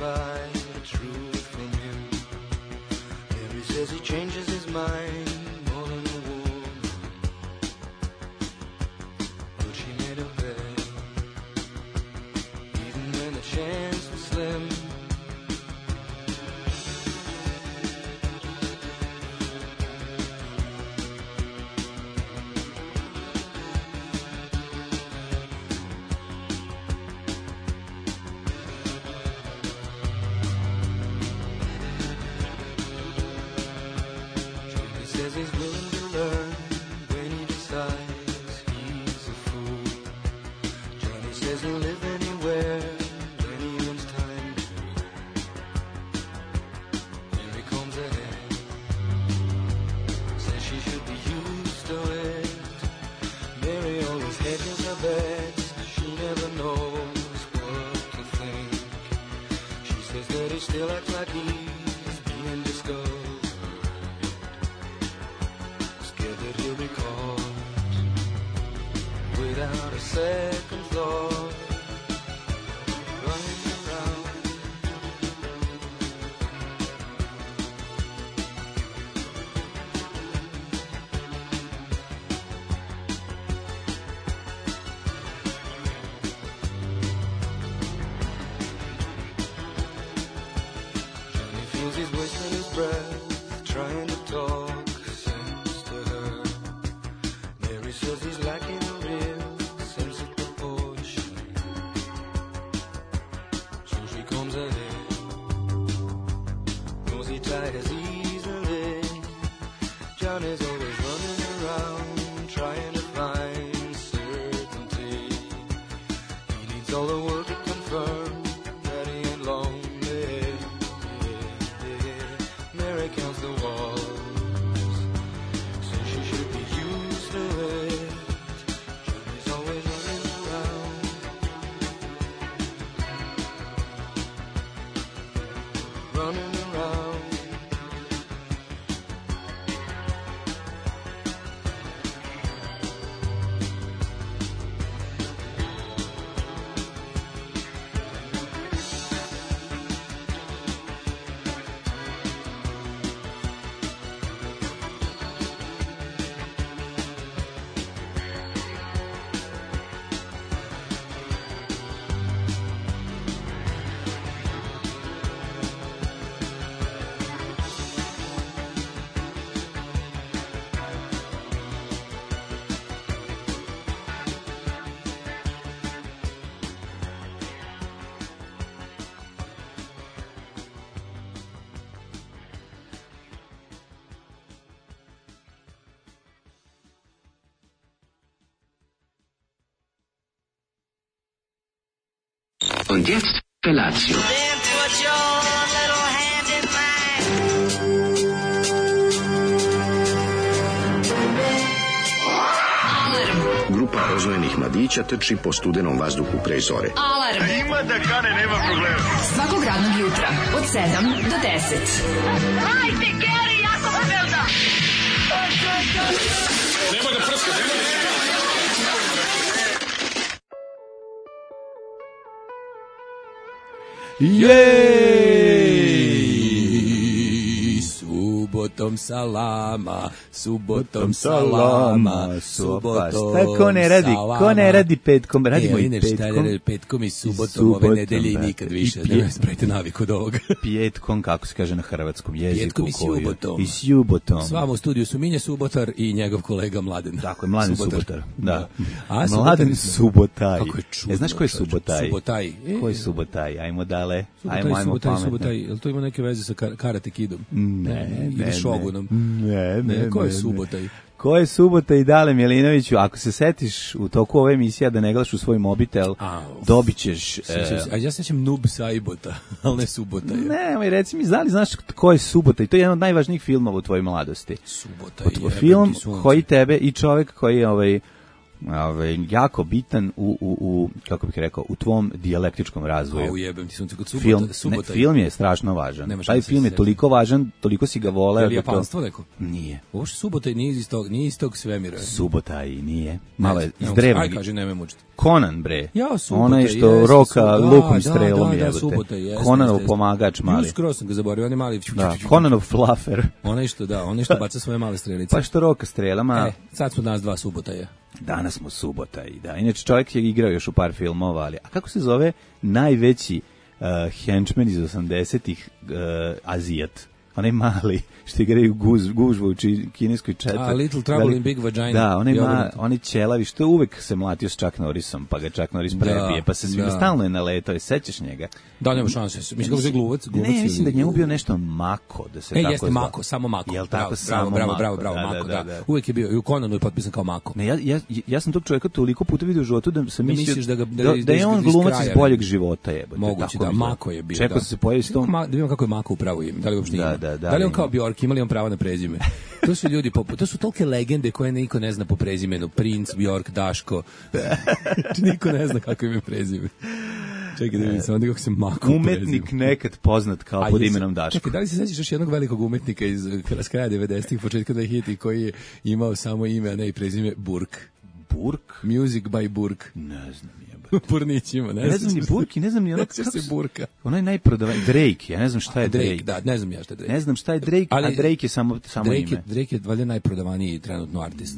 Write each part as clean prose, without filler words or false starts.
find the truth from him. Mary says he changes his mind more than a woman, but she made a bet, even when the chance was slim. Says he's willing to learn when he decides he's a fool. Johnny says he'll live anywhere when he wants time to. Mary comes ahead, says she should be used to it. Mary always hedges her bets, she never knows what to think. She says that he still acts like he's being discovered, that he'll be caught without a second thought, running around. Johnny feels he's wasting his breath, trying to talk sense to her. Mary says he's lacking a real sense of proportion, so she comes ahead, knows he tires easily. Johnny's always running around trying to find certainty. He needs all the world to confirm that he ain't lonely. Mary counts the walls, says she should be used to it. Johnny's always running around, running around. Und jetzt Felatio. Then put your little hand in mine. Grupa oznojenih mladića trči po studenom vazduhu pre zore. Alarm. Ima da kane, nema problema. Svakog radnog jutra od 7 do 10. Hajde, Geri, jako se velda. Nema da prska, nema da... Jej! Subotom salama, subotom salama, subotom salama. Ko ne radi petkom, radimo i petkom. Petkom i subotom ove nedelje i nikad više. Ne spravite naviku od ovoga. Petkom, kako se kaže na hrvatskom jeziku. Petkom i subotom. I subotom. S vama u studiju su Minja Subotar i njegov kolega Mladen. Tako je, Mladen Subotar. Da. A Mladen Subotaj. Kako je čudno. Znaš ko je Subotaj? Subotaj. Ko je Subotaj? Ajmo dale. Ajmo Subotaj. Jel to ima neke veze sa Karate Kidom? Ne. Ili Šogunom? Ne. Ko je Subotaj? Ko je Subota i Dale Milinoviću? Ako se setiš u toku ove emisije da ne gledaš u svoj mobitel, dobit ćeš... A ja sećam Nub Sajbota, ali ne Subota. Ne, reci mi, znaš ko je Subota? I to je jedan od najvažnijih filmova u tvojoj mladosti. Subota je film koji tebe i čovjek koji jako bitan u kako bih rekao, u tvom dijalektičkom razvoju. Ujebem ti sunce kod subota. Film je strašno važan. Taj film je toliko važan, toliko si ga voleo. Je li japanstvo neko? Nije. Uopšte Subota i nije iz tog svemira. Subota i nije. Malo je iz drevnog. Aj, kaže, nemoj mučiti. Conan, bre. Ja, Subota, onaj što roka lukom i strelom jebote. Subota, Conanov pomagač mali. Skoro sam ga zaboravio, on je mali. Da, Conanov fluffer. Onaj što baca svoje male strelice. Pa što roka strelama. Sad smo danas 2 Subota je. Danas smo Subota i da. Inače čovjek je igrao još u par filmova, ali a kako se zove najveći henchman iz 80-ih Azijat? Onaj mali što igraju gužvu u kineskoj četvrti. A Little Trouble in Big Vagina. Da, onaj ćelavi što uvek se mlatio s Chuck Norrisom, pa ga Chuck Norris prebije, pa se svima stalno je naletao. Sećaš njega? Da, nema šanse. Mislim kako je gluvac. Ne, mislim da njemu bio nešto Mako, da se tako jeste zvao. Mako, samo Mako. Jel tako, bravo, Mako, da. Uvek je bio, i u Conanu je potpisan kao Mako. Ne, ja sam tog čovjeka toliko puta vidio u životu da sam mislio da je on glumac iz boljeg života. Moguće, da, Mako je bio. Čekao se pojavi s tom. Da vidimo kako je Mako upravo ime, da li uopšte ima. Da li on kao Bjork, imali on prava na prezime? To su ljudi poput, to su tolike legende koje niko ne zna po prezimenu. Princ, Bjork, Daško. Niko ne zna kako ime prezime. Čekaj da vidim samo kako se Mako umetnik nekad poznat kao pod imenom Daško. Čekaj, da li se sećaš još jednog velikog umetnika iz kraja 90-ih, početka 2000-ih koji je imao samo ime, a ne i prezime Burk? Burk? Music by Burk. Ne znam. Pornićima, ne znam ni Burki, ne znam ni onak kako se Burka. Onaj najprodavaniji Drake, ja ne znam šta je Drake. Da, ne znam ja šta je Drake. Ne znam šta je Drake, ali, a Drake je samo ime. Drake je valjda najprodavaniji trenutno artist.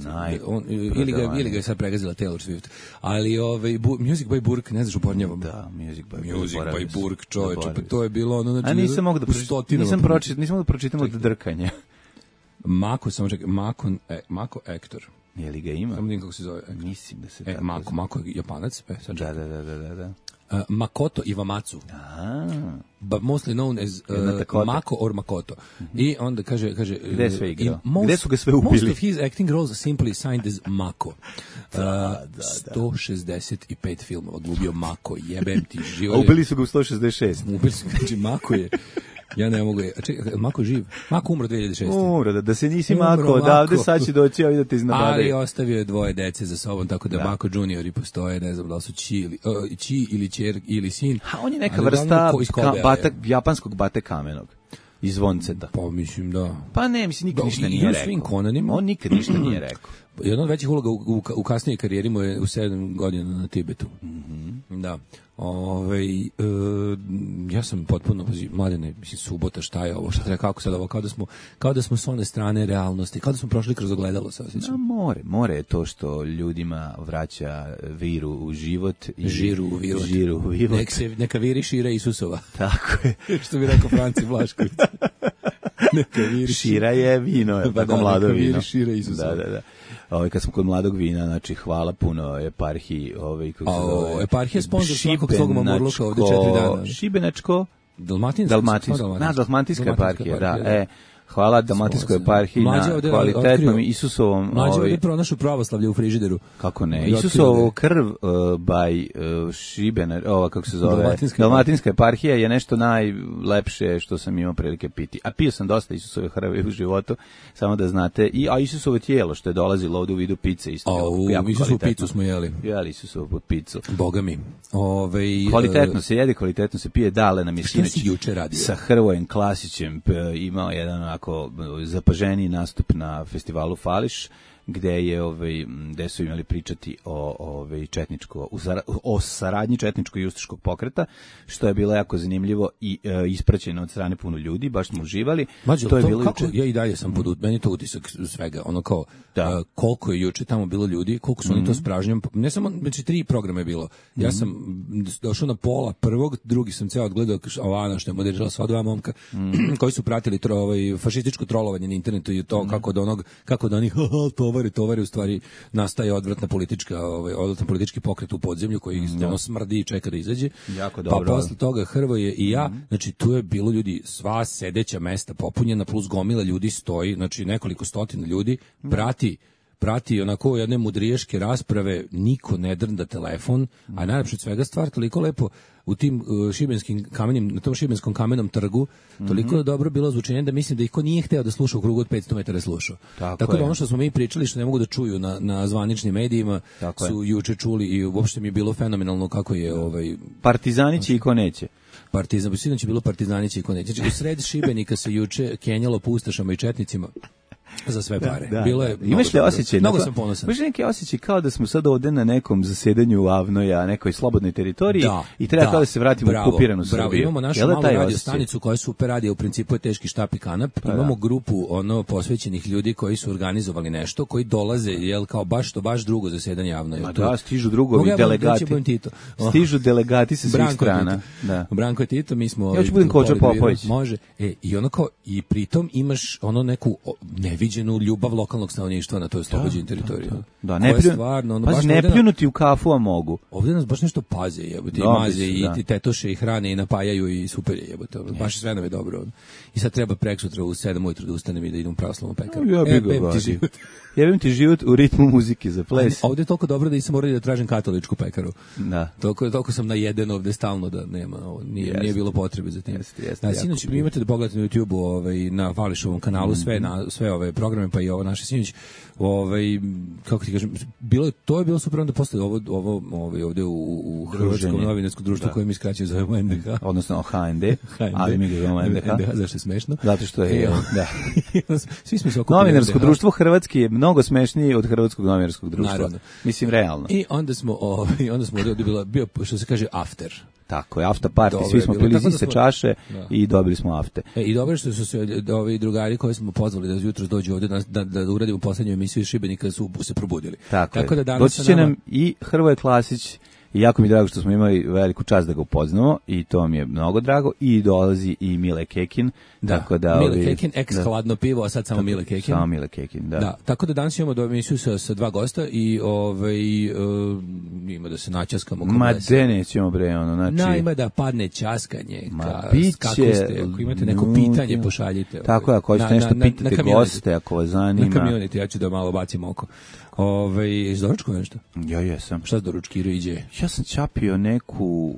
Ili ga je sad pregazila Taylor Swift. Ali Music by Burk, ne znaš, upornjavam. Da, Music by Burk, čoveče, pa to je bilo ono, znači. A nisam mogao da pročitam od drkanja. Mako, samo čekaj, Mako Ektor. Je li ga ima? Samo kako se zove. Mislim da se tako. Mako je Japanac. Sad da. Makoto Iwamatsu. But mostly known as Mako or Makoto. I onda kaže gde je sve igrao? Gde su ga sve ubili? Most of his acting roles are simply signed as Mako. 165 filmova glumio Mako, jebem ti život. Ubili su ga u 166. Ubili su ga, znači Mako je. Ja ne mogu. Čekaj, Mako je živ. Mako umro 2006. Umro, da se nisi Mako odavde, sad će doći ovdje da te iznabadaju. Ali ostavio je 2 dece za sobom, tako da Mako juniori postoje, ne znam da li su Či ili Čer ili sin. A on je neka vrsta japanskog bate kamenog. Iz Vonceta. Pa mislim da. Pa ne, mislim nikad ništa nije rekao. On nikad ništa nije rekao. Jedna od većih uloga u kasnijoj karijeri mu je u 7 godina na Tibetu. Da. Ja sam potpuno Mladene, mislim, subota, šta je ovo, šta treba, kako sad ovo, kao da smo s one strane realnosti, kao da smo prošli kroz ogledalo, se osjećam. More je to što ljudima vraća viru u život i žiru u život. Neka viri šira Isusova. Tako je. Što bi rekao Franci Vlašković. Neka viri šira je vino, tako mlado vino. Neka viri šira Isusova. Da. Kad smo kod mladog vina, znači hvala puno eparhiji, eparhija je sponsor svakog tog mamurluka ovde 4 dana. Šibenačko, Dalmatinska eparhija, da. Hvala Dalmatinskoj eparhiji na kvalitetnom Isusovom. Mlađe ovdje pronašu pravoslavlje u frižideru. Kako ne? Isusovo krv by Šibenačko, kako se zove, Dalmatinska eparhija je nešto najlepše što sam imao prilike piti. A pio sam dosta Isusove krvi u životu, samo da znate. A Isusovo tijelo što je dolazilo ovdje u vidu pice isto. Isusovu picu smo jeli. Jeli Isusovu picu. Boga mi. Kvalitetno se jede, kvalitetno se pije. Dale nam je juče radio. Sa Hrvojem Klasićem imao jedan zapaženi nastup na festivalu Fališ, gde su imali pričati o saradnji četničkog i ustaškog pokreta, što je bilo jako zanimljivo i ispraćeno od strane puno ljudi, baš smo uživali. To je bilo juče. Ja i dalje sam meni to utisak svega, ono kao koliko je juče tamo bilo ljudi, koliko su oni to s pražnjom, ne samo, znači 3 programa je bilo. Ja sam došao na pola prvog, drugi sam ceo odgledao Ovana što je moderirala sva 2 momka koji su pratili fašističko trolovanje na internetu i to kako da onih tovare u stvari nastaje odvratna politički pokret u podzemlju koji smrdi i čeka da izađe. Pa posle toga Hrvoje i ja, znači tu je bilo ljudi, sva sedeća mesta popunjena plus gomila ljudi stoji, znači nekoliko stotina ljudi prati onako jedne mudriješke rasprave, niko ne drnda telefon, a najlepše od svega stvar toliko lepo u tim šibenskim kamenim, na tom šibenskom kamenom trgu, toliko je dobro bilo zvučenje da mislim da ih ko nije hteo da sluša u krugu od 500 metara slušao. Tako da ono što smo mi pričali, što ne mogu da čuju na zvaničnim medijima, su juče čuli i uopšte mi je bilo fenomenalno kako je Partizanići i ko neće. Partizan, sinoć je bilo Partizanići i ko neće. Znači, u sred Šibenika se juče kenjalo po ustašama i četnicima za sve pare. Bilo je imaš li osjećaj? Mnogo sam ponosan. Imaš neki osjećaj kao da smo sad ovde na nekom zasedanju u Avnoja, nekoj slobodnoj teritoriji i treba kao da se vratimo u okupiranu Srbiju. Bravo, imamo našu malu radio stanicu koja je super radio, u principu je teški štap i kanap. Imamo grupu posvećenih ljudi koji su organizovali nešto, koji dolaze kao baš drugo zasedanje Avnoja. Da, stižu drugovi delegati. Stižu delegati sa svih strana. Branko Tito, mi smo... Ja ću budem Koča Popović. Može. I ono kao, i pritom imaš ono neku neviđenu ljubav lokalnog stanovništva na toj slobođenoj teritoriji. Da, ne pljunuti u kafu, a mogu. Ovdje nas baš nešto paze, jebote, i maze, i tetoše, i hrane, i napajaju, i super je, jebote. Baš sve nam je dobro. I sad treba prekosutra u 7 ujutru da ustanem i da idem u pravoslavnu pekaru. Jebim ti život u ritmu muzike za ples. Ovdje je toliko dobro da nisam morao da tražim katoličku pekaru. Da. Toliko sam najeden ovdje stalno da nema, nije bilo potrebe za tim. Sinoć imate da pogledate na YouTube-u, na Vališovom kanalu, sve ove programe, pa i ovo naše sinoć, kako ti kažem, to je bilo super, onda postoji ovo ovdje u Hrvatskom novinarskom društvu koje mi skraćaju zovemo NDH. Odnosno HND, ali mi ga zovemo NDH. Zašto je smešno? Zato što je, da. Svi smo se okupili. Novinarsko društvo Hrvatski je mnogo smešnije od Hrvatskog novinarskog društva. Naravno. Mislim, realno. I onda smo ovdje bio, što se kaže, after. Tako je, after party, svi smo pili zise čaše i dobili smo afte. I dobro što su se ovi drugari koji smo pozvali da jutros dođu ovdje da uradimo poslednju emisiju iz Šibenika su se probudili. Tako da doći će nam i Hrvoje Klasić, i jako mi je drago što smo imali veliku čast da ga upoznamo i to mi je mnogo drago, i dolazi i Mile Kekin. Tako da Mile Kekin, hladno pivo, a sad samo Mile Kekin. Samo Mile Kekin, da. Tako da danas imamo emisiju sa dva gosta i ima da se načaskamo. Ma de nećemo bre, znači... Ima da padne časkanje. Kako ste, ako imate neko pitanje, pošaljite. Tako je, ako ćete nešto pitati goste, ako vas zanima. Na community, ja ću da malo bacim oko. Jesi doručkao nešto? Ja jesam. Šta s doručkiro iđe? Ja sam čapio neku,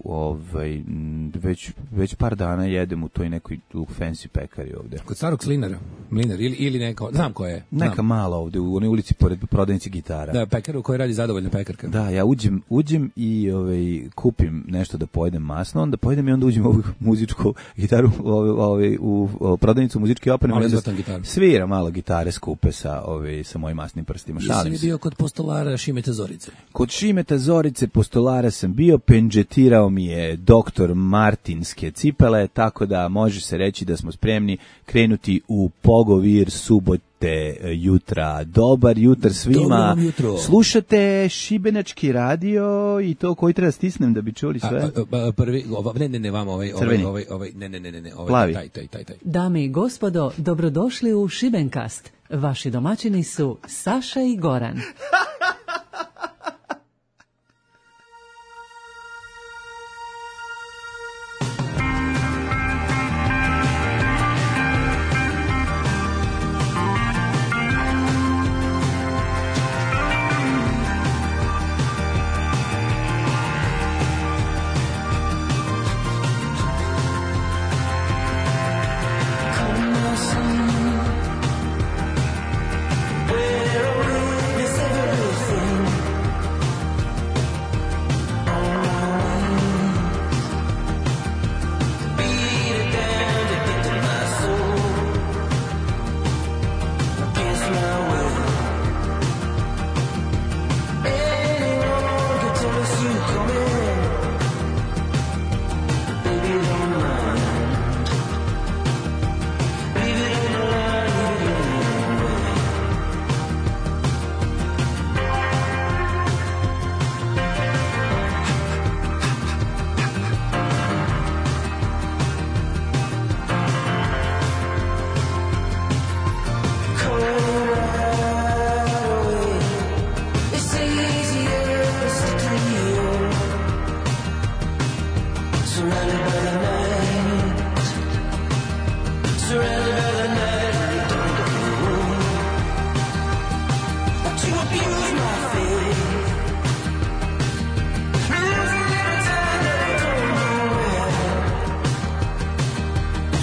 već par dana jedem u toj nekoj fancy pekari ovde. Kod starog Slinara? Mlinar ili neka, znam koja je. Neka mala ovde, u onoj ulici pored prodavnice gitara. Da, pekara u kojoj radi zadovoljna pekarka. Da, ja uđem i kupim nešto da pojedem masno, onda pojedem i onda uđem u muzičku gitaru, u prodavnicu muzičke opreme. Svira malo gitare skupe sa mojim masnim prstima. Šalim se. Bio kod postolara Šimeta Zorice. Kod Šimeta Zorice postolara sam bio, pendžetirao mi je doktor Martinske cipele, tako da može se reći da smo spremni krenuti u pogovir subote jutra. Dobar jutar svima. Slušate Šibenački radio i to koji treba stisnem da bi čuli sve. Prvi, ne, vama ovaj, plavi. Taj. Dame i gospodo, dobrodošli u Šibenkast. Vaši domaćini su Saša i Goran. Where a room is every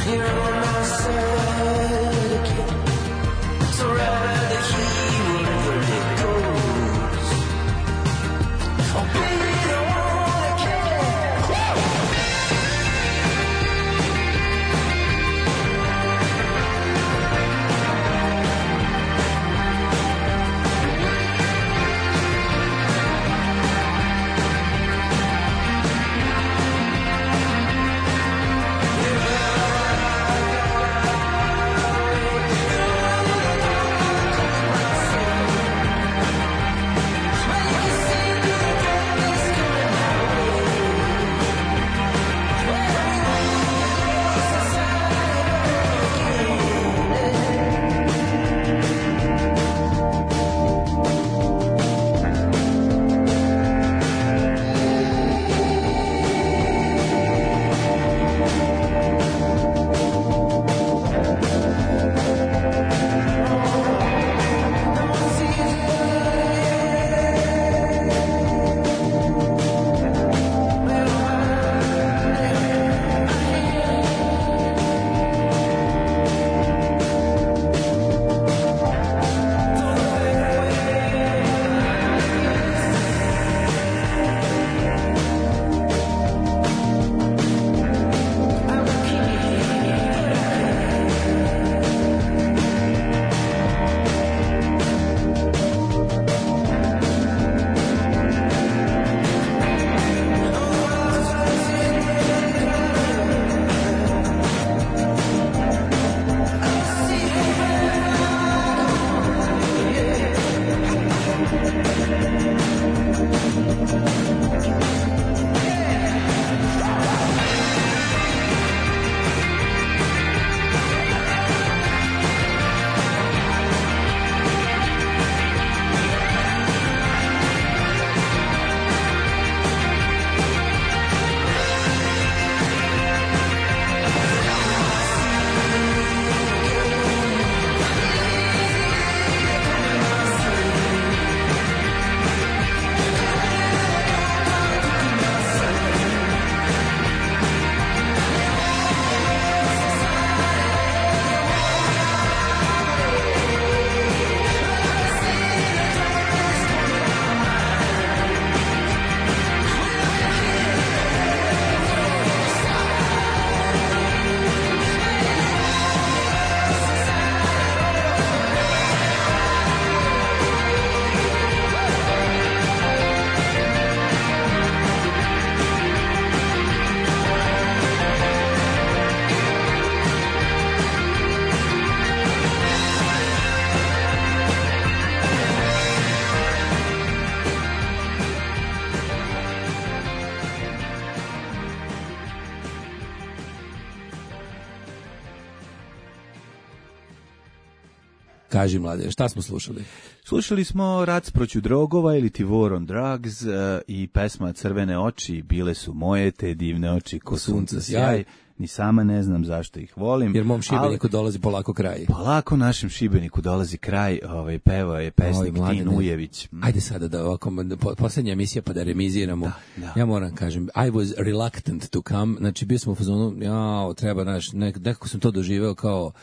Kaži, Mladen, šta smo slušali? Slušali smo Rat proću drogova ili ti War on Drugs i pesma Crvene oči, bile su moje te divne oči ko sunca sjaj. Ni sama ne znam zašto ih volim. Jer mom Šibeniku dolazi polako kraj. Polako našem Šibeniku dolazi kraj, pevao je pesnik Tin Ujević. Ajde sada da ovako, posljednja emisija pa da remiziramo. Da. Ja moram kažem, I was reluctant to come, znači bio sam u fazonu, treba, nekako sam to doživeo kao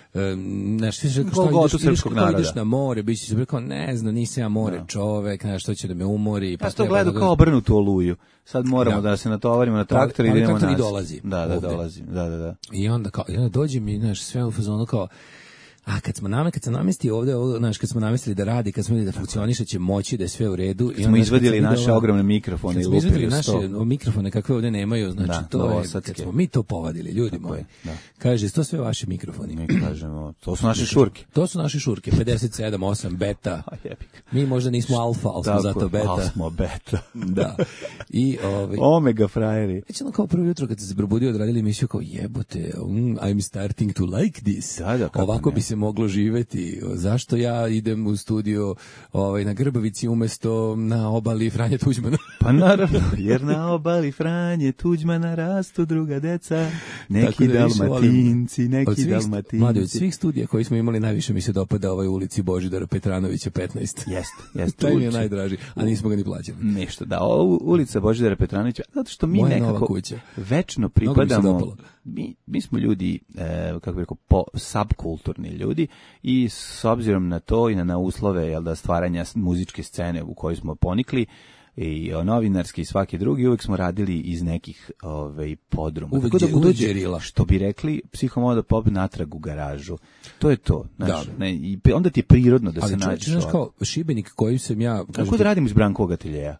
što ideš na more, biće se rekao, ne znam, nisam ja more čovek, što će da me umori. Ja to gledam kao obrnutu oluju. Sad moramo da se natovarimo na traktor i idemo nas. Dolazi. Da, dolazi. Da. I onda dođe mi, sve u fazonu kao, kad sam namestio ovde, kad smo namestili da radi, kad smo vidjeli da funkcioniše, će moći da je sve u redu. Kad smo izvadili naše ogromne mikrofone i lupili izvadili naše mikrofone kakve ovde nemaju, znači kad smo mi to povadili, ljudi moji. Kaže, to sve vaši mikrofoni. Mi kažemo, to su naše šurke. To su naše šurke, 57, 8, beta. Mi možda nismo alfa, ali smo zato beta. Ali smo beta. Da. I omega frajeri. Već ono kao prvo jutro kad se probudio, odradili emisiju kao jebote, I'm starting to like this. Ovako bi se se moglo živeti, zašto ja idem u studio na Grbavici umesto na obali Franje Tuđmana. Pa naravno, jer na obali Franje Tuđmana rastu druga deca, neki Dalmatinci, neki Dalmatinci. Mladi, od svih studija koji smo imali najviše mi se dopada ovoj ulici Božidara Petranovića 15. Jeste. Taj mi je najdraži, a nismo ga ni plaćali. Nešto, da, ulica Božidara Petranovića, zato što mi nekako večno pripadamo, mi smo ljudi, kako bih rekao, subkulturni ljudi i s obzirom na to i na uslove, jel da, stvaranja muzičke scene u kojoj smo ponikli, i novinarski i svaki drugi, uvek smo radili iz nekih podruma. Uvek džerila. Što bi rekli, Psihomoda Pop natrag u garažu. To je to. Znaš, i onda ti je prirodno da se nađeš. Ali kao Šibenik koji sam ja... Kako da radim iz Brankovog ateljeja?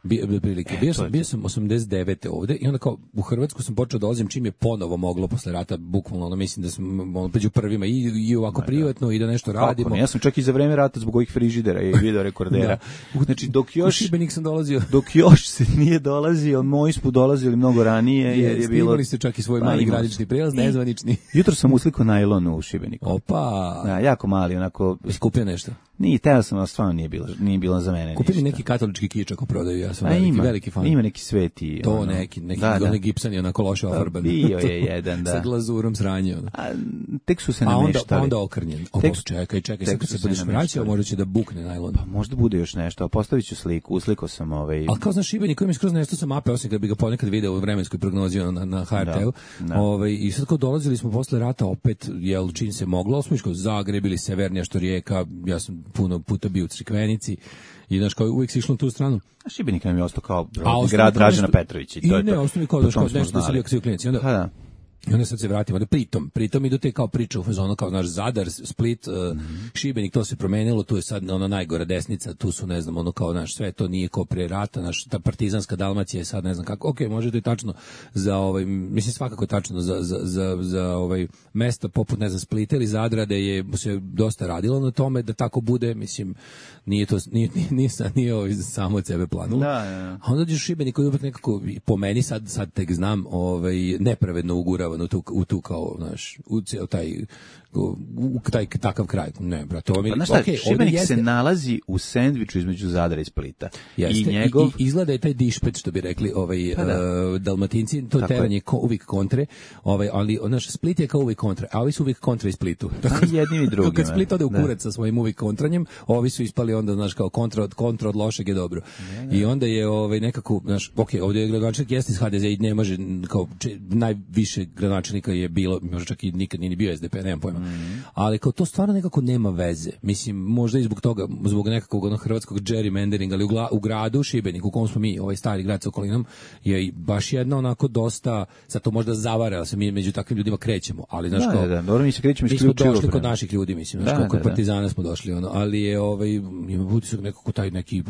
Bio sam 89. ovde i onda kao u Hrvatsku sam počeo da dolazim čim je ponovo moglo posle rata, bukvalno, mislim da sam među prvima i ovako privatno i da nešto radimo. Kako? Ja sam čak i za vreme rata zbog ovih frižidera i videorekordera. Znači, u Šibenik sam dolazio... Dok još se nije dolazio, moji smo dolazili mnogo ranije, jer je bilo... Imali ste čak i svoj mali granični prelaz, nezvanični. Jutro sam uslikao najlonu u Šibeniku. Opa! Da, jako mali, onako... Skupio nešto? Nije, teo sam, ali stvarno nije bilo za mene. Kupi mi neki katolički kič ako prodaju, ja sam veliki fan. Ima neki sveti. To neki gipsani, onako loše ofarban. Bio je jedan, da. Sa glazurom sranje. Tek su se nameštali. A onda okrnjen. Čekaj, sad kad se budeš vraćao, možda će da bukne najlon. Pa možda bude još nešto, a postavit ću sliku, uslikao sam Ali kao znaš, Šibenik koji mi skroz nešto sam mape, osim kad bi ga ponekad video u vremenskoj prognozi na HRT-u. I sad kao dolazili smo posle rata opet, čim se moglo, ali smo išli Zagreb ili Severnija, što Rijeka, ja sam puno puta bio u Crikvenici i znaš kao uvijek se išlo na tu stranu. A Šibenik nam je ostao kao grad Dražena Petrovića. I ne, ostao mi kao nešto da se bio kad u klinici. I onda sad se vratimo, da pritom idu te kao priča u fazonu kao naš Zadar, Split, Šibenik, to se promenilo, tu je sad ona najgora desnica, tu su ne znam, ono kao naš sve to nije kao pre rata, naš ta partizanska Dalmacija je sad ne znam kako. Okej, može to i tačno za mislim svakako je tačno za mesta poput ne znam Splita ili Zadra da je se dosta radilo na tome da tako bude, mislim nije samo od sebe planulo. A onda dođe Šibenik koji uvek nekako po meni sad tek znam, nepravedno ugura u tu kao, znaš, u taj takav kraj. Ne, brate, ovo mi... Šibenik se nalazi u sendviču između Zadra i Splita. I izgleda je taj dišpet, što bi rekli Dalmatinci, to teranje uvijek kontre, ali naš Split je kao uvijek kontre, a ovi su uvijek kontre i Splitu. Jednim i drugim. Kad Split ode u kurac sa svojim uvijek kontranjem, ovi su ispali onda, znaš, kao kontra od lošeg je dobro. I onda je nekako, znaš, ovdje je gradonačelnik jeste iz HDZ i ne može, kao najviše gradonačelnika je bilo, možda čak i nikad nije ni bio SDP, nemam pojma. Ali kao to stvarno nekako nema veze. Mislim, možda i zbog toga, zbog nekakvog hrvatskog gerrymanderinga, ali u gradu Šibeniku, u kom smo mi, ovaj stari grad sa okolinom, je baš jedna onako dosta, sad to možda zavara, ali se mi među takvim ljudima krećemo, ali znaš kao... Dobro, mi se krećemo isključivo. Mi smo došli kod naših ljudi, mislim, znaš kao kod partizana smo došli, ali je ima utisak nekako taj neki,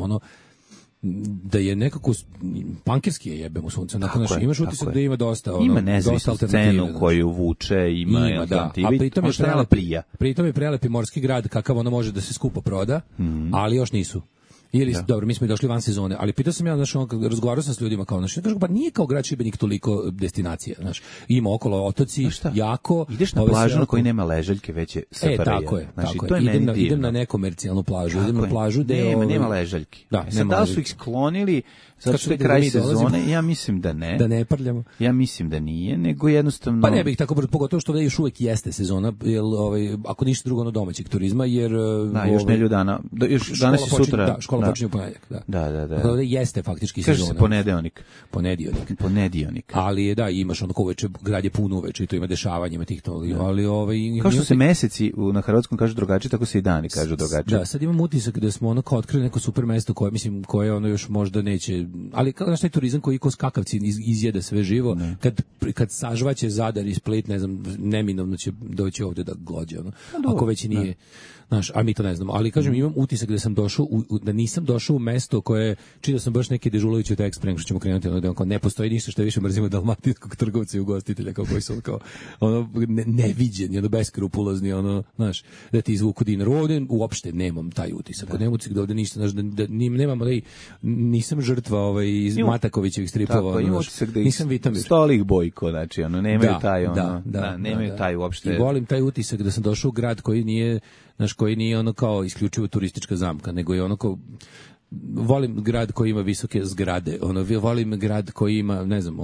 da je nekako pankirski je jebemo sunce, imaš utisak da ima dosta ima nezavisnu scenu koju vuče, ima alternativi, a pritom je prelepi morski grad kakav ono može da se skupo proda, ali još nisu. Ili, dobro, mi smo i došli van sezone, ali pitao sam ja, znaš, razgovarao sam s ljudima kao, znaš, pa nije kao grad Šibenik toliko destinacija, znaš, ima okolo otoci, jako... Ideš na plažu na kojoj nema ležaljke, već je SFRJ. Tako je. Idem na nekomercijalnu plažu, idem na plažu gde... Nema ležaljki. Da su ih sklonili, zato što je kraj sezone, ja mislim da ne. Da ne prljamo. Ja mislim da nije, nego jednostavno... Pa ne bih tako, pogotovo što da još uvek jeste sezona, jer, ako ništa drugo ono domaćeg turizma, jer... Da, još nelju dana, još danas i sutra... Škola počinje u ponedjeljak, da. Jeste faktički sezona. Kaže se ponedjeljak. Ali imaš ono uveče, grad je puno uveče i to ima dešavanje, ima tih to, ali kao što se meseci na hrvatskom kažu drugačije, tako se i dani kažu drugačije. Da, sad imam utisak da smo ono kao otkrili neko super mesto koje ono još možda neće, ali kao taj turizam koji ko skakavci izjede sve živo, kad sažvaće Zadar i Split, ne znam, neminovno će doći ovdje da glođe, ono. Ako već nije. Znaš, a mi to ne znamo, ali kažem, imam utisak da sam došao da nisam došao u mesto koje, čitao sam baš neki Dežulovićev tekst pre nego što ćemo krenuti, ono da on kao, ne postoji ništa što više mrzimo dalmatinskog trgovca i ugostitelja, kao koji su kao ono neviđeni, ono beskrupulozni, ono, znaš, da ti izvuku dinar. Ovde uopšte nemam taj utisak. Da. Nemam utisak da ovde ništa, znaš, da nemam, nisam žrtva iz Matakovićevih stripova, nisam Vitamir. Stolih Bojko, znači, ono, nemaju taj, ono, nemaju taj uopšte. I volim taj utisak da sam došao u grad koji nije, znaš, koji nije ono kao isključivo turistička zamka, nego je ono kao, volim grad koji ima visoke zgrade, ono, volim grad koji ima, ne znam,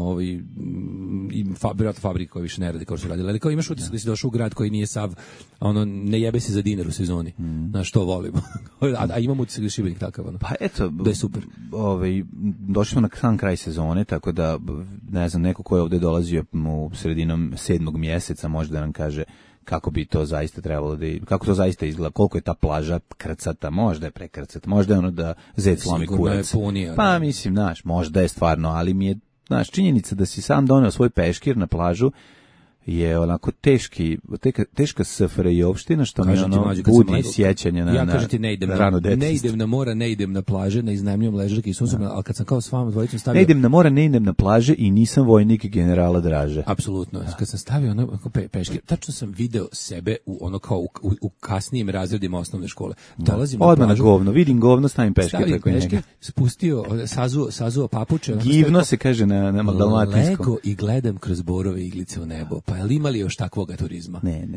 fabrika koji više ne radi kao što radili, ali kao imaš utisak da si došao u grad koji nije sav, ono, ne jebe se za dinar u sezoni, znaš, to volim. a imam utisak da je Šibenik takav, ono, pa eto, da je super. Došli smo na sam kraj sezone, tako da, ne znam, neko ko je ovde dolazio u sredinom 7. mjeseca može da nam kaže kako bi to zaista trebalo da, kako to zaista izgleda, koliko je ta plaža krcata, možda je prekrcata, možda je ono da zec lomi kurac. Pa mislim, znaš, možda je stvarno, ali mi je, znaš, činjenica da si sam doneo svoj peškir na plažu je onako teška SFRJ opština, što mi ono budi sjećanje na rano detinjstvo. Ne idem na mora, ne idem na plaže, ne iznajmljujem ležaljke i suncem, ali kad sam kao s vama dvojicom stavio... Ne idem na mora, ne idem na plaže i nisam vojnik generala Draže. Apsolutno. Kad sam stavio ono peškir, tačno sam video sebe u ono kao u kasnijim razredima osnovne škole. Dolazim odmah na govno, vidim govno, stavim peškir preko njega. Spustio, sazuo papuče. Givno se kaže na dalmatinskom. Lego i gledam kroz borove iglice u nebo. Pa jel imali još takvoga turizma? Ne.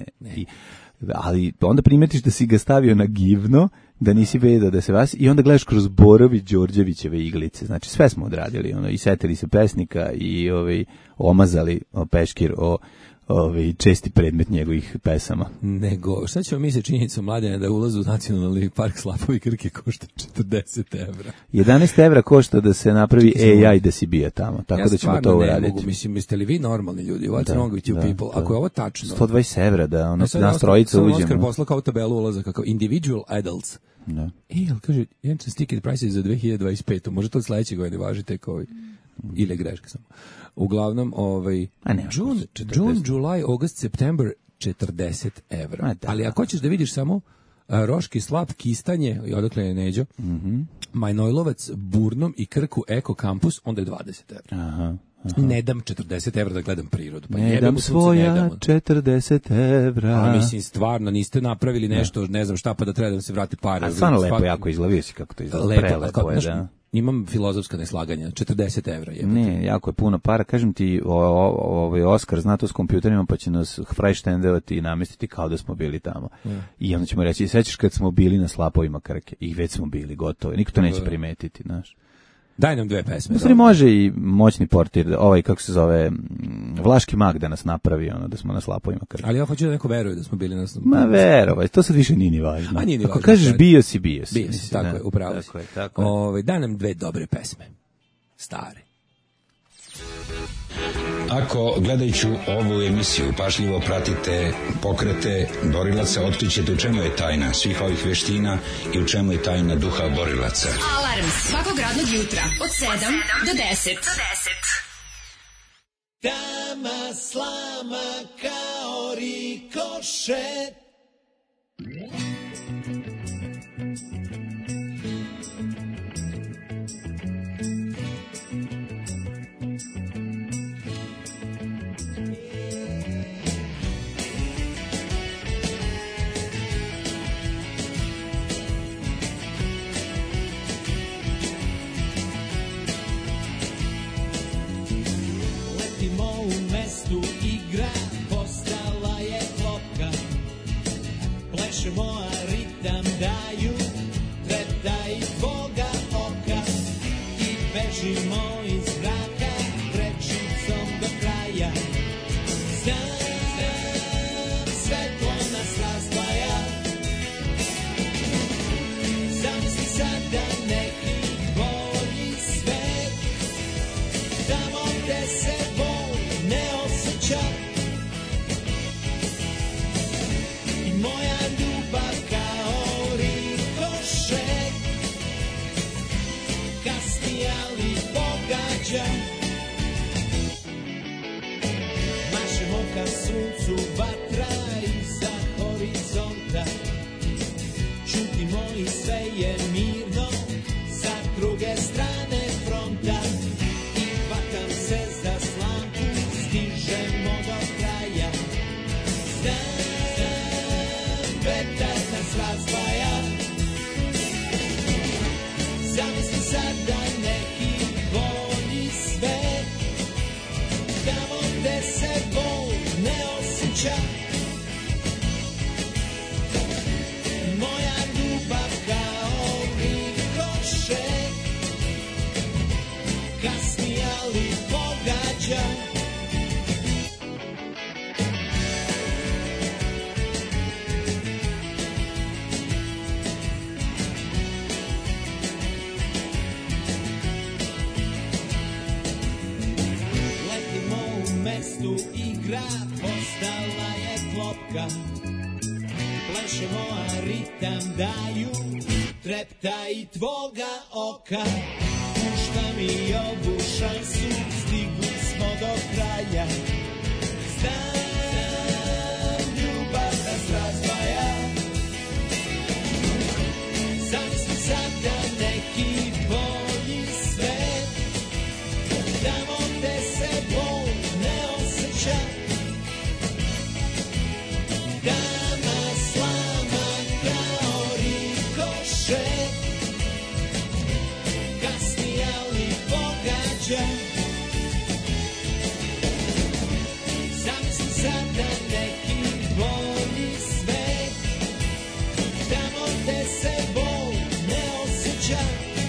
Ali onda primetiš da si ga stavio na givno, da nisi vedao da se vas, i onda gledaš kroz Borovi Đorđevićeve iglice. Znači sve smo odradili, ono, i setili se pesnika i omazali peškir o česti predmet njegovih pesama. Nego, šta ćemo mi se činjenicom Mladene da ulaz u Nacionalni park Slapovi Krke košta 40 evra. 11 evra košta da se napravi AI da si bio tamo, tako da ćemo to uraditi. Ja stvarno ne mogu, mislim, jeste li vi normalni ljudi? What's wrong with you people? Ako je ovo tačno... 120 evra da nas trojica uđemo. Oskar poslao kao tabelu ulaza, kako individual adults. Da. Ali kaže, jedan ticket price za 2025. Može to sledeće godine važite kao ili greška samo. Uglavnom, June, July, August, September 40 evra. Ali ako hoćeš da vidiš samo Roški slap, Kistanje, i odakle je Neđo, Manojlovac, Burnom i Krku Eko Kampus, onda je 20 evra. Aha. Ne dam 40 evra da gledam prirodu. Pa ne dam svoja 40 evra. A mislim, stvarno, niste napravili nešto, ne znam šta, pa da treba da se vrati pare. A stvarno lepo jako izgledao si kako to izgleda. Prelepo je, da. Imam filozofska neslaganja, 40 evra je. Ne, jako je puno para. Kažem ti, Oskar zna to s kompjuterima, pa će nas frajštendevati i namestiti kao da smo bili tamo. I onda ćemo reći, sećaš kad smo bili na Slapovima Krke? I već smo bili, gotovo. Niko to neće primetiti, znaš. Daj nam dve pesme. Stvari može i moćni portir, kako se zove, Vlaški mag da nas napravi, da smo na Slapovima Krke. Ali ja hoću da neko veruje da smo bili na... Ma verovaj, to sad više nije ni važno. A nije ni važno. Ako kažeš bio si. Bio si, tako je, upravo si. Tako je. Daj nam dve dobre pesme. Stare. Ako gledajući ovu emisiju pažljivo pratite pokrete borilaca, otkrićete u čemu je tajna svih ovih veština i u čemu je tajna duha borilaca. Alarm svakog radnog jutra od 7 do 10. Dama slama kao rikošet. U mestu igra postala je klopka, oka, plešemo, a ritam daju trepta i tvoga oka. Pušta mi ovu šansu, stigli smo do kraja. Znam, ljubav nas razdvaja. Zamisli sad da neki bolji svet, tamo gde se bol ne osjeća. Dama slama kao rikošet, kasni ali pogađa. Zamisli sad da neki bolji svet, tamo gde se bol ne osjeća.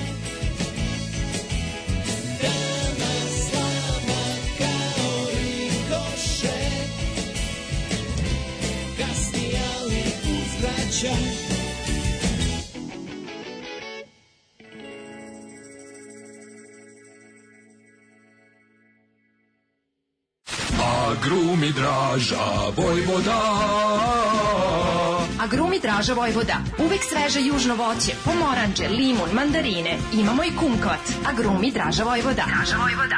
Dama slama kao rikošet, kasni ali uzvraća. Grumi Draža Vojvoda. A grumi Draža Vojvoda. Uvek sveže južno voće, pomoranđe, limun, mandarine. Imamo i kumkvat. A grumi Draža Vojvoda. Draža Vojvoda.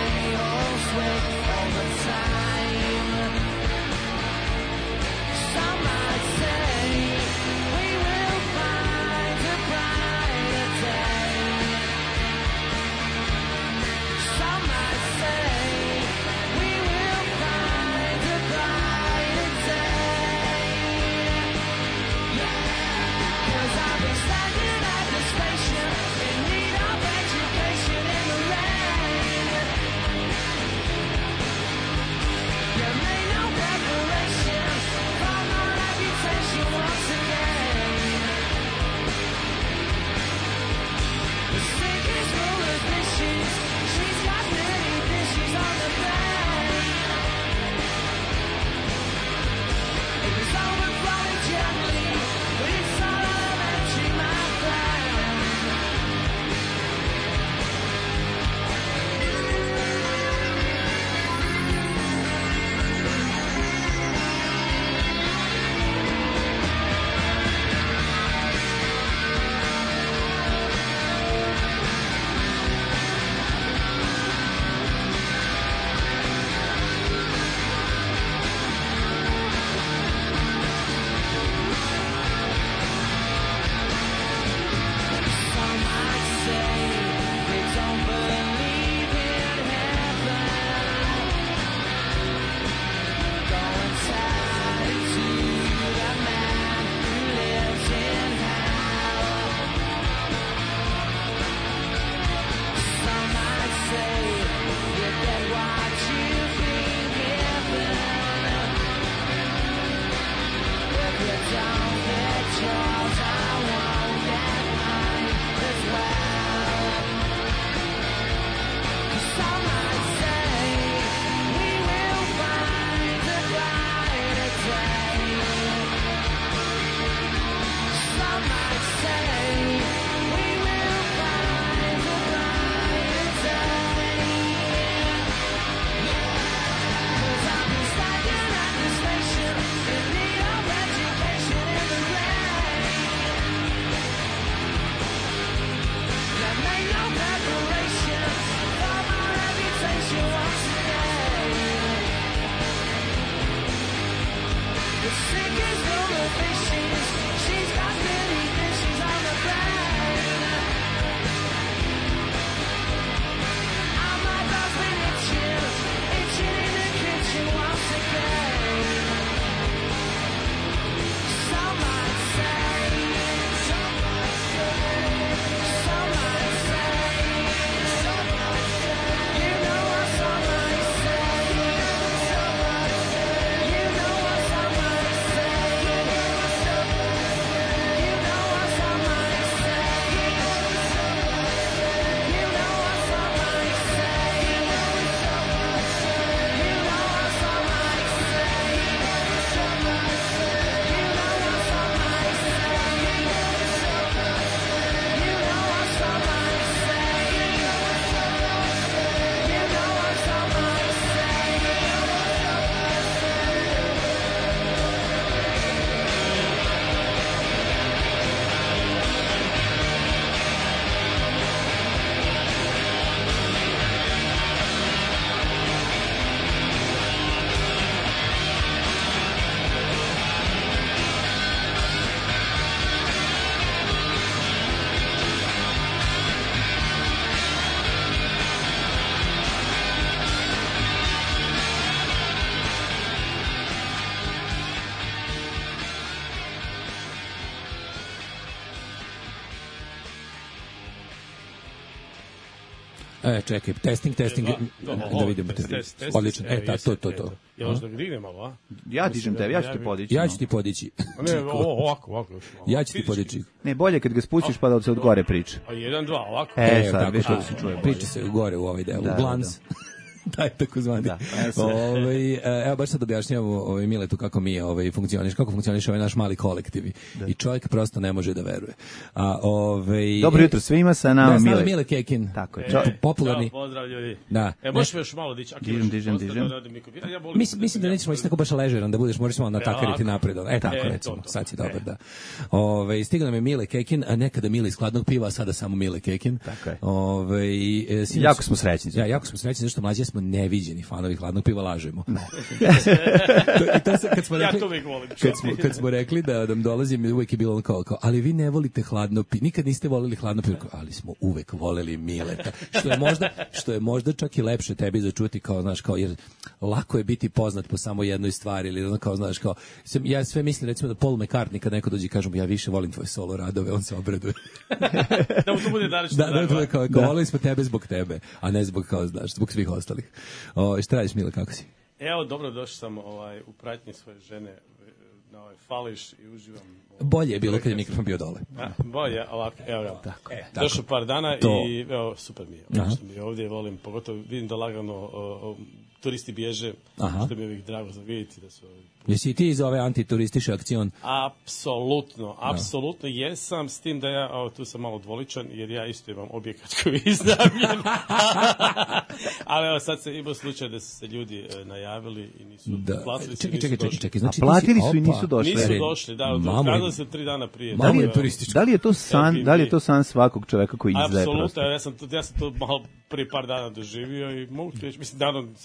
Some Čekaj, testing, da vidimo. Odlično, to. Ja možda ga dignem malo, a? Ja dižem tebe, ja ću te podići. Ja ću ti podići. Ne, ovako. Ja ću ti podići. Ne, bolje kad ga spustiš pa da se od gore priča. A 1, 2, ovako. Sad, viš što se čuje. Priča se gore u ovaj deo, u glans. Taj tako zvani. Evo baš sad objašnjavamo Miletu kako mi kako funkcioniše ovaj naš mali kolektiv. I čovjek prosto ne može da veruje. Dobro jutro svima, sa nama Mile. Mile Kekin. Tako je. Popularni. Pozdrav ljudi. Da. Možeš još malo dići. Dižem. Mislim da nećeš moći tako baš ležeran da budeš, možeš malo natakariti napred. Tako recimo, sad si dobar, da. Stigao nam je Mile Kekin, a nekada Mile iz Hladnog piva, a sada samo Mile Kekin. Tako je. Jako smo srećni. Ja, jako smo srećni, zašto mlađi smo neviđeni fanovi Hladnog piva, lažemo. Kad smo rekli da nam dolazim, uvijek je bilo kao, ali vi ne volite Hladno pivo, nikad niste volili Hladno pivo, ali smo uvek voleli Mileta, što je možda čak i lepše tebi začuti, kao, znaš, kao, jer lako je biti poznat po samo jednoj stvari, ili kao, znaš, kao, ja sve mislim, recimo da Paul McCartney kad neko dođe i kažem, ja više volim tvoje solo radove, on se obraduje. Da mu to bude da, kao, volili smo tebe zbog tebe, a ne zbog, kao, znaš, zbog svih ostalih. Šta radiš, Mile, kako si? Evo, dobro, došao sam u pratnji svoje žene na fališ i uživam. Bolje je bilo kad je mikrofon bio dole. Bolje, ovako, evo ga. Došao par dana i evo, super mi je. Što mi je ovdje, volim, pogotovo vidim da lagano turisti bježe, što mi je uvijek drago za vidjeti da su... Jesi i ti iz ove antituristiše akcion? Apsolutno jesam, s tim da ja, tu sam malo dvoličan, jer ja isto imam objekat koji je iznajmljen. Ali evo, sad se imao slučaj da su se ljudi najavili i nisu platili. Čekaj. Znači, a platili su i nisu došli. Nisu došli, da, odkazali se 3 dana prije. Da li je to san svakog čoveka koji izdaje? Apsolutno, ja sam to malo prije par dana doživio i mogu reći, mislim,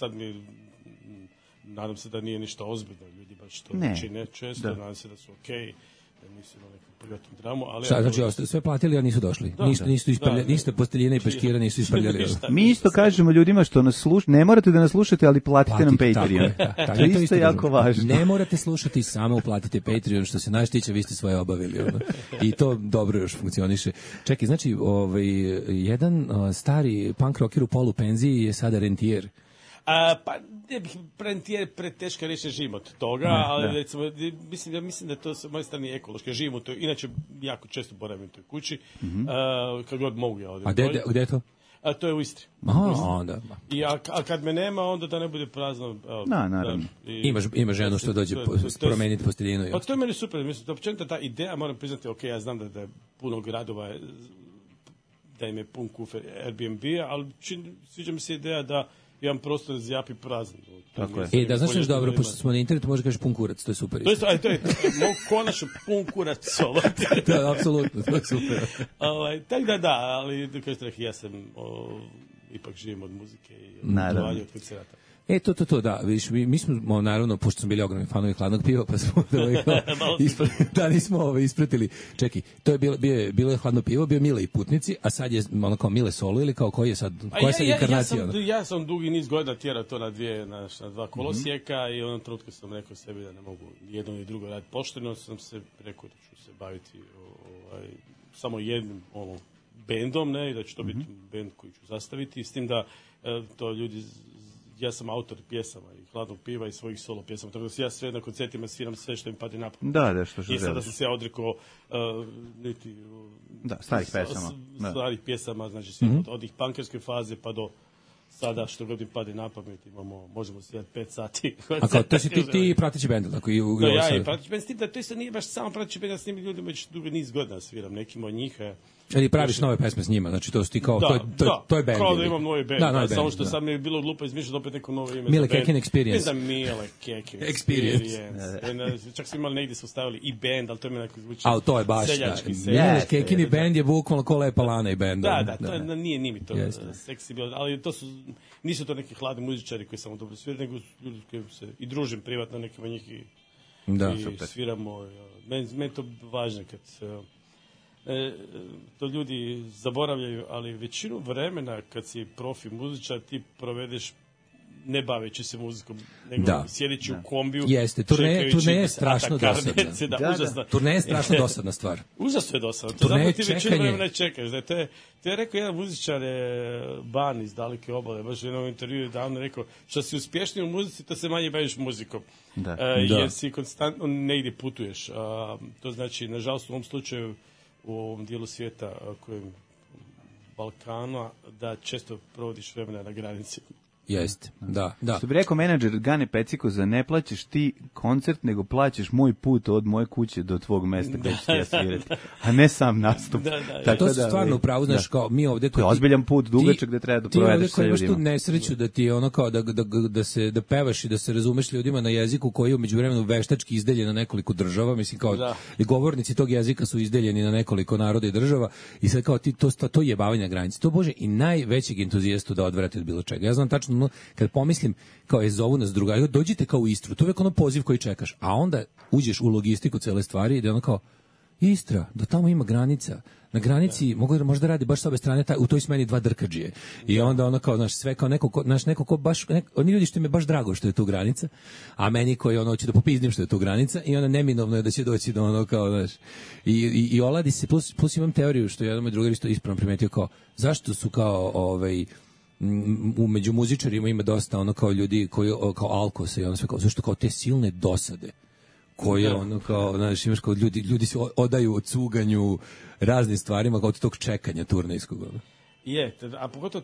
nadam se da nije ništa ozbiljno, ljudi baš to čine često, nadam se da su okej, da nisu imali neku privatnu dramu, ali... Znači, sve platili, a nisu došli? Niste posteljine i peškira nisu isprljali? Mi isto kažemo ljudima što nas slušate, ne morate da nas slušate, ali platite nam Patreon. To je isto jako važno. Ne morate slušati, samo uplatite Patreon, što se naš tiče, vi ste svoje obavili. I to dobro još funkcioniše. Čekaj, znači, jedan stari punk rocker u polupenziji je sada rentijer. Pa ne bih preteška reći živim od toga, ali recimo, mislim da je to s moje strane ekološki. Živim u toj, inače jako često boravim u toj kući, kad god mogu ja ovdje. A gdje je to? To je u Istri. Onda. A kad me nema, onda da ne bude prazno. Naravno. Ima ženu što dođe promeniti posteljinu. Pa to je meni super, mislim, da općenito ta ideja, moram priznati, ja znam da je puno gradova, da im je pun kufer Airbnb-a, ali sviđa mi se ideja da imam prostor da zjapi prazan. Tako je. Da znaš nešto dobro, pošto smo na internetu, može kažeš pun kurac, to je super. To je konačno pun kurac solo. Da, apsolutno, to je super. Tako da, ali kažete, ja sam ipak živim od muzike i od naravno. Od koncerata. To, da, vidiš, mi smo, naravno, pošto smo bili ogromni fanovi hladnog piva, pa smo nismo ispratili. Čekaj, to je bilo je hladno pivo, bio Mile i Putnici, a sad je ono kao Mile solo ili kao koji je sad, koja je sad inkarnacija? Ja sam dugi niz godina tjerao to na dva kolosijeka i u onom trenutku sam rekao sebi da ne mogu jedno i drugo raditi pošteno, sam se rekao da ću se baviti samo jednim bendom, ne, i da će to biti bend koji ću zastaviti, s tim da to ljudi, ja sam autor pjesama i hladnog piva i svojih solo pjesama, tako da ja sve na koncertima sviram sve što im padne na pamet. Da, što želiš. I sada sam se ja odrekao starih pjesama, znači svim od onih punkerske faze pa do sada što god im padne na pamet, možemo svirati 5 sati. A kao, to si ti prateći bend, tako i ja i prateći bend, s tim da to isto nije baš samo prateći bend, ja s njim ljudima već dugo niz godina sviram, nekim od njih. Ali praviš nove pesme s njima, znači to si ti kao, to je bend. Kao da imam novi bend, samo što sad mi je bilo glupo izmišljati opet neko novo ime. Mile Kekin Experience. Ne znam, Mile Kekin Experience. Čak su imali negdje su stavili i bend, ali to mi neko zvuči seljački. Mile Kekin i bend je bukvalno ko Lepa Lana i bend. Da, nije mi to seksi bilo, ali to su, nisu to neki hladni muzičari koji samo dobro sviraju, nego ljudi koji se i družim privatno nekima njih i sviramo. Meni to važno kad to ljudi zaboravljaju, ali većinu vremena kad si profi muzičar ti provedeš ne baveći se muzikom, nego sjedeći u kombiju. Jeste, turneja je strašno dosadna. Turneja je strašno dosadna stvar. Užasno je dosadna. To zapravo ti većinu vremena čekaš. To je rekao jedan muzičar, Ban iz Daleke obale, baš u jednom intervjuu davno rekao, što si uspješniji u muzici, to se manje baviš muzikom. Jer si konstantno negdje putuješ. To znači, nažalost u ovom slučaju, u ovom dijelu svijeta kojem Balkana, da često provodiš vremena na granici. Jeste, da. Što bi rekao menadžer Gane Peciko, za ne plaćaš ti koncert, nego plaćaš moj put od moje kuće do tvog mesta gdje ću ti ja svirati, a ne sam nastup. To su stvarno upravo, znaš, kao mi ovdje... To je ozbiljan put, dugačak gde treba da provedeš sa ljudima. Ti ovdje koji imaš tu nesreću da ti je ono kao da pevaš i da se razumeš ljudima na jeziku koji je umeđu vremenu veštački izdeljen na nekoliko država, mislim kao i govornici tog jezika su izdeljeni na nekoliko naroda i država i sad kao ti to jebavanje na granici. To Bože i najvećeg entuzijastu da odvrate od bilo čega. Ja znam tačno kad pomislim, kao je zovu nas drugari, dođite kao u Istru, to je uvijek ono poziv koji čekaš, a onda uđeš u logistiku cele stvari i da ono kao, Istra, da tamo ima granica, na granici možda radi baš s obe strane, u toj smeni 2 drkađije, i onda ono kao, znaš, sve kao neko ko baš, oni ljudi što im je baš drago što je tu granica, a meni koji ono hoće da popizdim što je tu granica, i onda neminovno je da će doći do ono kao, znaš, i oladi se, plus imam teoriju, što jedan moj drugar isto ispravno primetio, kao, zašto su kao, među muzičarima ima dosta ono kao ljudi koji kao alkose i ono sve kao, zašto kao te silne dosade koje ono kao, znaš, imaš kao ljudi se odaju od cuganju raznim stvarima kao od tog čekanja turnejskog. Je, a pogotovo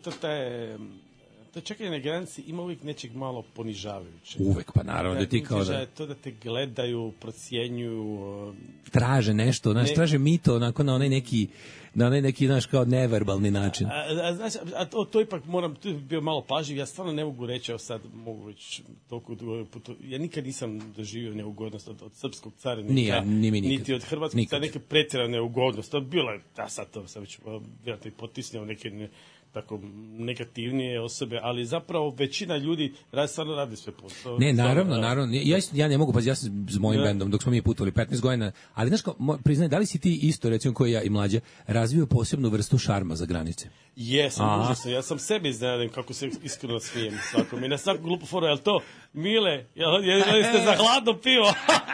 to čekanje na granici ima uvijek nečeg malo ponižavajuće. Uvijek, pa naravno da ti kao da... To da te gledaju, procjenjuju... Traže nešto, znaš, traže mito onako na onaj neki, znaš, kao neverbalni način. A to ipak tu bio malo pažljiv, ja stvarno ne mogu reći, evo sad mogu već toliko dugo, ja nikad nisam doživio neugodnost od srpskog carinika, niti od hrvatskog carinika, neke pretjerane neugodnost. To bilo je, sad to sam već vjerojatno i potisnio neke tako negativnije osobe, ali zapravo većina ljudi stvarno radi sve posao. Ne, naravno. Ja ne mogu, pa ja sam s mojim bendom, dok smo mi putovali 15 godina, ali znaš kao, priznaj, da li si ti isto, recimo, koji ja i mlađe, razvio posebnu vrstu šarma za granice? Jesam, užasno. Ja sam sebi iznenadim kako se iskreno smijem svakom. I na svaku glupu foru, jel to, Mile, jel ste za hladno pivo?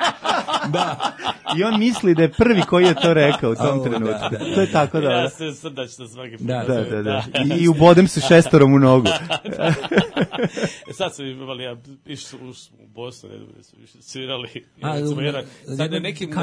Da. I on misli da je prvi koji je to rekao u tom trenutku. To je tako da. Ja se srdačno svaki put. Da. I ubodem se 6 u nogu. Sad su imali, išli u Bosnu, svirali. Sad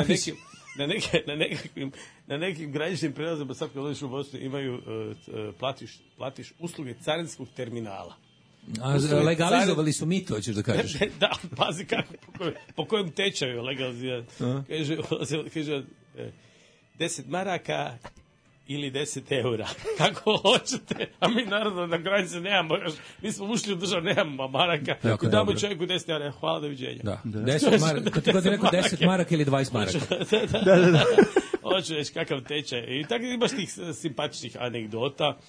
na nekim graničnim prelazima, sad kad odeš u Bosnu, imaju, platiš usluge carinskog terminala. Legalizovali su mito, hoćeš da kažeš? Da, pazi kako, po kojem tečaju legalizirati. Kaže, 10 maraka ili 10 eura, kako hoćete, a mi naravno na granici nemamo, mi smo ušli u državu, nemamo maraka, damo čovjeku 10 eura, hvala, doviđenja. Da, 10 maraka, kad ti god rekao 10 maraka ili 20 maraka. Da. Hoću reći kakav tečaj. I tako imaš tih simpatičnih anegdota.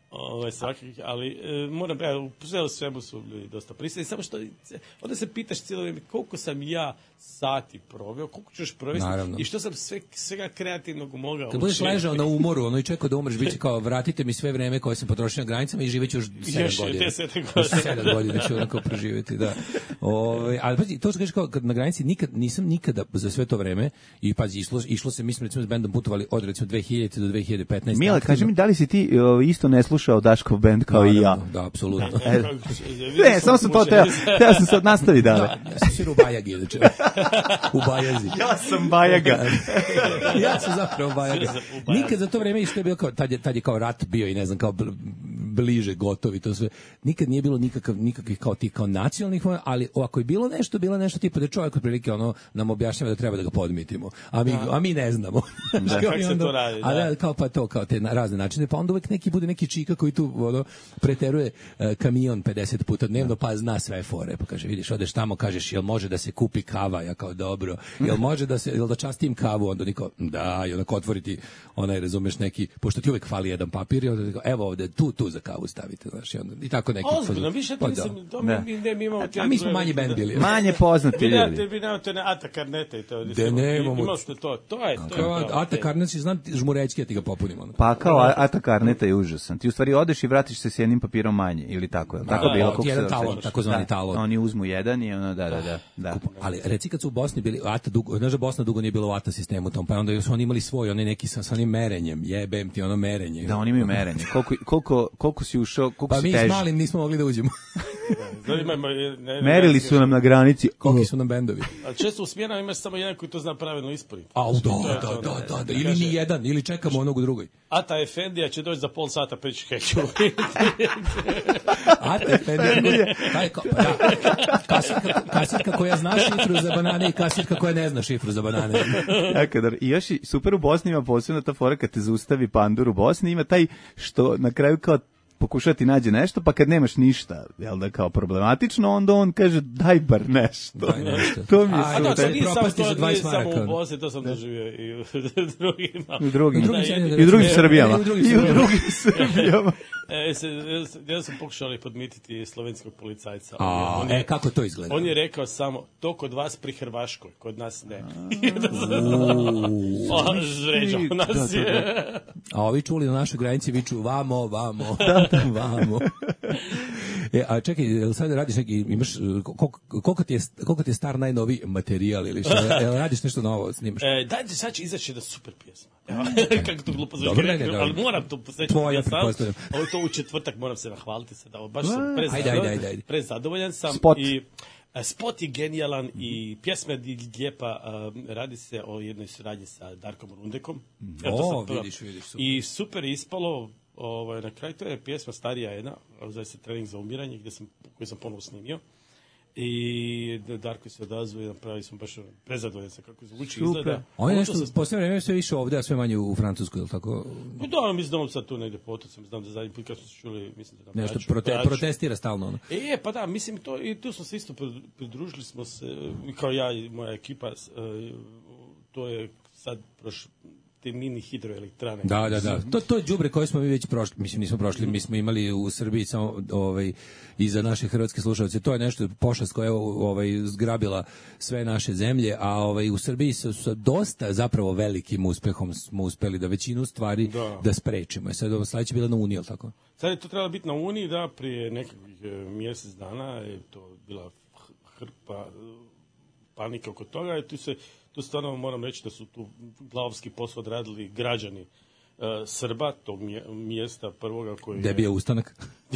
Svakih, ali moram, u svemu su ljudi dosta prisutni, samo što onda se pitaš cijelo vrijeme koliko sam ja sati proveo, koliko ću još provesti. Naravno. I što sam svega kreativnog mogao. Kad budeš ležao na umoru, i čekao da umreš, bit će kao vratite mi sve vreme koje sam potrošio na granicama i živeću još 7 godina. 7 godina ću onako preživjeti, da. Ali pazi, to što kažeš kao kad na granici nisam nikada za sve to vreme i pazi, išlo se, mi smo recimo s bendom putovali od recimo 2000 do 2015. Mile, kaži mi, da li si ti isto ne slušao Daškov bend kao i ja? Da, apsolutno. Ne, samo sam to teo sam sad nastavi dalje. Ja sam sir u Bajagi, znači. U Bajazi. Ja sam Bajaga. Ja sam zapravo Bajaga. Nikad za to vreme isto je bilo kao, tad je kao rat bio i ne znam, kao bliže gotovi to sve. Nikad nije bilo nikakvih kao tih kao nacionalnih, ali ako je bilo nešto tipa da čovjek otprilike nam objašnjava da treba da ga podmitimo. A mi ne znamo. Kako se to radi? A kao pa to kao te razne načine, pa onda uvek bude neki čika koji tu preteruje kamion 50 puta dnevno, pa zna sve fore, pa kaže vidiš, odeš tamo, kažeš jel može da se kupi kava, ja kao dobro, jel može jel da častim kavu, onda niko da, i onako otvoriti onaj, razumeš, neki, pošto ti uvek fali jedan papir i onda niko, evo ovde tu za kavu stavite, znaš, i tako neki. Ozbiljno, više to nisam, mi imamo... A mi smo manji bend bili. Manje poznati ljudi. Vi nemate Ata Karneta i to. Da nemamo. Imali ste to je. Ata Karnet, znam žmurećki, ja ti ga popunim. Pa kao Ata Karneta je užasan. Ti u stvari odeš i vratiš se s jednim papirom manje, ili tako je. Tako bilo kako jedan talon, takozvani talon. Oni uzmu jedan i ono da. Ali reci kad su u Bosni bili Ata dugo, znaš da Bosna dugo nije bilo u Ata sistemu tom, pa onda su oni imali svoj, oni neki sa onim merenjem, jebem ti ono merenje. Da, oni imaju merenje. Koliko si ušao, koliko si teži. Pa mi s malim nismo mogli da uđemo. Merili su nam na granici. Koliki su nam bendovi. A često u smjenama imaš samo jedan koji to zna pravilno isporiti. Da. Ili ni jedan, ili čekamo onog u drugoj. Ata Efendija će doći za pol sata prići heću. Ata Efendija, kasirka koja zna šifru za banane i kasirka koja ne zna šifru za banane. I još super u Bosni ima posebno ta fora kad te zaustavi pandur u Bosni, ima taj što na kraju kao pokušati nađe nešto, pa kad nemaš ništa, jel da kao problematično, onda on kaže daj bar nešto. To mi je super. A to nije samo u Bosni, to sam doživio i u drugima. I u drugim Srbijama. Ja sam pokušao podmititi slovenskog policajca. Kako to izgleda? On je rekao samo, to kod vas pri Hrvaškoj, kod nas ne. Žređao nas je. A ovi čuli na našoj granici viču vamo. Vamo. A čekaj, sad radiš neki, imaš, koliko ti je star najnoviji materijal ili što? Radiš nešto novo, snimaš? Dajte, sad će izaći da super pjesma. Kako to glupo zvuči, ali moram to posjećati. Ovo to u četvrtak, moram se nahvaliti sada. Baš sam prezadovoljan sam. Spot je genijalan i pjesma je lijepa. Radi se o jednoj suradnji sa Darkom Rundekom. Vidiš, super. I super je ispalo. Na kraju to je pjesma starija jedna, zove se Trening za umiranje, koju sam ponovo snimio. I Darko se odazvao i napravili smo baš prezadovoljan sa kako zvuči, izgleda. On je nešto, posljedno vreme sve više ovdje, a sve manje u Francusku, je li tako? Da, mislim da on sad tu negdje po otocima, znam da zadnji put kad smo se čuli, mislim da nešto protestira stalno. Ono. Pa da, mislim to, i tu smo se isto pridružili smo se, kao ja i moja ekipa, to je sad te mini hidroelektrane. Da. To je đubre koje smo mi već prošli, mislim nismo prošli, mi smo imali u Srbiji samo i za naše hrvatske slušalce, to je nešto pošast koja je zgrabila sve naše zemlje, a u Srbiji sa dosta zapravo velikim uspehom smo uspeli da većinu stvari da sprečimo. Sad sledeće bila na Uniji, je li tako? Sad je to trebalo biti na Uniji, da, prije nekakvih mjesec dana je to bila hrpa panika oko toga i tu stvarno moram reći da su tu glavski posao odradili građani Srba, tog mjesta prvoga koji... Gde je bio ustanak?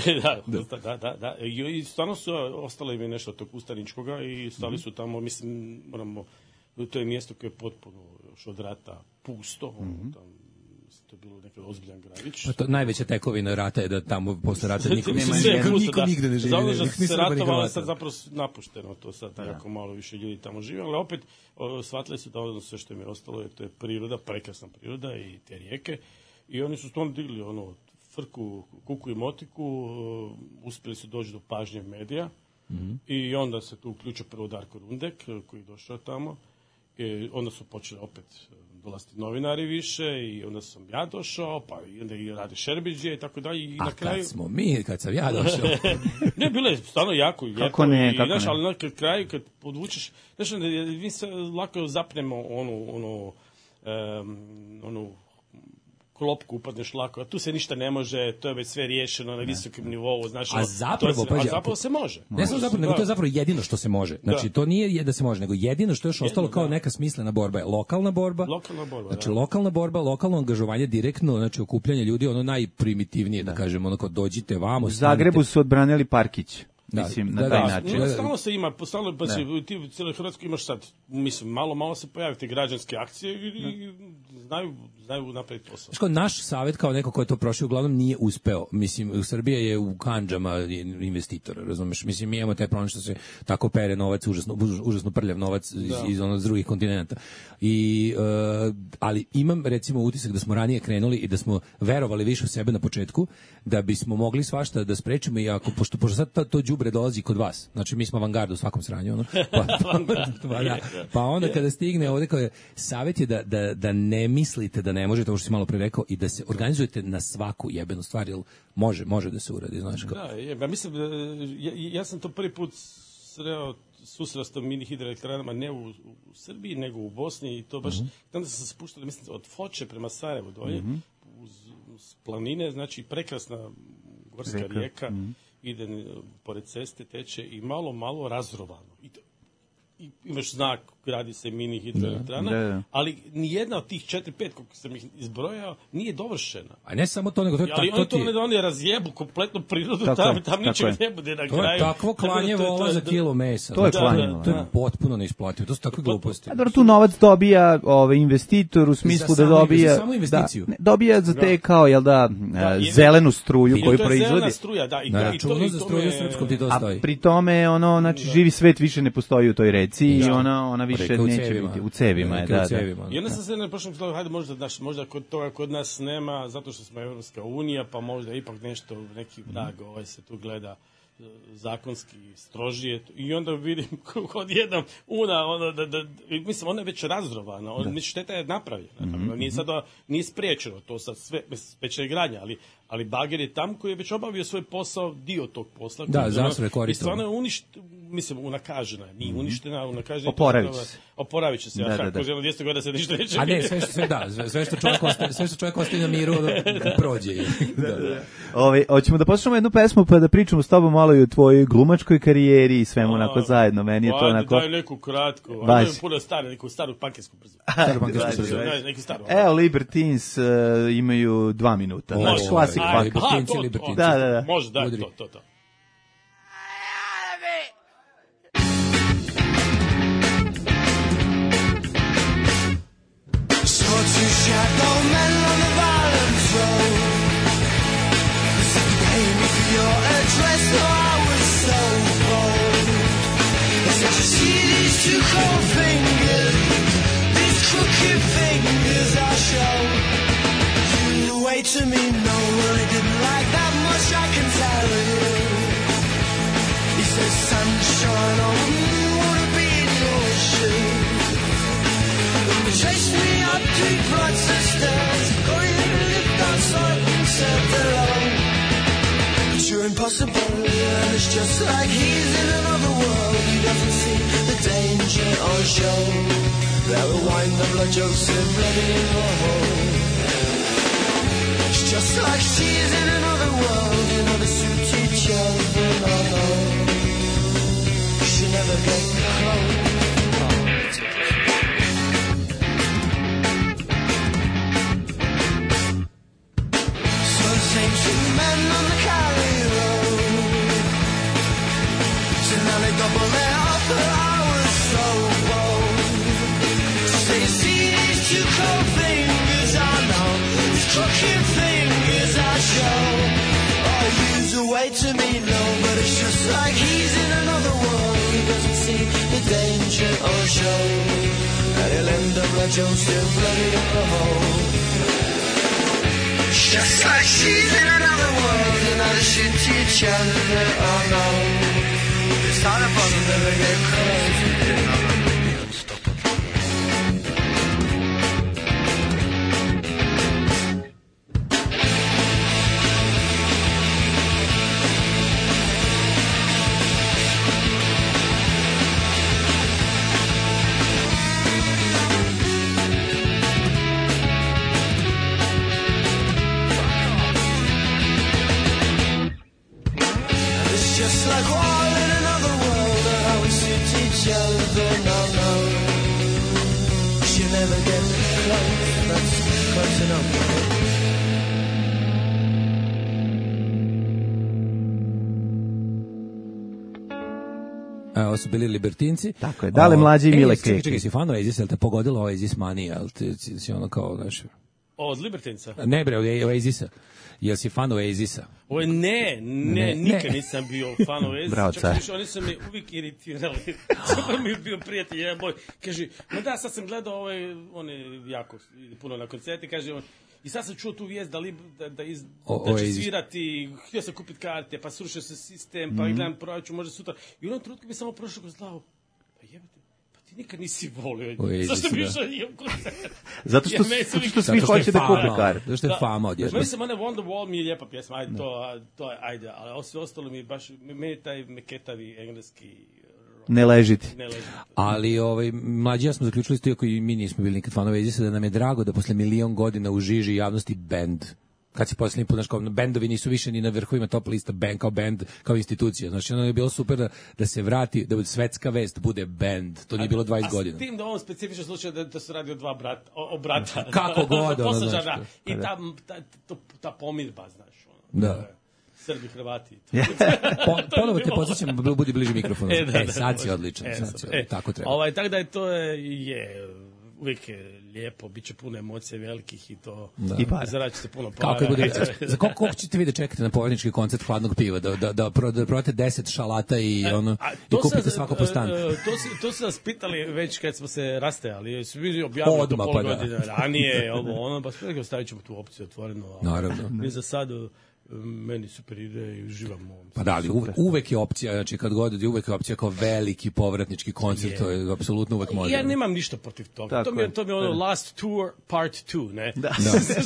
Da. I stvarno su ostale im je nešto od tog ustaničkoga i stali su tamo, mislim, to je mjesto koje je potpuno još od rata pusto, to je bilo nekada ozbiljan gradić. Pa najveća tekovina rata je da tamo posle rata niko nigde ne živi. Zato što se ratovalo, sad zapravo napušteno to sad, jako malo više ljudi tamo žive, ali opet shvatili su da ono sve što im je ostalo, to je priroda, prekrasna priroda i te rijeke, i oni su stvarno digli frku, kuku i motiku, uspjeli su doći do pažnje medija, i onda se tu uključio prvo Darko Rundek, koji je došao tamo, onda su počeli opet dolaziti novinari više i onda sam ja došao, pa i onda i Rade Šerbiđe i tako dalje. I a na kraju... kad sam ja došao. Ne, bilo je stvarno jako lijepo. Kako ne. Ali na kraju kad podvučeš, znaš, mi se lako zapnemo onu klopku, upadneš lako, a tu se ništa ne može, to je već sve riješeno na visokom nivou, znači... A zapravo se može. Ne samo zapravo, nego to je zapravo jedino što se može. Znači, to nije da se može, nego jedino što je još ostalo kao neka smislena borba je lokalna borba. Znači, lokalna borba, lokalno angažovanje direktno, znači, okupljanje ljudi, ono najprimitivnije, da kažemo, ono kao dođite vamo. U Zagrebu su odbranili Parkić. Mislim, na taj način. Stalno se ima, ti u cijeloj Hrvatskoj imaš sad, mislim, malo se pojavite građanske akcije i znaju napraviti posao. Naš savjet kao neko ko je to prošao uglavnom nije uspeo. Mislim, Srbija je u kandžama investitora, razumeš? Mislim, mi imamo taj problem što se tako pere novac, užasno prljav novac iz drugih kontinenta. Ali imam, recimo, utisak da smo ranije krenuli i da smo verovali više u sebe na početku, da bismo mogli svašta da sprečimo i pošto sad to đubre dolazi kod vas. Znači, mi smo avangard u svakom sranju, ono. Pa onda kada stigne ovde, kao je, savjet je da ne mislite da ne možete, ovo što si malo pre rekao, i da se organizujete na svaku jebenu stvar, jer može da se uradi, znaš kao. Da, mislim, ja sam to prvi put susreo s tom mini hidroelektranama ne u Srbiji, nego u Bosni i to baš, onda sam se spuštao, mislim, od Foče prema Sarajevu dolje, uz planine, znači prekrasna gorska rijeka, ide pored ceste, teče i malo razrovano. I imaš znak, gradi se mini hidroelektrana, ali nijedna od tih 4-5 koliko sam ih izbrojao nije dovršena. A ne samo to, nego oni razjebu kompletnu prirodu, tam ničeg ne bude na kraju. To je takvo klanje vola za kilo mesa. To je klanje. To je potpuno neisplativo. To su takve gluposti. A dobro, tu novac dobija investitor u smislu da dobija... Za samu investiciju. Dobija za te kao, zelenu struju koju proizvodi. Zelena struja, da. Na računu za struju srpskom ti to stoji. A pri tome, znači, živi svet više ne postoji u toj reci i ona više neće biti u cevima. I onda sam se na prošlom slogu, hajde možda kod nas nema, zato što smo Evropska unija, pa možda ipak nešto, neki vrag se tu gleda zakonski strožije i onda vidim odjednom mislim, ona je već razrovana, šteta je napravljena, nije spriječeno, to sad sve, već je gradnja, ali bager je tam koji je već obavio svoj posao, dio tog posla. Da, zasre koristila. I stvarno je unakažena, nije uništena, unakažena. Oporavit će se. Ja tako želim 200 godina se ništa neće. A ne, sve što čovjek ostaje na miru, prođe. Hoćemo da poslušamo jednu pesmu pa da pričamo s tobom malo i o tvojoj glumačkoj karijeri i svemu onako zajedno. Meni je to onako... Daj neku kratko. Daj puno neku staru pankesku brzu. Evo, Libertines imaju 2 minuta. Znači, klasik punk. Da. Može, daj, to. Shadow men on the violent road. Pay me for your address, so I was so bold. I said, you see these two cold fingers, these crooked fingers I show. You wait to me, no, really didn't like that much, I can tell you. He said, sunshine, I wouldn't want to be in your shoes. Chase me up to Broadway stairs, going to lift outside and said hello. But you're impossible, and it's just like he's in another world. He doesn't see the danger on show. There will wind up like Joseph living in the hole. It's just like she's in another world, they suit each other, no. She never gets close. Two men on the Cali road. So now they double their offer. I was so bold. So you see these two cold fingers I know, these crooked fingers I show. Oh, use a way to me, no, but it's just like he's in another world. He doesn't see the danger on show, and he'll end up like Joseph bloody in the hole. Just like she's in another world, another shit to each other, oh no. It's not a problem, never get close. Ovo su bili Libertinci. Tako je, Dale Mlađe i Mile Keki. Čekaj, si fan Oasis, jel te pogodilo Oasis manija, jel ti si ono kao, znaš... Od Libertinca? Ne bre, od Oasisa. Jel si fan Oasisa? Ne, nikad nisam bio fan Oasisa. Bravo, čak više, oni su me uvijek iritirali. Super mi je bio prijatelj, jedan boj. Kaže, ma da, sad sam gledao on je jako puno na koncerti, kaže on, i sad sam čuo tu vijest da će svirati, htio sam kupiti karte, pa srušio se sistem, pa gledam proračun, možda sutra. I u jednom trenutku mi samo prošao kroz glavu, pa jebate, pa ti nikad nisi volio. Zašto bi išao i koncert? Zato što svi hoće da kupe karte. Zato što je fama odjedno. Mislim, one Wonderwall mi je lijepa pjesma, ajde, ali sve ostalo mi baš, meni taj meketavi engleski... Ne ležiti. Ali mlađi ja smo zaključili isto, iako i mi nismo bili nikad fanovi Oasisa, da nam je drago da posle milion godina u žiži javnosti bend. Kad si posljednji put, znaš, bendovi nisu više ni na vrhovima top lista, band kao bend, kao institucija. Znači, ono je bilo super da se vrati, da svetska vest bude bend. To nije bilo 20 godina. A s tim da ovom specifičnom slučaju da se radi o brata. Kako god, ono, znaš. I ta pomirba, znaš. Da. Srbi, Hrvati. Ponovo te podsjećam, budi bliži mikrofonu. Sad si odličan. Tako treba. Tako da to je uvijek je lijepo, bit će puno emocija velikih i to. I para. Zaraći se puno para. Kako bude, za koliko ćete vi da čekate na povednički koncert hladnog piva? Da prodate 10 šalata i kupite svako po stanu? To su nas pitali već kad smo se rastajali. Su bili objavili to pol godine ranije, pa sve stavit ćemo tu opciju otvoreno. Naravno. Mi za sad... Meni super ide i uživam u ovom. Pa da, ali uvek je opcija, znači kad god uvek je opcija kao veliki povratnički koncert, to je apsolutno uvek može. Ja nemam ništa protiv toga. To mi je ono Last Tour Part 2, ne? Da.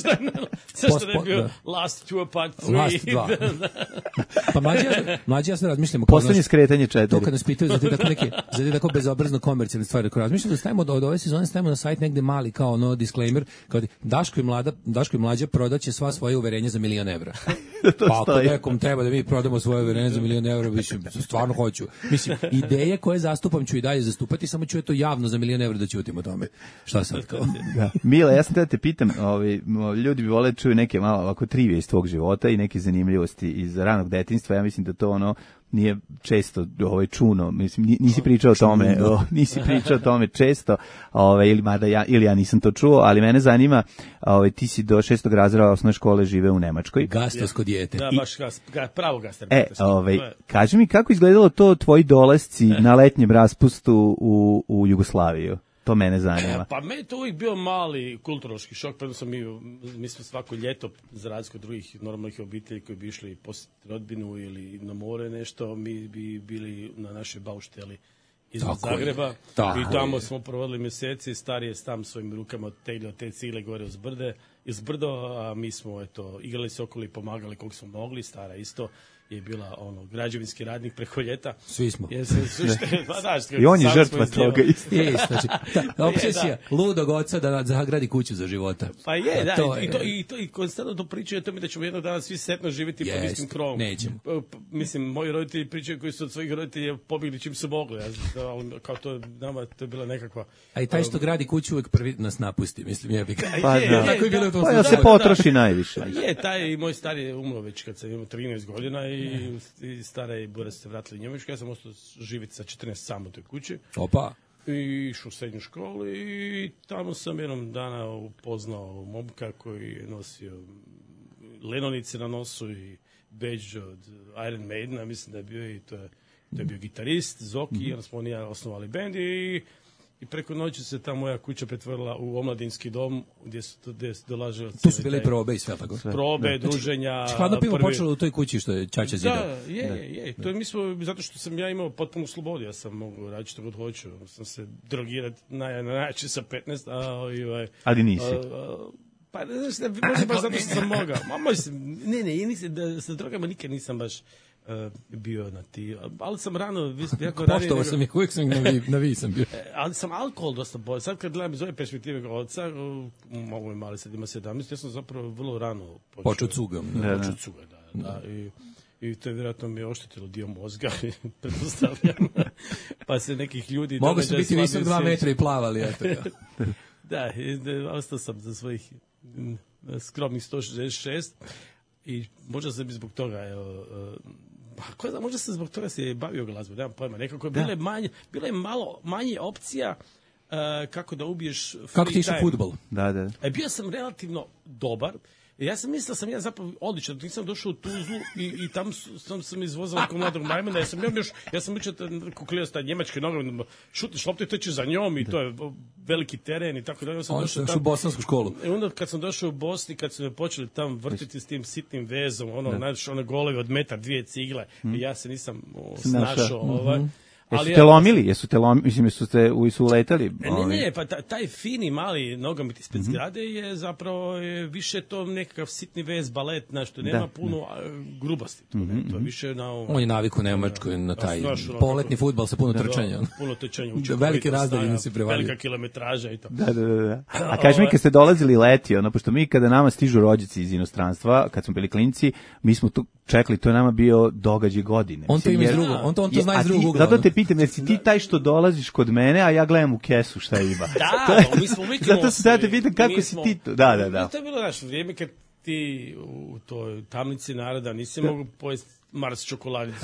Zašto ne bio Last Tour Part 3? Last 2. Pa mlađi ja sam razmišljamo. Poslednje skretanje 4. To kad nas pitaju za te tako bezobrazno komercijalne stvari, koje razmišljamo da stavimo od ove sezone, stavimo na sajt negde mali kao ono disclaimer, kao Daško i Mlađa prodaće sva svoje uverenja za €1.000.000. Pa ako nekom treba da mi prodamo svoje uverenje za €1.000.000, mislim, stvarno hoću. Mislim, ideje koje zastupam ću i dalje zastupati, samo ću to javno za €1.000.000 da ćutim o tome. Šta sad kao? Da. Mila, ja sam da te pitam, ljudi bi vole čuju neke malo ovako trivije iz tvog života i neke zanimljivosti iz ranog detinjstva. Ja mislim da to ono nije često čuno, mislim nisi pričao o tome, često, ili ja nisam to čuo, ali mene zanima, ti si do 6. razreda osnovne škole žive u Nemačkoj. Gastosko dijete. Da, baš pravo gastosko. Kaži mi kako izgledalo to tvoji dolasci na letnjem raspustu u Jugoslaviju? To mene zanima. Pa me je to uvijek bio mali kulturološki šok, predno sam mi smo svako ljeto, za razliku od drugih normalnih obitelji koji bi išli posjetiti rodbinu ili na more nešto, mi bi bili na našoj baušteli iznad Zagreba i tamo smo provodili mjeseci, starije tam svojim rukama teglio te cigle gore iz brdo, a mi smo igrali se okolo i pomagali koliko smo mogli, stara isto je bila građevinski radnik preko ljeta. Svi smo. I on je žrtva toga isto. Znači, obsesija ludog oca da zagradi kuću za života. Pa je, da, i konstantno to pričaju o tome da ćemo jednog dana svi setno živjeti pod istim krovom. Nećemo. Mislim, moji roditelji pričaju koji su od svojih roditelja pobjegli čim su mogli. Kao to, nama to je bila nekakva... A i taj što gradi kuću uvek prvi nas napusti, mislim, jebika. Pa da se potroši najviše. Je, taj moj stari je umro već kad sam imao 13 godina i stara i Bura se vratili u Njemačku. Ja sam ostao živjeti sa 14 sam u toj kući. Opa. I išao u srednju školu i tamo sam jednom dana upoznao momka koji je nosio lenonice na nosu i badge od Iron Maidena, mislim da je bio i to je bio gitarist, Zoki, i onda smo oni osnovali bend i preko noći se ta moja kuća pretvorila u omladinski dom gdje su dolažili... Tu su bile probe i sve tako. Probe, druženja... Hladno pivo počelo u toj kući što je Čača zidao. Da, je. To je, mi smo, zato što sam ja imao potpunu slobodu, ja sam mogu raditi što god hoću. Sam se drogirati najjače sa 15, ali nisi. Pa ne znaš, možda baš zato što sam mogao. Ne, sa drogama nikad nisam baš... bio na ti, ali sam rano poštovao sam ih, uvijek sam na vi sam bio. Ali sam alkohol dosta bolje. Sad kad gledam iz ove perspektive kao oca, mogu mi mali sad ima 17, ja sam zapravo vrlo rano počeo cugam. Da. I to je vjerojatno mi je oštetilo dio mozga, pretpostavljam. Pa se nekih ljudi... Mogu su biti visok 2 metra i plavali, eto. Da, ostao sam za svojih skromnih 166 i možda sam zbog toga, možda sam zbog toga se bavio glazbom, nemam pojma, nekako je bilo je malo manje opcija kako da ubiješ free time. Kako ti išao fudbal? Da. Bio sam relativno dobar. Ja sam mislio da sam ja zapravo odličan, nisam došao u Tuzlu i tamo sam izvozao nekog mladog majmuna, ja sam učio kuklio s taj njemački nogomet, šutiš loptu i teče za njom i to je veliki teren i tako dalje. On se u bosansku školu. I onda kad sam došao u Bosni, kad su me počeli tamo vrtiti s tim sitnim vezom, one golove od metar, 2 cigle, i ja se nisam snašao. Jesu te uletali? Ne, pa taj fini mali nogomet ispred zgrade je zapravo više to nekakav sitni vez, balet, što nema puno grubosti. To je više on je naviku u Nemačkoj na taj poletni fudbal sa puno trčanja. Puno trčanja, velike razdaljine se prevalio. Velika kilometraža i to. Da. A kaži mi, kad ste dolazili leti, pošto mi kada nama stižu rođaci iz inostranstva, kad smo bili klinci, mi smo tu čekali, to je nama bio događaj godine. On to ima iz drugog, on to zna iz drugog ugla. Zato te pitam, jer si ti taj što dolaziš kod mene, a ja gledam u kesu šta ima. Mi smo uvijek zato se sada te pitam kako si ti to. Da. To je bilo naše vrijeme kad ti u toj tamnici naroda nisi mogu pojesti Mars čokoladicu.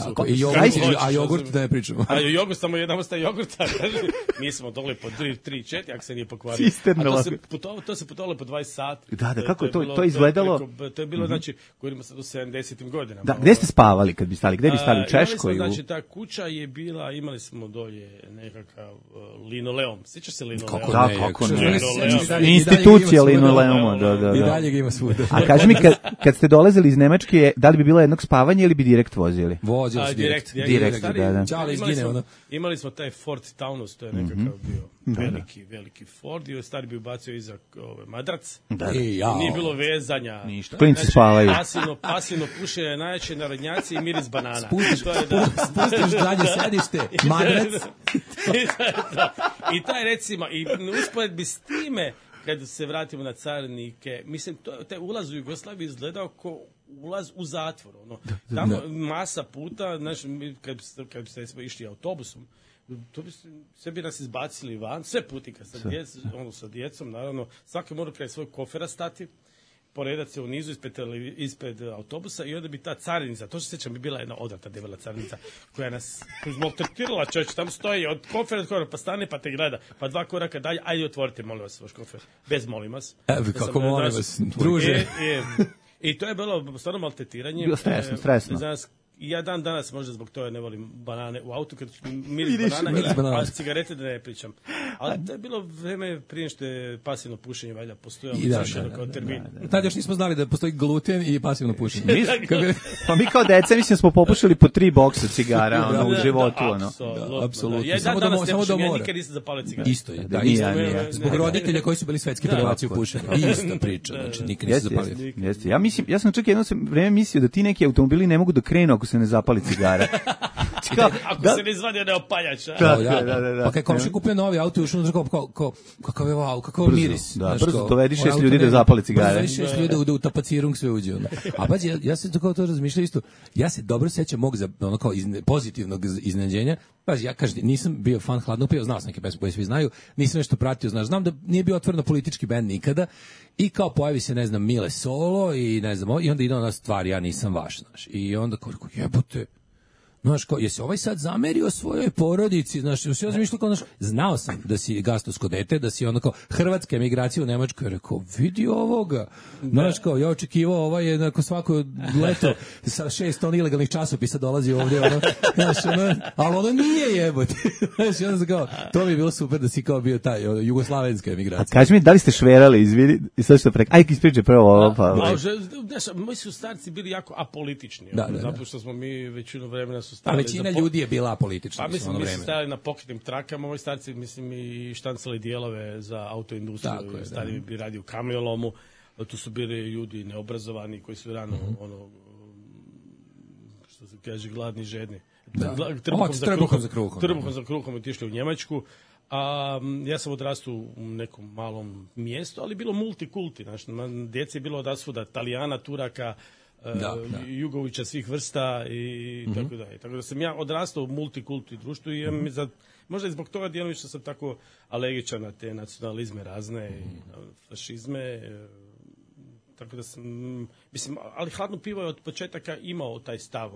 A jogurt da ne pričamo. A jogurt, samo jedna vrsta jogurta. Mi smo dole po 3-4, ako se nije pokvario. To se putovalo po 20 sati. Da, kako to izgledalo? To je bilo, znači, govorimo sad o 70. godinama. Da, gde ste spavali kad bi stali? Gde bi stali? U Češkoj? Znači, ta kuća je bila, imali smo dolje nekakav linoleum. Sjećaš se linoleum? Kako ne? Institucija linoleuma, da. I dalje ga ima svuda. A kaži mi, kad ste dolazili iz Nemačke, da li bi bilo jednog spavanja ili bi direkt vozili? Vozili se direkt, da. Imali smo taj Ford Taunus, to je nekakav bio veliki Ford, i stari bi ubacio iza madrac. Nije bilo vezanja. Ništa. Klinci spavaju. Pasivno pušenje, najjače narodnjaci i miris banana. Spustiš zadnje sedište, madrac. I taj, recimo, i usporedbi s time, kad se vratimo na carinike, mislim, taj ulaz u Jugoslaviju izgledao kao ulaz u zatvor. Tamo masa puta, znači, kad ste išli autobusom, sve bi nas izbacili van, sve putika sa djecom, naravno, svaki mora kraj svoj kofera stati, poredat se u nizu ispred autobusa i onda bi ta carinica, to se sjećam, bi bila jedna odrata debela carinica koja nas maltretirala, čovječ, tam stoji od kofera, pa stane, pa te gleda, pa 2 koraka dalje, ajde otvorite, molim vas, vaš kofer, bez molim vas. Kako molim vas, druže. I to je bilo stvarno maltretiranje. Bilo stresno. Ja dan danas možda zbog toga ne volim banane u autu, kad miris banana, a cigarete da ne pričam. Ali to je bilo vreme prije što je pasivno pušenje valjda postojalo kao termin. Tad još nismo znali da postoji gluten i pasivno pušenje. Pa mi kao deca, mislim, smo popušili po 3 boksa cigara u životu. Apsolutno. Ja dan danas ne pušim, ja nikad nisam zapalio cigaret. Isto je. Zbog roditelja koji su bili svetski prvaci u pušenju. Ista priča, znači nikad nisam zapalio. Ja sam čak jedno vreme mislio da ti neki automobili ne mogu da krenu ako se ne zapali cigara. Ako se ne izvadi od opaljača. Da. Pa kaj komši kupio novi auto i ušao na kakav je wow, kakav miris. Da, brzo dovedi 6 ljudi da zapali cigare. Brzo 6 ljudi da u tapacirung sve uđe. A pazi, ja sam to razmišljao isto. Ja se dobro sećam mog kao pozitivnog iznenađenja. Pazi, ja kažem, nisam bio fan Hladnog piva, znao sam neke pesme koje svi znaju, nisam nešto pratio, znam da nije bio otvoreno politički bend nikada, i kao pojavi se, ne znam, Mile Solo i ne znam, i onda ide ona stvar, ja nisam vaš, znaš, i onda kao, jebote, znaš, kao, jesi ovaj sad zamerio svojoj porodici, znaš, ja sam mišljao kao, znao sam da si gastosko dete, da si ono kao hrvatska emigracija u Nemačkoj, rekao, vidi ovoga, znaš, kao, ja očekivao, ovaj je nakon svako leto sa 6 ton ilegalnih časopisa dolazi ovdje, znaš, ali ono nije jebote, znaš, onda sam kao, to mi je bilo super da si kao bio taj jugoslavenska emigracija. A kaži mi, da li ste šverali, izvini, i sad što preko, aj ispričaj prvo ovo, pa. Moji su starci bili jako apolitični, zato što smo mi većinu vremena a većina ljudi je bila apolitična. Pa mislim, mi su stajali na pokretnim trakama, moji starci, mislim, i štancali dijelove za autoindustriju, stari bi radio u kamiolomu, tu su bili ljudi neobrazovani koji su rano, što se kaže, gladni, žedni. Trbuhom za kruhom otišli u Njemačku. Ja sam odrastao u nekom malom mjestu, ali bilo multikulti. Znači, djece je bilo odasvuda, Talijana, Turaka, Jugovića svih vrsta i tako dalje. Tako da sam ja odrastao u multikulti društvu i možda i zbog toga djelomično sam tako alergičan na te nacionalizme razne, fašizme, tako da sam, mislim, ali Hladno pivo je od početaka imao taj stav,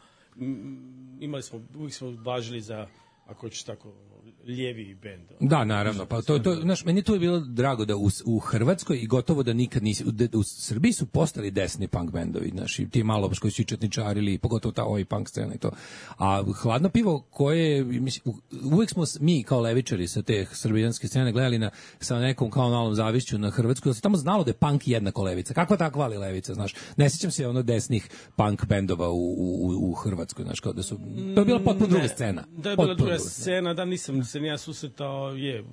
imali smo, uvijek smo važili za, ako hoćeš tako, lijevi bend. Da, naravno. Pa znaš, meni to je bilo drago da u Hrvatskoj i gotovo da nikad nisi, u Srbiji su postali desni punk bendovi, znaš, i ti malo koji su četničarili, pogotovo ta punk scena i to. A Hladno pivo koje, mislim, uvijek smo mi kao levičari sa te srbijanske scene gledali sa nekom kao malom zavišću na Hrvatsku, da se tamo znalo da je punk jednako levica. Kakva takva ali levica, znaš? Ne sjećam se desnih punk bendova u Hrvatskoj, znaš, kao da su, to je bila potpuno druga scena. Da je bila druga scena, da nisam se ja susretao,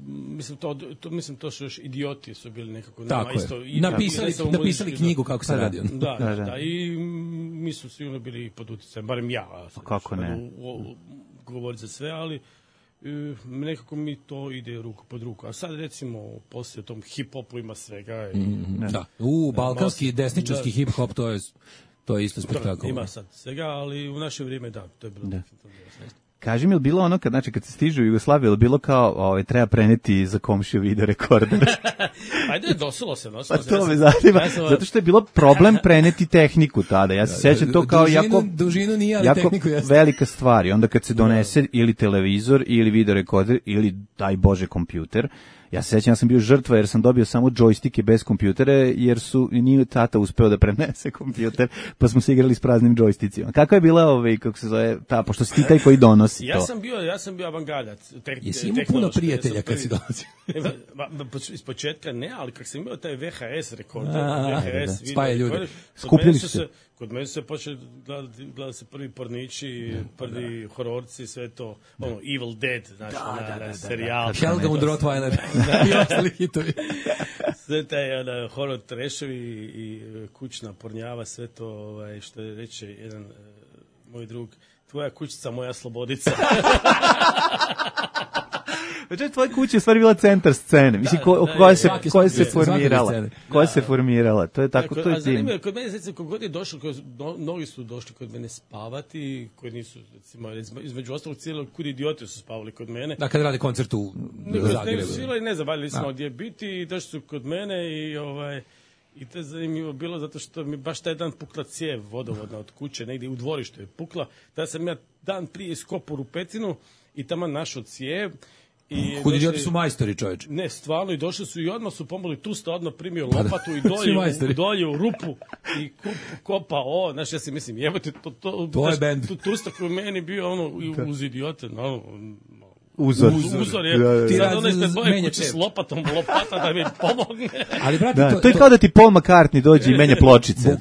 mislim to su još idioti su bili nekako. Tako je, napisali knjigu kako se radi. Da, i mi su sigurno bili pod utjecajem, barem ja. Kako ne? Govorit za sve, ali nekako mi to ide ruku pod ruku. A sad recimo, poslije tom hip-hopu ima svega. Da, balkanski desničarski hip-hop, to je isto spektakl. Ima sad svega, ali u naše vrijeme to je bilo. Kaži mi, je bilo ono kad se stižu u Jugoslaviju, je bilo kao treba preneti za komšiju video rekorder? Ajde, dosilo se. Pa to me zanima, zato što je bilo problem preneti tehniku tada. Ja se sjećam to kao dužinu nije, ali jako tehniku jeste. Velika stvar. I onda kad se donese ili televizor ili video rekorder ili, daj Bože, kompjuter, ja se sjećam, ja sam bio žrtva jer sam dobio samo džojstike bez kompjutera jer nije tata uspeo da prenese kompjuter, pa smo se igrali s praznim džojsticima. Kako je bila kako se zove, pošto si ti taj koji donosi to? Ja sam bio avangardac. Jesi imao puno prijatelja kad si dolazio? Iz početka ne, ali kad sam imao taj VHS rekorder, VHS spaje ljudi. Skupljili su se. Kod mene se počeli gledati se prvi pornići, prvi hororci, sve to, Evil Dead, znači, serijal. Helga und Rottweiler i ostali hitovi. Sve taj horor treševi i kućna pornjava, sve to, što je reče jedan moj drug, tvoja kućica, moja slobodica. Znači, tvoja kuća je stvari bila centar scene. Mislim, koja se formirala. Koja se formirala. To je tako, to je tim. Zanimljivo, kod mene, recimo, kod god je došlo, mnogi su došli kod mene spavati, koji nisu, recimo, između ostalog cijelo, kud idioti su spavali kod mene. Da, kad radi koncert u Zagrebu. Ne zabavili smo gdje biti i došli su kod mene i to je zanimljivo bilo zato što mi baš taj dan pukla cijev vodovodna od kuće, negdje u dvorištu je pukla. Tada sam ja dan prije iskopao rupecinu i tamo našao cijev. Hudi idioti su majstori, čovječ. Ne, stvarno, i došli su i odmah su pomogli Tusta, odmah primio lopatu i dolje u rupu i kopao, znaš, ja si mislim, jebote, to je bend. Tusta koji meni bio uz idiote, Uzor je. Ti sad ono ispred moje kuće s lopatom, lopata da mi pomogne. Ali, brate, to je kao da ti Paul McCartney dođe i menja pločice.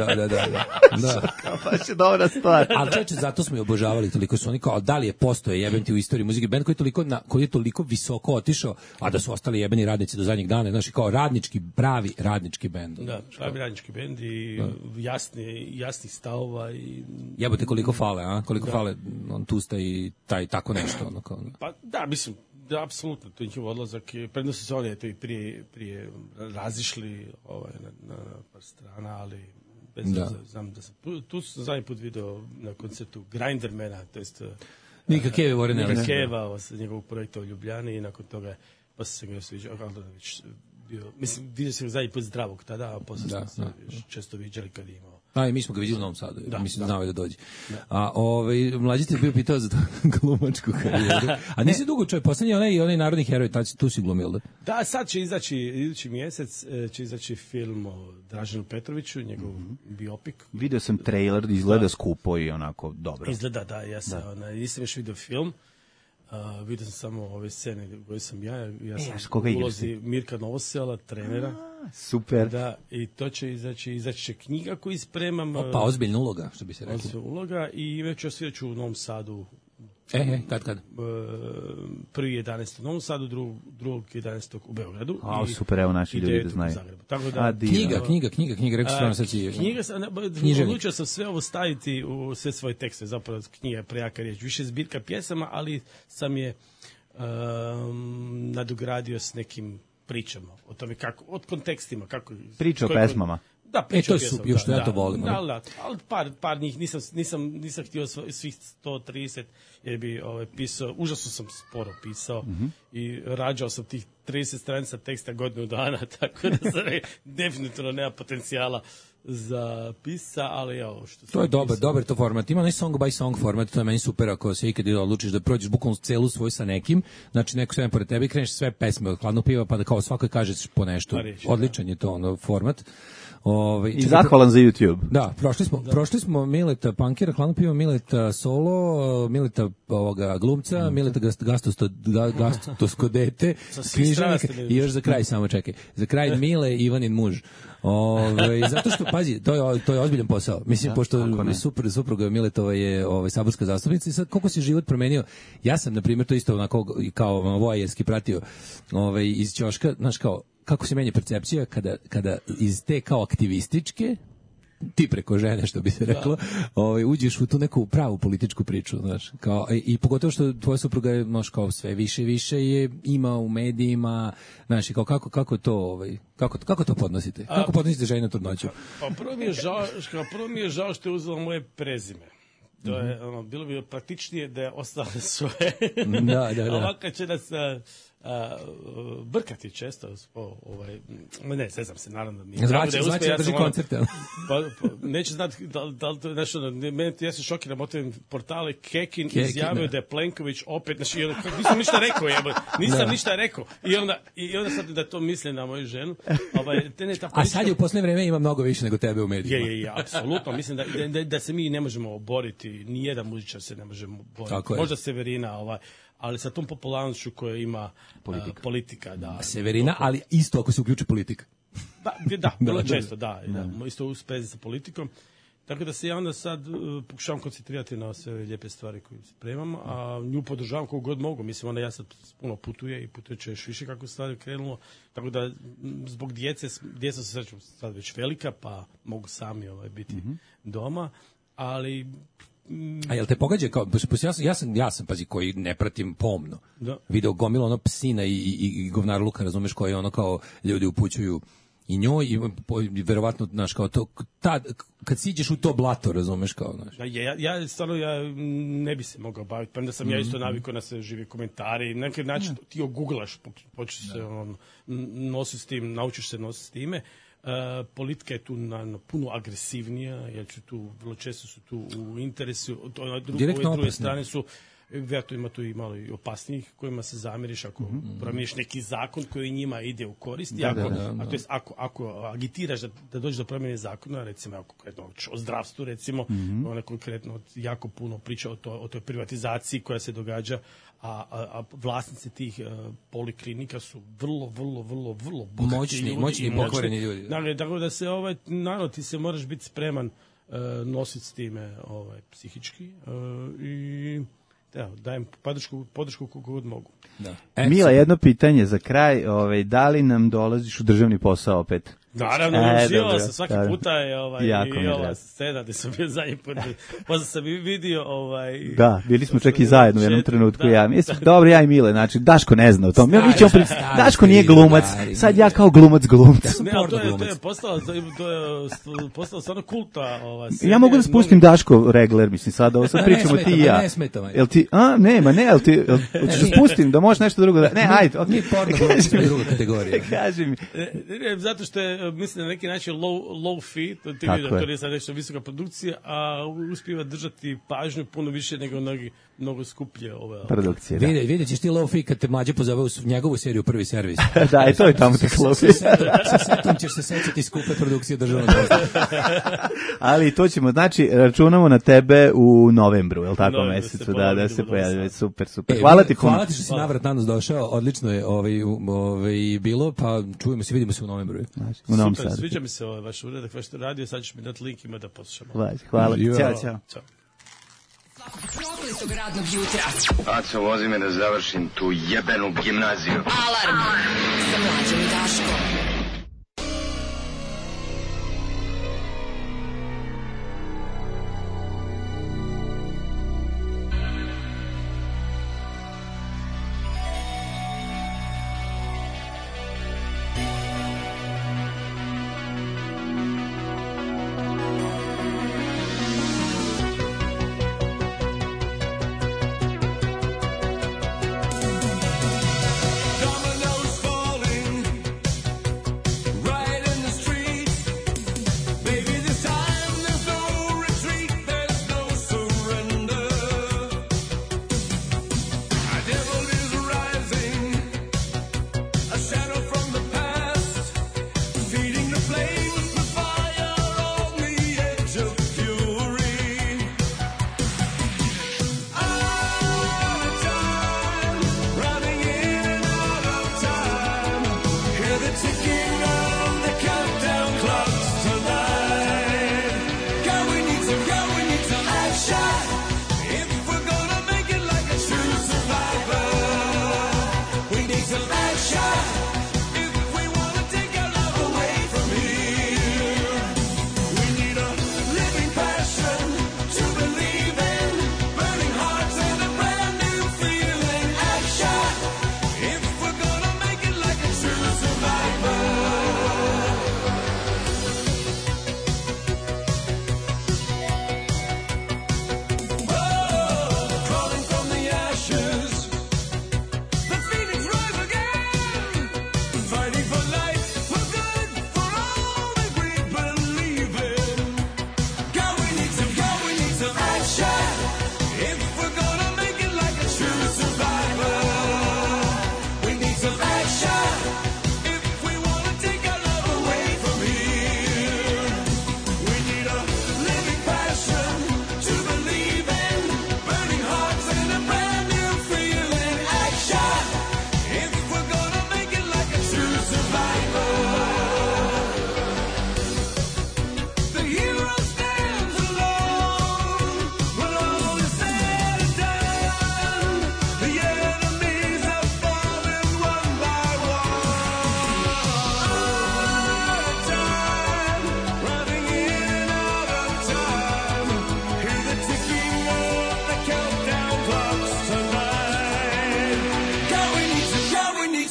Da. Baš je dobra stvar. Ali čeče, zato smo i obožavali toliko su oni kao, da li je postoje jebenti u istoriji muzike, bend koji je toliko visoko otišao, a da su ostali jebeni radnici do zadnjih dana, znači kao pravi radnički bend. Da, pravi radnički bend i jasni stavova. Jebote koliko fale, koliko fale Tusta i taj tako nešto, ono kao. Pa da, mislim, da, apsolutno, to je njihov odlazak. Predno su se oni i prije razišli na par strana, ali znam da sam, tu sam zadnji put video na koncertu Grindermana, to jest Nika Keve Vorene. Nika Keva, njegovog projekta u Ljubljani i nakon toga, pa se ga sviđao, mislim, vidio sam ga zadnji put Zdravog tada, a posle smo se često viđali kad je imao. I mi smo ga vidjeli u Novom Sadu, mislim, znao je da dođe. A mlađi ti je bio pitao za glumačku karijeru. A nisi dugo čovjek, poslednji onaj narodni heroj, tu si glumio, da? Da, sad će izaći, idući mjesec, će izaći film o Draženu Petroviću, njegov biopik. Vidio sam trailer, izgleda skupo i onako dobro. Izgleda, da, ja sam, nisam još vidio film. Vidio sam samo ove scene koje sam ja sam u ulozi Mirka Novosela, trenera. Super. Da, i to će izaći će knjiga koju spremam. Pa ozbiljna uloga, što bi se rekli. Ozbiljna uloga i već osviraću u Novom Sadu. Kad? 1.11. u Novom Sadu, 2.11. u Beogradu. Super, evo naši ljudi da znaju. Tako da, knjiga, rekao sam sad si... Odlučio sam sve ovo staviti u sve svoje tekste, zapravo knjiga je prejaka riječ. Više zbirka pjesama, ali sam je nadogradio s nekim pričama o tome kako, od kontekstima. Priča o pesmama. Da, to je super, još što ja to volim. Da, ali par njih nisam htio svih 130, jer bi pisao, užasno sam sporo pisao i rađao sam tih 30 stranica teksta godinu dana, tako da sam definitivno nema potencijala za pisa, ali evo što to je dobar to format. Ima onaj song by song format, to je meni super ako se ikad odlučiš da prođeš bukvalno celu svoju sa nekim, znači neko sve pored tebe i kreneš sve pesme od Hladnog piva pa da kao svakoj kažeš po nešto. Odličan je to format. I zahvalan za YouTube. Da, prošli smo Mileta Pankera, Hladnog piva, Mileta Solo, Mileta glumca, Mileta gastosko dete, književnika i još za kraj samo čekaj. Za kraj Mile Ivanin muž. Zato što pazi, to je ozbiljan posao. Mislim pošto supruga Miletova je saborska zastupnica i sad koliko se život promenio. Ja sam na primjer to isto onako kao voajerski pratio iz ćoška, znaš kao kako se menja percepcija kada iz te kao aktivističke ti preko žene, što bi se reklo, uđeš u tu neku pravu političku priču, znaš, kao, i pogotovo što tvoja supruga je, znaš, kao sve više je ima u medijima, znaš, i kao kako to podnosite? Kako podnosite žene na trudnoću? Pa prvo mi je žao što je uzela moje prezime. To je, bilo bi praktičnije da je ostale svoje. Da. Ovako će nas brkati često. Ne znam se, naravno. Znači da drži koncerte. Neće znati da li to je nešto, ja sam šokiran, otvim portale, Kekin izjavio da je Plenković opet, znači, nisam ništa rekao, I onda sad da to misle na moju ženu. A sad je u posljednje vreme ima mnogo više nego tebe u medijima. Je, apsolutno. Mislim da se mi ne možemo boriti, nijedan muzičar se ne može boriti. Možda Severina, ali sa tom popularnošću koja ima politika. Da, Severina, ali isto ako se uključi politika. Da, vrlo često, da. Isto u spezi sa politikom. Tako da se ja onda sad pokušavam koncentrirati na sve lijepe stvari koje spremam, a nju podržavam koliko god mogu. Mislim, onda ja sad puno putuje i putuje će još više kako stvari krenulo. Tako da zbog djeca se sreću sad već velika, pa mogu sami biti doma, ali... A jel te pogađa kao, ja sam pazi, koji ne pratim pomno, video gomilo psina i govnarluka, razumeš, koji kao ljudi upućuju i njoj i verovatno, znaš, kao to, kad siđeš u to blato, razumeš, kao, znaš. Ja stvarno, ne bi se mogao baviti, pa onda sam ja isto navikao na se živi komentari, na neki način ti oguglaš, počeš se nositi s tim, naučiš se nositi s time. Politika je tu puno agresivnija, jer vrlo često su tu u interesu, druge strane su, vjerojatno ima tu i malo i opasnijih kojima se zamjeriš ako promijeniš neki zakon koji njima ide u korist. Ako agitiraš da dođe do promjene zakona, recimo o zdravstvu, recimo, ona konkretno jako puno priča o toj privatizaciji koja se događa, a vlasnici tih poliklinika su vrlo moćni i pokvareni ljudi. Tako da se naravno ti se moraš biti spreman nositi s time psihički i dajem podršku koliko god mogu. Mila, jedno pitanje za kraj, da li nam dolaziš u državni posao opet? Naravno, uživao sam svaki puta i ova scena gdje sam bio zadnji put, posle sam vidio Da, bili smo čak i zajedno u jednom trenutku. Dobro, ja i Mile, znači Daško ne zna o tom. Daško nije glumac, sad ja kao glumac. Ne, ali to je postalo stvarno kulta. Ja mogu da spustim Daško regler, mislim, sad ovo sad pričamo ti i ja. Ne smeta me. Jel ti, hoćeš da spustim, da možeš nešto drugo da... Ne, ajde, ok. Nije porno glumac, je druga kategorija. Kaži mi. Zato što je, mislim, na neki način low fee, to ti vidio, to nije sad nešto visoka produkcija, a uspijeva držati pažnju puno više nego mnogo skuplje produkcije. Vidjet ćeš ti low fee kad te mlađe pozove u njegovu seriju Prvi servis. Da, i to je tamo tako low fee. Sa setom ćeš se sećati skupe produkcije državnog posla. Ali to ćemo, znači, računamo na tebe u novembru, je li tako, mesecu, da se pojavi, super. Hvala ti puno. Hvala ti što si navrat na nos došao, odlično je bilo, pa čujemo se, vidimo se u novembru. Super, sviđa mi se vaš uradak, vaš radio, sad ćeš mi dati link, ima da poslušamo. Hvala ti, ćao. Prokletog radnog jutra. Aco, vozi me da završim tu jebenu gimnaziju. Alarm sa Mlađom i Daškom.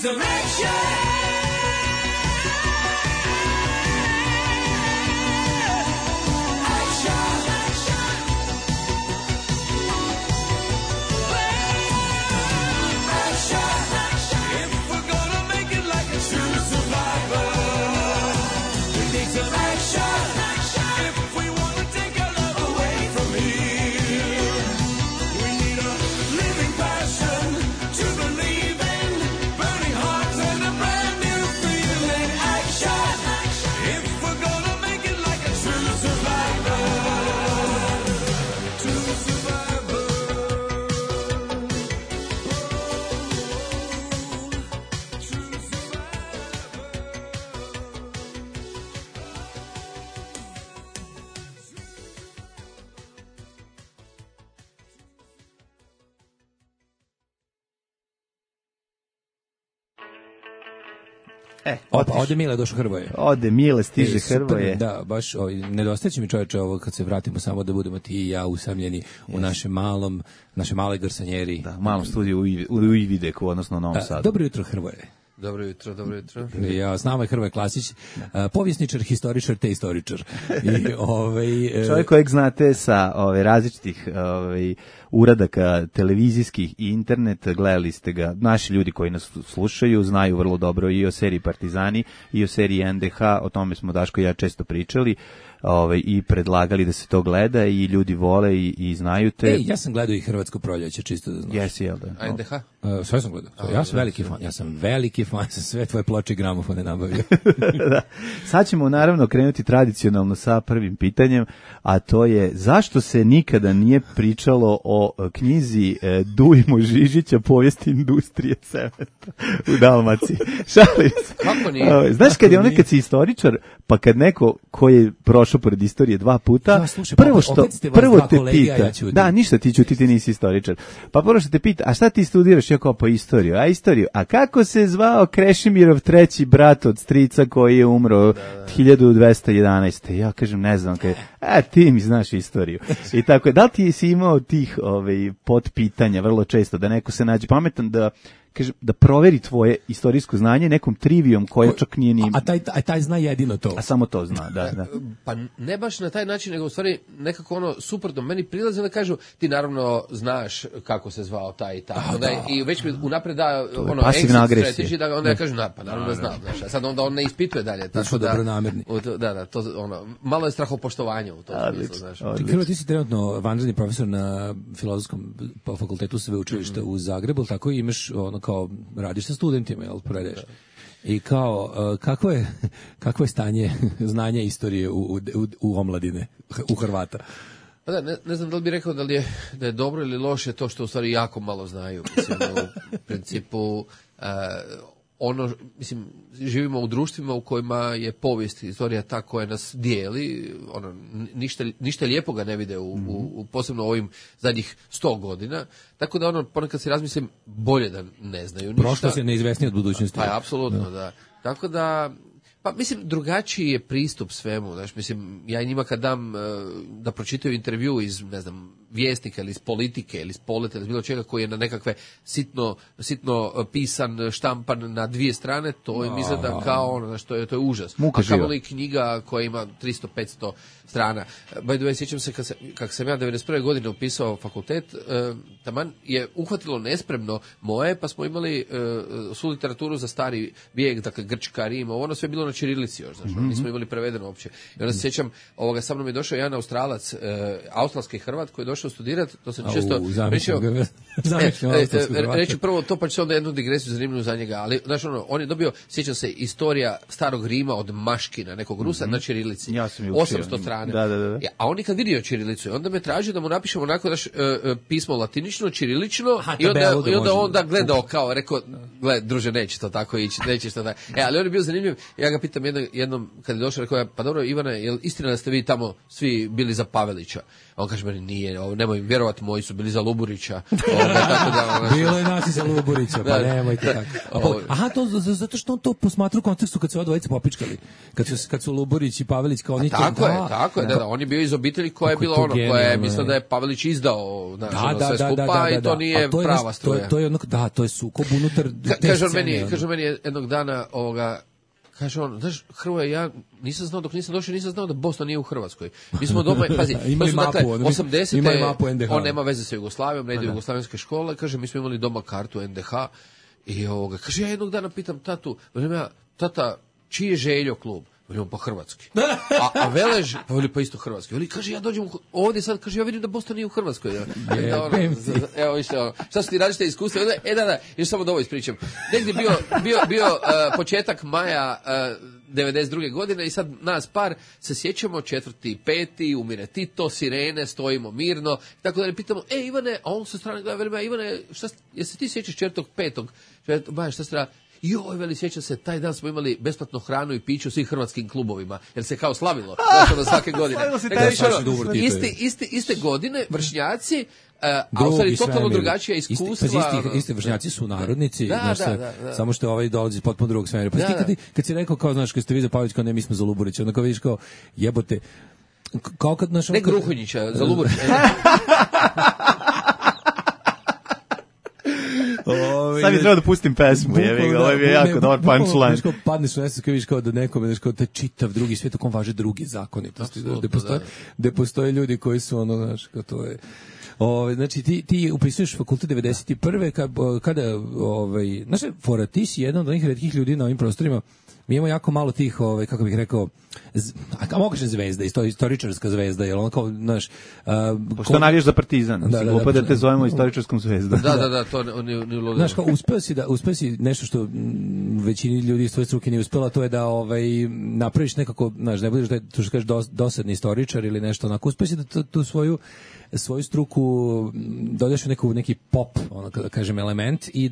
some action. Ode Mile, došao Hrvoje. Ode Mile, stiže Hrvoje. Da, baš nedostaće mi čoveče ovo kad se vratimo samo da budemo ti i ja usamljeni u našem maloj garsanjeri. Da, malom studiju u Ivideku, odnosno u Novom Sadu. Dobro jutro Hrvoje. Dobro jutro, dobro jutro. Ja, s nama je Hrvoje Klasić, povjesničar, historičar te istoričar. Čovjek kojeg znate sa različitih uradaka televizijskih i internet, gledali ste ga, naši ljudi koji nas slušaju znaju vrlo dobro i o seriji Partizani i o seriji NDH, o tome smo Daško i ja često pričali i predlagali da se to gleda i ljudi vole i znaju te. Ja sam gledao i Hrvatsko proljeće, čisto da znaš. Jesi, jel da? A NDH? Sve sam gledao. Ja sam veliki fan, sam sve tvoje ploče i gramofone nabavio. Da. Sad ćemo naravno krenuti tradicionalno sa prvim pitanjem, a to je zašto se nikada nije pričalo o knjizi Dujmo Žižića, povijest industrije cementa u Dalmaciji. Šalim se. Kako nije? Znaš kad si istoričar, pa kad neko koji je prošao pored istorije 2 puta, prvo te pita, da, ništa ti ću, ti nisi istoričar, pa prvo što te pita, a šta ti studiraš? Ja kao, pa istoriju, a kako se zvao Krešimirov treći brat od strica koji je umro 1211. Ja kažem, ne znam, ti mi znaš istoriju. I tako je, da li ti si imao tih potpitanja vrlo često, da neko se nađe pametan da proveri tvoje istorijsko znanje nekom trivijom koja čak nije ni... A taj zna jedino to. A samo to zna, da. Pa ne baš na taj način, nego u stvari nekako suprotno. Meni prilaze da kažu, ti naravno znaš kako se zvao taj i taj. I već mi unapred da pasivna agresija. Onda ja kažem, pa naravno da znam. Znaš, a sad onda on ne ispituje dalje. Znači dobronamerni. Da, to malo je strahopoštovanja u tom smislu. Znaš. Hrvo, ti si trenutno vanredni profesor na Filozofskom fakultetu sveučilišta u Zagrebu, tako i imaš kao radiš sa studentima, jel, predaješ. I kao, kakvo je stanje znanja istorije u omladine, u Hrvata? Pa da, ne znam da li bih rekao da je dobro ili loše to što u stvari jako malo znaju. Mislim, u principu, živimo u društvima u kojima je povijest, istorija ta koja nas dijeli, ništa lijepoga ne vide u posebno ovim zadnjih 100 godina, tako da ponekad si razmislim bolje da ne znaju ništa. Prošlost je neizvesnija od budućnosti. Pa apsolutno, da. Tako da, pa mislim, drugačiji je pristup svemu, znaš, mislim, ja njima kad dam da pročitaju intervju iz, ne znam, Vjesnika ili iz Politike ili iz Poleta ili bilo čega koji je na nekakve sitno pisan, štampan na 2 strane, to im izgleda kao znaš, to je užas. Muka živa. A kamoli knjiga koja ima 300-500 strana. By the way, sjećam se kako sam ja 91. godine upisao fakultet, taman je uhvatilo nespremno moje, pa smo imali svu literaturu za stari vijek, dakle Grčka, Rim, ono sve bilo na ćirilici još, znaš, nismo imali prevedeno uopće. I onda se sjećam, sa mnom je došao jedan Australac, australski Hrvat koji je došao studirati, to sam često reći prvo to, pa će se onda jednu digresiju zanimljivu za njega, ali znaš, on je dobio, sjećam se, istorija starog Rima od Maškina, nekog Rusa, na ćirilici, ja 800 strane. Da. A on nikad vidio ćirilicu i onda me traži da mu napišemo onako pismo latinično, ćirilično, i onda on gledao kao, rekao, gled, druže, neće to tako ići, nećeš to tako. Ali on je bio zanimljiv, ja ga pitam jednom kad je došao, rekao ja, pa dobro Ivane, je li istina da ste vi tamo svi bili za Pavelića? A on kaže meni nije, nemoj vjerovati, moji su bili za Luburića. Tako da, bilo je nas i za Luburića, pa nemojte tako. Aha, to zato što on to posmatra u kontekstu kad su odvojice popičkali. Kad su Luburić i Pavelić kao oni tako je, da, on je bio iz obitelji koja je bila ono, koja je mislila da je Pavelić izdao sve skupa i to nije prava struja. To je ono, da, to je sukob unutar te scene. Kaže meni jednog dana, kaže on, znaš, Hrvoje, ja nisam znao, dok nisam došao, nisam znao da Bosna nije u Hrvatskoj. Mi smo doma, pazi, to su dakle 80. On nema veze sa Jugoslavijom, ne ide u jugoslavenske škole, kaže, mi smo imali doma kartu NDH i kaže, ja jednog dana pitam tatu, tata, čiji je Željo klub? Velim, pa hrvatski. A Velež, pa veli, pa isto hrvatski. Veli, kaže, ja dođem ovdje sad, kaže, ja vidim da Bosna nije u Hrvatskoj. Evo, više, šta su ti različite iskustva? Da, još samo da ovo ispričam. Negdje bio početak maja 92. godine i sad nas par se sjećamo 4.5. umire Tito, sirene, stojimo mirno. Tako da ne pitamo, Ivane, a on sa strane gleda, veli, Ivane, jesi ti sjećaš 4.5. Šta se rada? Joj, veli, sjećam se, taj dan smo imali besplatnu hranu i piću u svim hrvatskim klubovima, jer se kao slavilo svake godine. Iste godine, vršnjaci, a u stvari totalno drugačija iskustva. Isti vršnjaci su narodnici, samo što ovaj dolazi iz potpuno drugog svemira. Pa kad si rekao, kao, znaš, kad ste vi za Pavelić, kao ne, mi smo za Luburića, onda kao vidiš kao, jebote, kao kad naš... Ne Gruhunjića, za Luburića. Sad mi treba da pustim pesmu, ovo je jako dobar punchline. Padneš u nesek, vidiš kao da nekome, kao da je čitav drugi svijet, u kom važe drugi zakonitosti, gde postoje ljudi koji su ono, znaš, kao to je... Znači, ti upisuješ fakultet 91. kada znaš, fora, ti si jedan od onih retkih ljudi na ovim prostorima. Mi imamo jako malo tih, kako bih rekao, a moguće zvezda, istoričarska zvezda, jel ono kao, znaš... Pošto navijaš za Partizan, glupo da te zovemo istoričarskom zvezdom. Da, to ne uludilo. Znaš, kao, uspeo si nešto što većini ljudi iz tvoje struke nije uspela, to je da napraviš nekako, znaš, ne budeš da je, to što kažeš, dosadni istoričar ili nešto onako, uspeo si da tu svoju struku dodaš u neki pop, ono da kažem, element i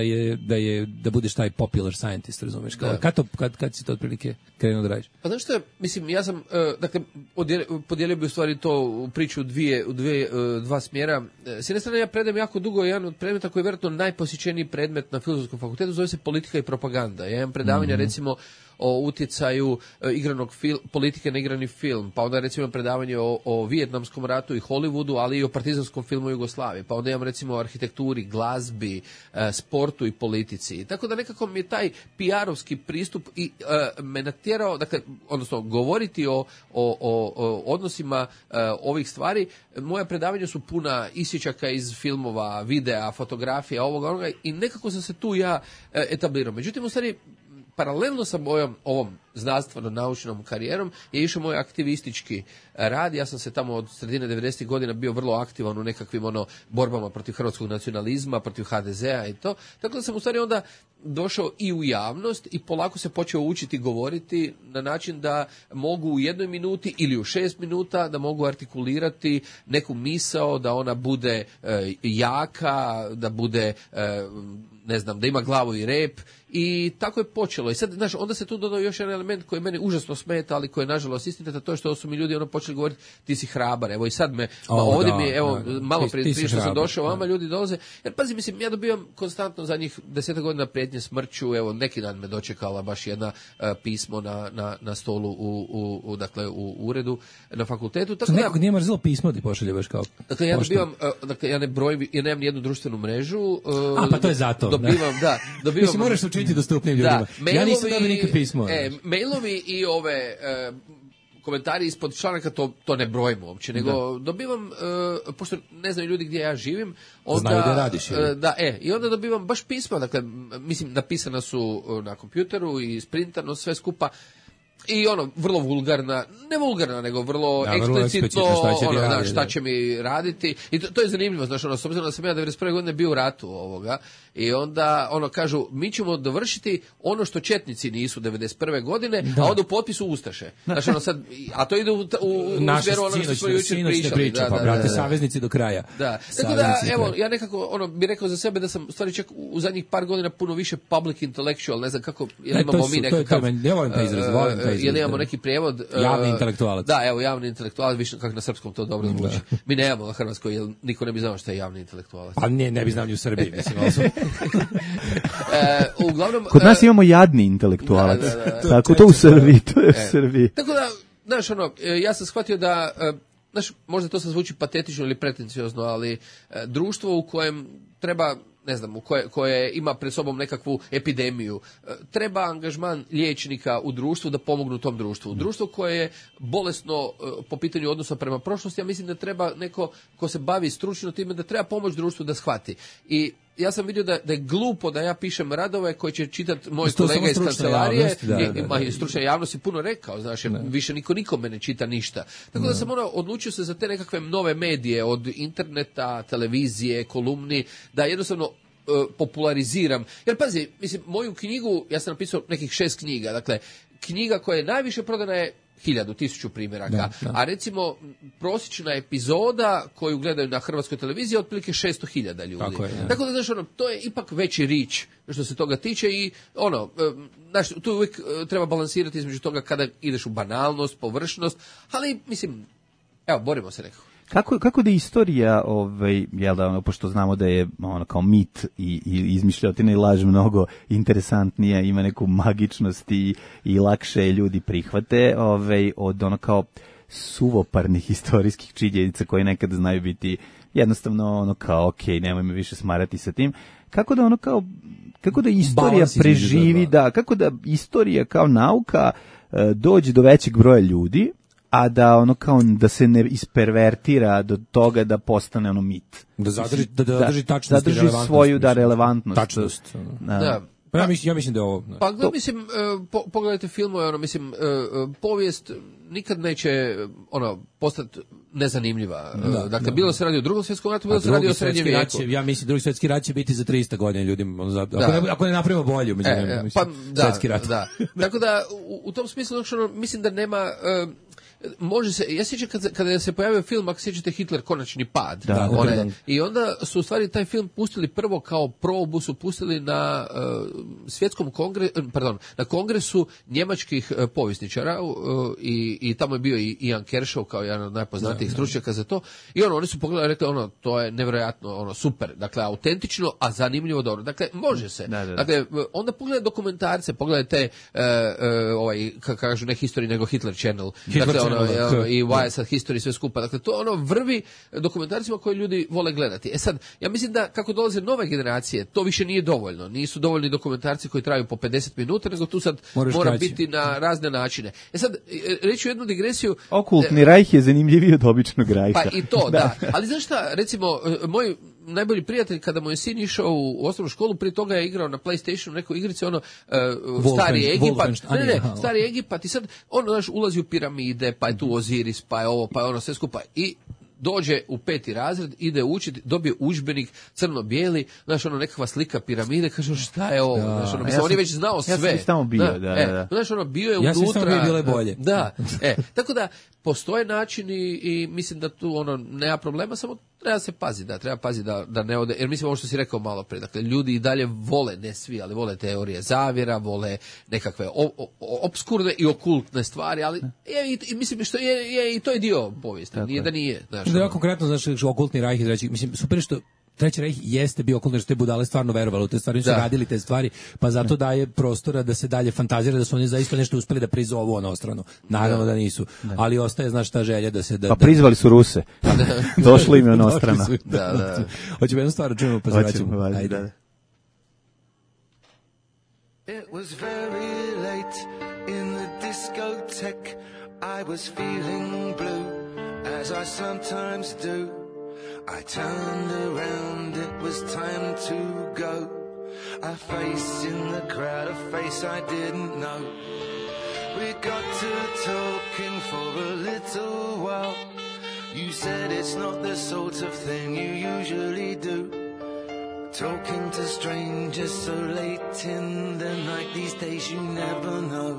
da budeš taj popular scientist, razumeš? Kad si to otprilike krenuo da radiš? Pa znaš što, mislim, ja sam, dakle, podijelio bi u stvari to u priču u dva smjera. S jedne strane, ja predajem jako dugo jedan od predmeta koji je vjerojatno najposjećeniji predmet na Filozofskom fakultetu, zove se politika i propaganda. Ja imam predavanja, recimo, o utjecaju politike na igrani film, pa onda recimo predavanje o Vijetnamskom ratu i Hollywoodu, ali i o partizanskom filmu u Jugoslaviji, pa onda imam recimo o arhitekturi, glazbi, sportu i politici. Tako da nekako mi je taj PR-ovski pristup i me natjerao, dakle, odnosno govoriti o odnosima ovih stvari. Moja predavanja su puna isječaka iz filmova, videa, fotografija, ovoga i nekako sam se tu ja etablirao. Međutim, u stvari, paralelno sa ovom znanstveno-naučnom karijerom je išao moj aktivistički rad. Ja sam se tamo od sredine 90. godina bio vrlo aktivan u nekakvim borbama protiv hrvatskog nacionalizma, protiv HDZ-a i to. Tako da sam u stvari onda došao i u javnost i polako se počeo učiti govoriti na način da mogu u 1 minuti ili u 6 minuta da mogu artikulirati neku misao, da ona bude jaka, da bude ne znam, da ima glavu i rep i tako je počelo. I sad, znaš, onda se tu dodao još jedan element koji meni užasno smeta, ali koji je nažalost istinita, to je što su mi ljudi počeli govoriti ti si hrabar. Evo i sad ovdje mi je, malo prije što sam došao, vama ljudi dolaze. Jer pazi, mislim, ja dobivam konstantno zadnjih 10 godina prijetnje smrću. Evo, neki dan me dočekala baš jedna pismo na stolu u uredu na fakultetu. Tako nekog nije mrzilo pismo ti pošalje baš kao. Dakle, ja dobivam, ja ne brojim, ja nemam ni jednu društvenu mrežu. Pa to je zato. Dobivam. Mislim, moraš učiniti dostupnim ljudima. Ja nisam dobio nikad pismo. Mailovi i ove komentari ispod članaka, to ne brojimo uopće, nego dobivam, pošto ne znaju ljudi gdje ja živim, onda... Znaju da radiš. I onda dobivam baš pisma, dakle, mislim, napisana su na kompjuteru i sprintano sve skupa, i vrlo vulgarna, ne vulgarna, nego vrlo eksplicitno, šta će mi raditi. I to je zanimljivo, znaš, s obzirom da sam ja 91. godine bio u ratu ovoga, i onda, kažu, mi ćemo dovršiti ono što četnici nisu 91. godine, a onda u potpisu Ustaše. Znaš, sad, a to ide u smjeru onoga što smo jučer pričali. Pa, brate, saveznici do kraja. Da. Tako da, evo, ja nekako, bi rekao za sebe da sam, u stvari, čak u zadnjih par godina puno više public intellectual, ne znam kako, jer imamo mi nekakav... Ja volim taj izraz, jel imamo neki prijevod? Javni intelektualac. Da, evo, javni intelektualac, više kako na srpskom to dobro zvuči. Mi nemamo na Hrvatskoj, jer niko ne bi znao što je javni intelektualac. Pa ne bi znao ni u Srbiji, mislim. Uglavnom... Kod nas imamo jadni intelektualac. Tako to u Srbiji, to je u Srbiji. Tako da, znaš, ja sam shvatio da, znaš, možda to sad zvuči patetično ili pretenciozno, ali društvo u kojem treba, ne znam, koje ima pred sobom nekakvu epidemiju, treba angažman liječnika u društvu da pomognu tom društvu. Društvo koje je bolesno po pitanju odnosa prema prošlosti, ja mislim da treba neko ko se bavi stručno time, da treba pomoći društvu da shvati. I ja sam vidio da je glupo da ja pišem radove koji će čitati moj kolega iz kancelarije, i stručna javnost je puno rekao, znaš, više niko nikome ne čita ništa. Tako da sam odlučio se za te nekakve nove medije, od interneta, televizije, kolumni, da jednostavno populariziram. Jer pazi, mislim, moju knjigu, ja sam napisao nekih 6 knjiga, dakle, knjiga koja je najviše prodana je 1000 primjeraka, a recimo prosječna epizoda koju gledaju na hrvatskoj televiziji je otprilike 600.000 ljudi. Tako da, znaš, to je ipak veći reach što se toga tiče i znaš, tu uvijek treba balansirati između toga kada ideš u banalnost, površnost, ali mislim, evo, borimo se nekako. Kako da istorija, jel da, pošto znamo da je kao mit i izmišljotina i laž mnogo interesantnija, ima neku magičnost i lakše ljudi prihvate od kao suvoparnih istorijskih činjenica koje nekada znaju biti jednostavno kao okej, nemoj me više smarati sa tim. Kako da istorija preživi, kako da istorija kao nauka dođe do većeg broja ljudi, a da da se ne ispervertira do toga da postane mit. Da zadrži tačnost i relevantnost. Svoju relevantnost. Tačnost. Da. Pa ja mislim da je ovo... Pa mislim, pogledajte filmove, mislim, povijest nikad neće postati nezanimljiva. Dakle, bilo se radi o Drugom svjetskom ratu, bilo se radi o Srednjem vijeku. Ja mislim, Drugi svjetski rat će biti za 300 godina ljudima. Ako ne napravimo bolju, svjetski rat. Da. Tako da, u tom smislu, mislim da nema... Može se, ja sjećam kada se pojavio film, ako sjećate, Hitler konačni pad. I onda su u stvari taj film pustili prvo kao probu, su pustili na svjetskom na kongresu njemačkih povjesničara i tamo je bio i Ian Kershaw kao jedan od najpoznatijih stručnjaka za to. I oni su pogledali i rekli, to je nevjerojatno, super. Dakle, autentično, a zanimljivo dobro. Dakle, može se. Dakle, onda pogledajte dokumentarce, pogledajte kako kažu, ne History, nego Hitler Channel. Dakle, i Why Sad History, sve skupa. Dakle, to vrvi dokumentarcima koje ljudi vole gledati. Sad, ja mislim da kako dolaze nove generacije, to više nije dovoljno. Nisu dovoljni dokumentarci koji traju po 50 minuta, nego tu sad mora biti na razne načine. Sad, reću jednu digresiju. Okultni rajh je zanimljiviji od običnog rajha. Pa i to, da. Ali znaš šta, recimo, moj najbolji prijatelj, kada mu je sin išao u osnovnu školu, prije toga je igrao na PlayStationu neku igricu, Stari Egipat. Stari Egipat, i sad ulazi u piramide, pa je tu Oziris, pa je ovo, pa je sve skupa. I dođe u 5. razred, ide učiti, dobije udžbenik crno-bijeli, nekakva slika piramide, kaže, šta je ovo? On je već znao sve. Ja sam tamo bio, da. Bio je unutra. Ja sam tamo bile bolje. Da, tako da postoje načini i mislim da tu nema problema, samo treba se paziti, treba paziti da ne ode, jer mislim ovo što si rekao malo prije, dakle, ljudi i dalje vole, ne svi, ali vole teorije zavjera, vole nekakve obskurne i okultne stvari, ali mislim što je i to je dio povijesti, nije da nije. Da ja konkretno, znaš, okultni rajh izreći, mislim, super što Treći rejh jeste bio okultno, jer su te budale stvarno verovali u te stvari, su radili te stvari, pa zato daje prostora da se dalje fantazira da su oni zaista nešto uspeli da prizovu onostrano. Naravno da nisu, ali ostaje, znaš, ta želja da se... Pa prizvali su Ruse, došli im onostrano. Hoćemo jednu stvar, čujemo, pa se vraćamo. Ajde. It was very late in the discotheque. I was feeling blue, as I sometimes do. I turned around, it was time to go. A face in the crowd, a face I didn't know. We got to talking for a little while. You said it's not the sort of thing you usually do. Talking to strangers so late in the night, these days you never know.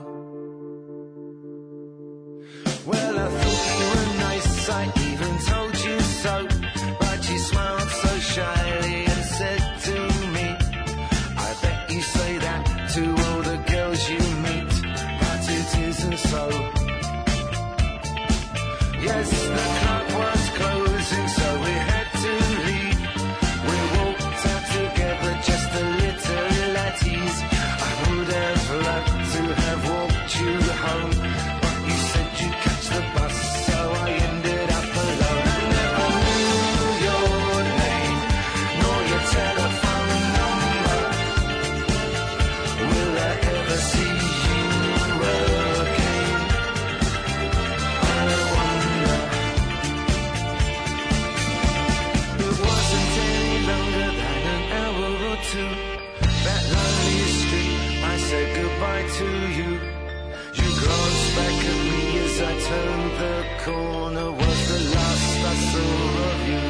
Well, I thought you were nice, I even told you so. But you smiled so shyly and said to me, I bet you say that to all the girls you meet. But it isn't so. said goodbye to you. You glanced back at me as I turned the corner. Was the last I saw of you.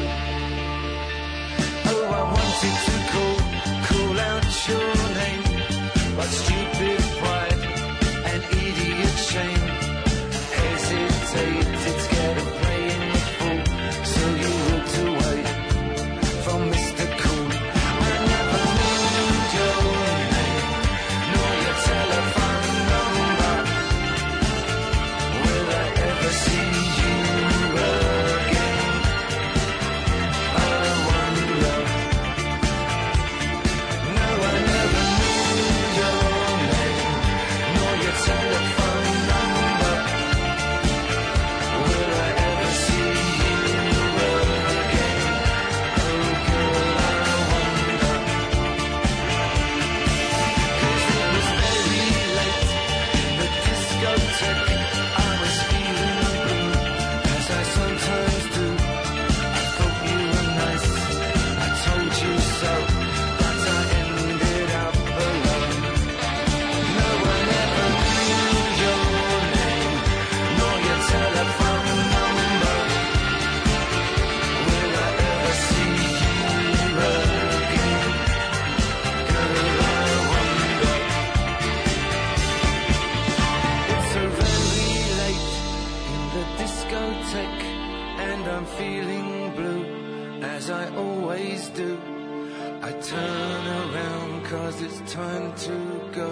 Oh, I wanted to call out your name, but stupid pride and idiot shame hesitated, scared of playing the fool. So you walked away from Mr. Cool. I never knew your name, nor your telephone number. Will I ever see you again? I wonder. No, I never knew your name, nor your telephone number. Will I ever see you again? Oh, girl, I wonder. 'Cause it was very late in the discotheque. I was feeling blue, as I sometimes do. I thought you were nice, I told you so, but I ended up alone. No one ever knew your name, nor your telephone number. Will I ever see you again? Girl, I wonder. It's so very late in the discotheque, and I'm feeling blue, as I always do. I turn around 'cause it's time to go.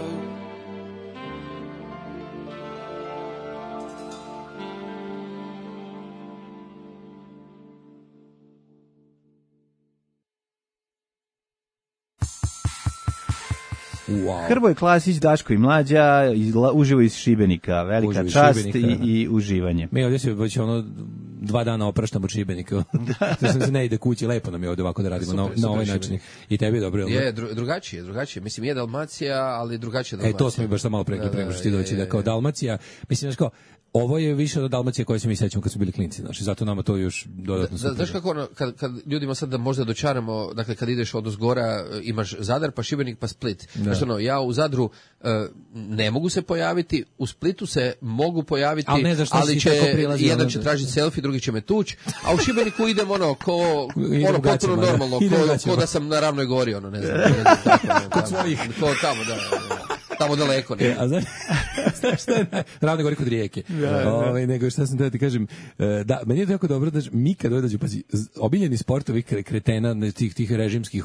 Wow. Hrvoje Klasić, Daško i Mlađa, uživo iz Šibenika, velika Uživo iz čast Šibenika, i uživanje. Mi ovdje se već 2 dana opraštamo od Šibenika. To se ne ide kući, lepo nam je ovdje ovako da radimo na ovaj način. I tebi je dobro. Je, drugačije. Mislim, je Dalmacija, ali drugačije Dalmacija. To smo mi baš samo malo preko što ti doći da kao Dalmacija. Mislim, znaš kao, ovo je više od Dalmacije koje se mi sećamo kad su bili klinci, znači zato nama to još dodatno super. Znaš kako ono, kad ljudima sad da možda dočaramo, dakle kad ideš od ozgora imaš Zadar, pa Šibenik, pa Split. Znači ono, ja u Zadru ne mogu se pojaviti, u Splitu se mogu pojaviti, ali će jedan će tražiti selfie, drugi će me tući, a u Šibeniku idem ono potpuno normalno, ko da sam na Ravnoj gori, ono, ne znam. Kod svojih. Ko tamo, da. Tamo daleko. A znaš šta je Ravne Gori kod Rijeke. Nego šta sam da ti kažem, da, meni je to jako dobro da mi kad dođu, pazi, obiljeni sportovi kretena, tih režimskih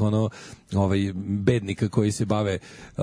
bednika koji se bave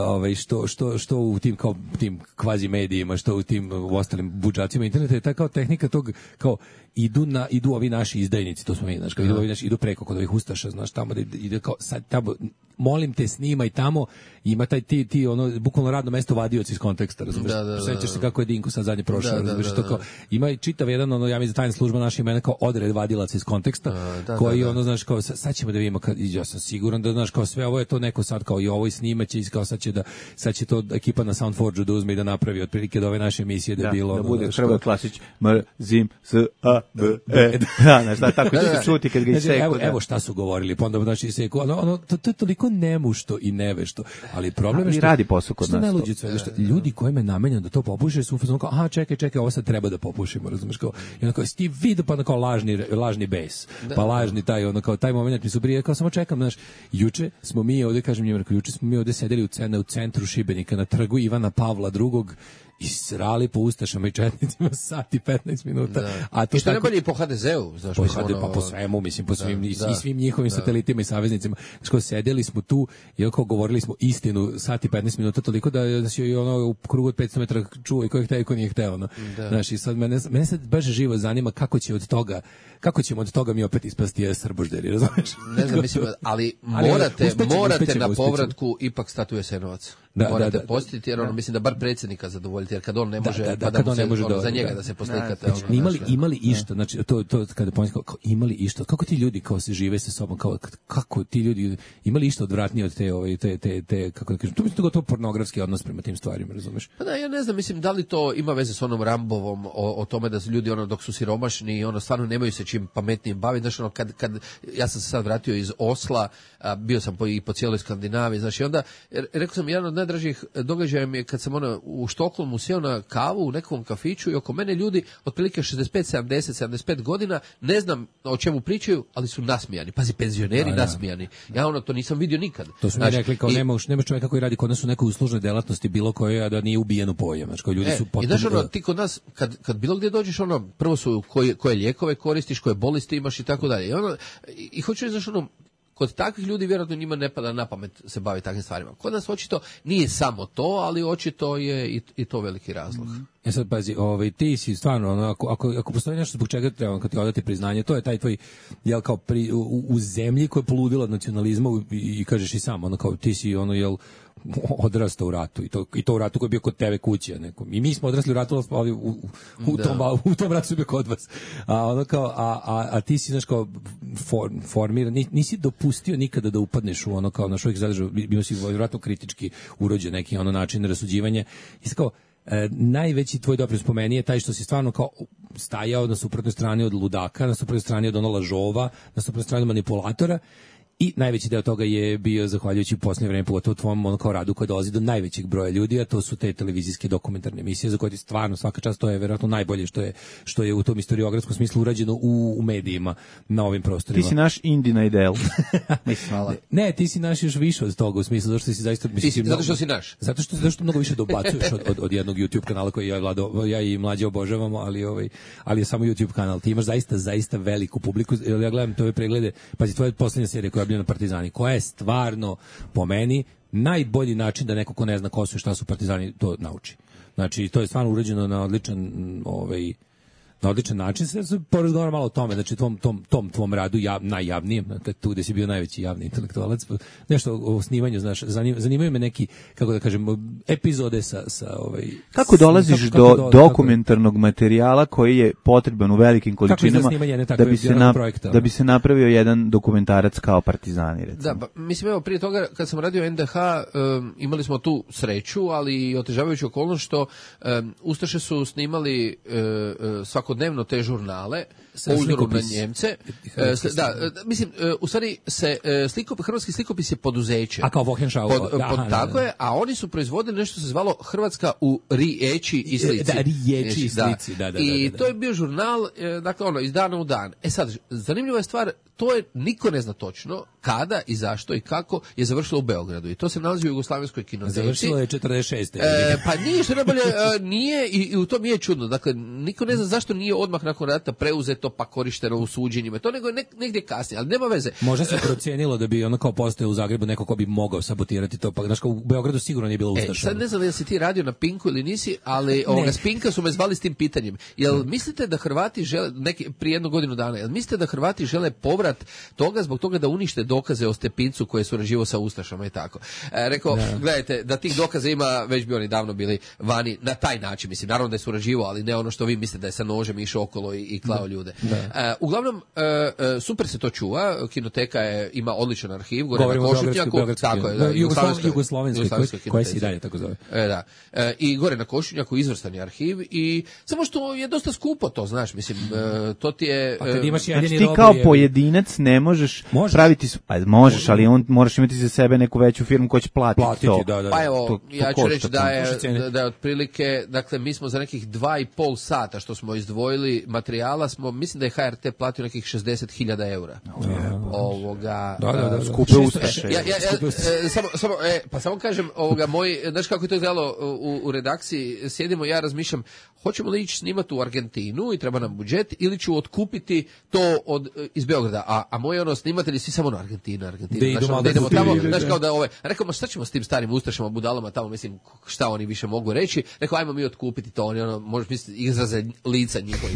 što u tim kvazi medijima, što u tim ostalim budžacima interneta, je ta kao tehnika tog kao idu ovi naši izdajnici, to smo mi, znaš, kao idu preko kod ovih ustaša, znaš, tamo da ide kao sad tamo, molim te, snimaj tamo, ima taj ti bukvalno radno mesto vadioc iz konteksta, razumiješ? Sećaš se kako je Dinko sad zadnje prošao, razumiješ, to kao ima i čitav jedan ja mislim tajna služba naša ima kao odred vadilaca iz konteksta, koji znaš, kao sad ćemo da vidimo, ja sam siguran da znaš, kao sve ovo je to neko sad kao i ovo i snimaće i kao sad će to ekipa na Soundforge da uzme i da napravi otprilike od ove naše emisije da je bilo da bude Hrvoje Klasić mrzim s a b e znaš, tako će se čuti kad ga iseku. Evo šta su govorili, pa onda znači iseku, to je toliko nemušto i nevešto, ali problem je što radi posao kod nas. Ljudi kojima je namenjeno da to popuše su fazon kao, aha, čekaj, ovo sad treba da popušimo, razumeš, kao, i onako, sti vidio, pa kao lažni bes, pa lažni taj moment mi su prije, kao samo čekam, znaš, juče smo mi ovdje, kažem njima, juče smo mi ovdje sedeli u centru Šibenika, na trgu Ivana Pavla II, i srali po ustašama i četnicima sat i 15 minuta. A to što ne bolje i po HDZ-u, znaš, po svemu, mislim, po svim i svim njihovim satelitima i saveznicima. Znači, sedeli smo tu i govorili smo istinu sat i 15 minuta, toliko da se i u krugu od 500 metara čuo i ko je hteo i ko nije hteo. Znači, sad mene sad baš živo zanima kako ćemo od toga mi opet ispasti srbožderi, razumiješ? Ne znam, mislim, ali morate na povratku ipak stati u Jasenovac. Morate postiti, jer mislim da bar predsjednika zadovoljiti, jer kad on ne može, za njega da se poslikate. Znači, imali išta, znači, to kada pomislim, imali išta, kako ti ljudi kao se žive sa sobom, kako ti ljudi, imali išta odvratnije od te kako da kažem, to mislim da gotovo pornografski odnos prema tim stvarima, razumeš? Pa da, ja ne znam, mislim, da li to ima veze s onom Rambovom, o tome da su ljudi, dok su siromašni, stvarno nemaju se čim pametnijim baviti, znači, kad ja sam se sad vratio iz Osla, bio sam i po cijeloj Skandinaviji, znači, onda, rekao sam, jedan od najdražih događaja mi je kad sam u Štokholmu sjeo na kavu u nekom kafiću i oko mene ljudi otprilike 65, 70, 75 godina, ne znam o čemu pričaju, ali su nasmijani. Pazi, penzioneri nasmijani. Ja to nisam vidio nikad. To smo rekli kao nema čovjeka koji radi kod nas u nekoj uslužnoj delatnosti bilo koje, a da nije ubijen u pojam. Znači, ljudi su potpuno... I znaš, ti kod nas, kad bilo gdje dođeš, prvo su koje lijekove koristiš, koje bolesti imaš i tako dalje. I hoću reći, znaš, kod takvih ljudi vjerojatno njima ne pada na pamet se bavi takvim stvarima. Kod nas očito nije samo to, ali očito je i to veliki razlog. Sad pazi, ti si stvarno, ako postoji nešto zbog čega treba kad ti odati priznanje, to je taj tvoj, jel kao u zemlji koja je poludila od nacionalizma i kažeš i sam, kao ti si odrastao u ratu i to u ratu koji je bio kod tebe kuće nekom. I mi smo odrasli u ratu, ali u tom ratu su bio kod vas. A ti si, znaš, kao formiran, nisi dopustio nikada da upadneš u kao naš uvijek zadržao, bio si vjerojatno kritički urođen neki način rasuđivanja. I sad kao, najveći tvoj doprinos po meni je taj što si stvarno kao stajao na suprotnoj strani od ludaka, na suprotnoj strani od lažova, na suprotnoj strani od manipulatora. I najveći deo toga je bio zahvaljujući u posljednje vreme, pogotovo tvom kao radu koji dolazi do najvećeg broja ljudi, a to su te televizijske dokumentarne emisije za koje ti stvarno svaka čast, to je vjerojatno najbolje što je u tom istoriogradskom smislu urađeno u medijima na ovim prostorima. Ti si naš Indina ideal. Ne, ti si naš još više od toga u smislu, zato što si zaista... Zato što si naš. Zato što mnogo više dobacuješ od jednog YouTube kanala koji ja i Mlađe obožavamo, ali je samo YouTube kanal. Ti imaš zaista veliku publiku. Ja gledam tvoje preglede, pazi, tvoja posljednja serija koja je na Partizani, koja je stvarno po meni najbolji način da neko ko ne zna ko su i šta su Partizani to nauči. Znači, to je stvarno urađeno na odličan način. Sve se porazgovara malo o tome, znači tvom radu najjavnijem, tu gde si bio najveći javni intelektualac, nešto o snimanju, znaš, zanimaju me neki, kako da kažem, epizode sa Kako dolaziš do dokumentarnog materijala koji je potreban u velikim količinama da bi se napravio jedan dokumentarac kao Partizani, recimo? Da, mislim, evo, prije toga, kad sam radio NDH, imali smo tu sreću, ali i otežavajuću okolnost što Ustaše su snimali svakodnevno te žurnale po uzoru na Njemce. Mislim, u stvari hrvatski slikopis je poduzeće. A kao Wochenschau. Tako je, a oni su proizvodili nešto se zvalo Hrvatska u riječi i slici. Riječi i slici, da. I to je bio žurnal, dakle, iz dana u dan. Sad, zanimljiva je stvar, to je, niko ne zna točno kada i zašto i kako je završilo u Beogradu. I to se nalazi u Jugoslavenskoj kinoteci. Završilo je 46. Pa nije, što najbolje, nije, i u tom je čudno. Dakle, niko ne zna zašto nije odmah nakon rata preuzeto pa korišteno u suđenjima. To nego je negdje kasnije, ali nema veze. Možda se procijenilo da bi kao postoje u Zagrebu neko ko bi mogao sabotirati to, pa znaš, u Beogradu sigurno nije bilo ustaša. Sad ne znam da si ti radio na Pinku ili nisi, ali s Pinka su me zvali s tim pitanjem. Jel mislite da Hrvati žele, prije 1 godinu dana, jel mislite da Hrvati žele povrat toga zbog toga da unište dokaze o Stepincu koji je surađivao sa ustašama i tako? Rekao, gledajte, da tih dokaza ima, već bi oni davno bili vani na taj način. Mislim, naravno da je surađivao, ali ne ono što vi mislite da je sa nožem išao okolo i klao ljude. Uglavnom, super se to čuva, kinoteka ima odličan arhiv, gore na Košutnjaku, tako je, jugoslovenskoj, koja se i dalje tako zove. I gore na Košutnjaku izvrstan je arhiv, i samo što je dosta skupo to, znaš, mislim, to ti je... Znači ti kao pojedinac ne možeš praviti, možeš, ali moraš imati za sebe neku veću firmu koja će platiti to. Pa evo, ja ću reći da je otprilike, dakle, mi smo za nekih 2,5 sata što smo izdvojili materijala, mislim da je HRT platio nekih 60.000 eura. Skupe uspeše. Samo kažem, znaš kako je to izgledalo u redakciji, sjedimo, ja razmišljam, hoćemo li ići snimati u Argentinu i treba nam budžet, ili ću otkupiti to iz Beograda, a moji snimatelji svi samo na Argentina. Da idemo tamo, znaš, kao da rekao, šta ćemo s tim starim ustašama, budalama tamo, mislim, šta oni više mogu reći, rekao, ajmo mi otkupiti to, oni možeš misliti izraze lica njihovih.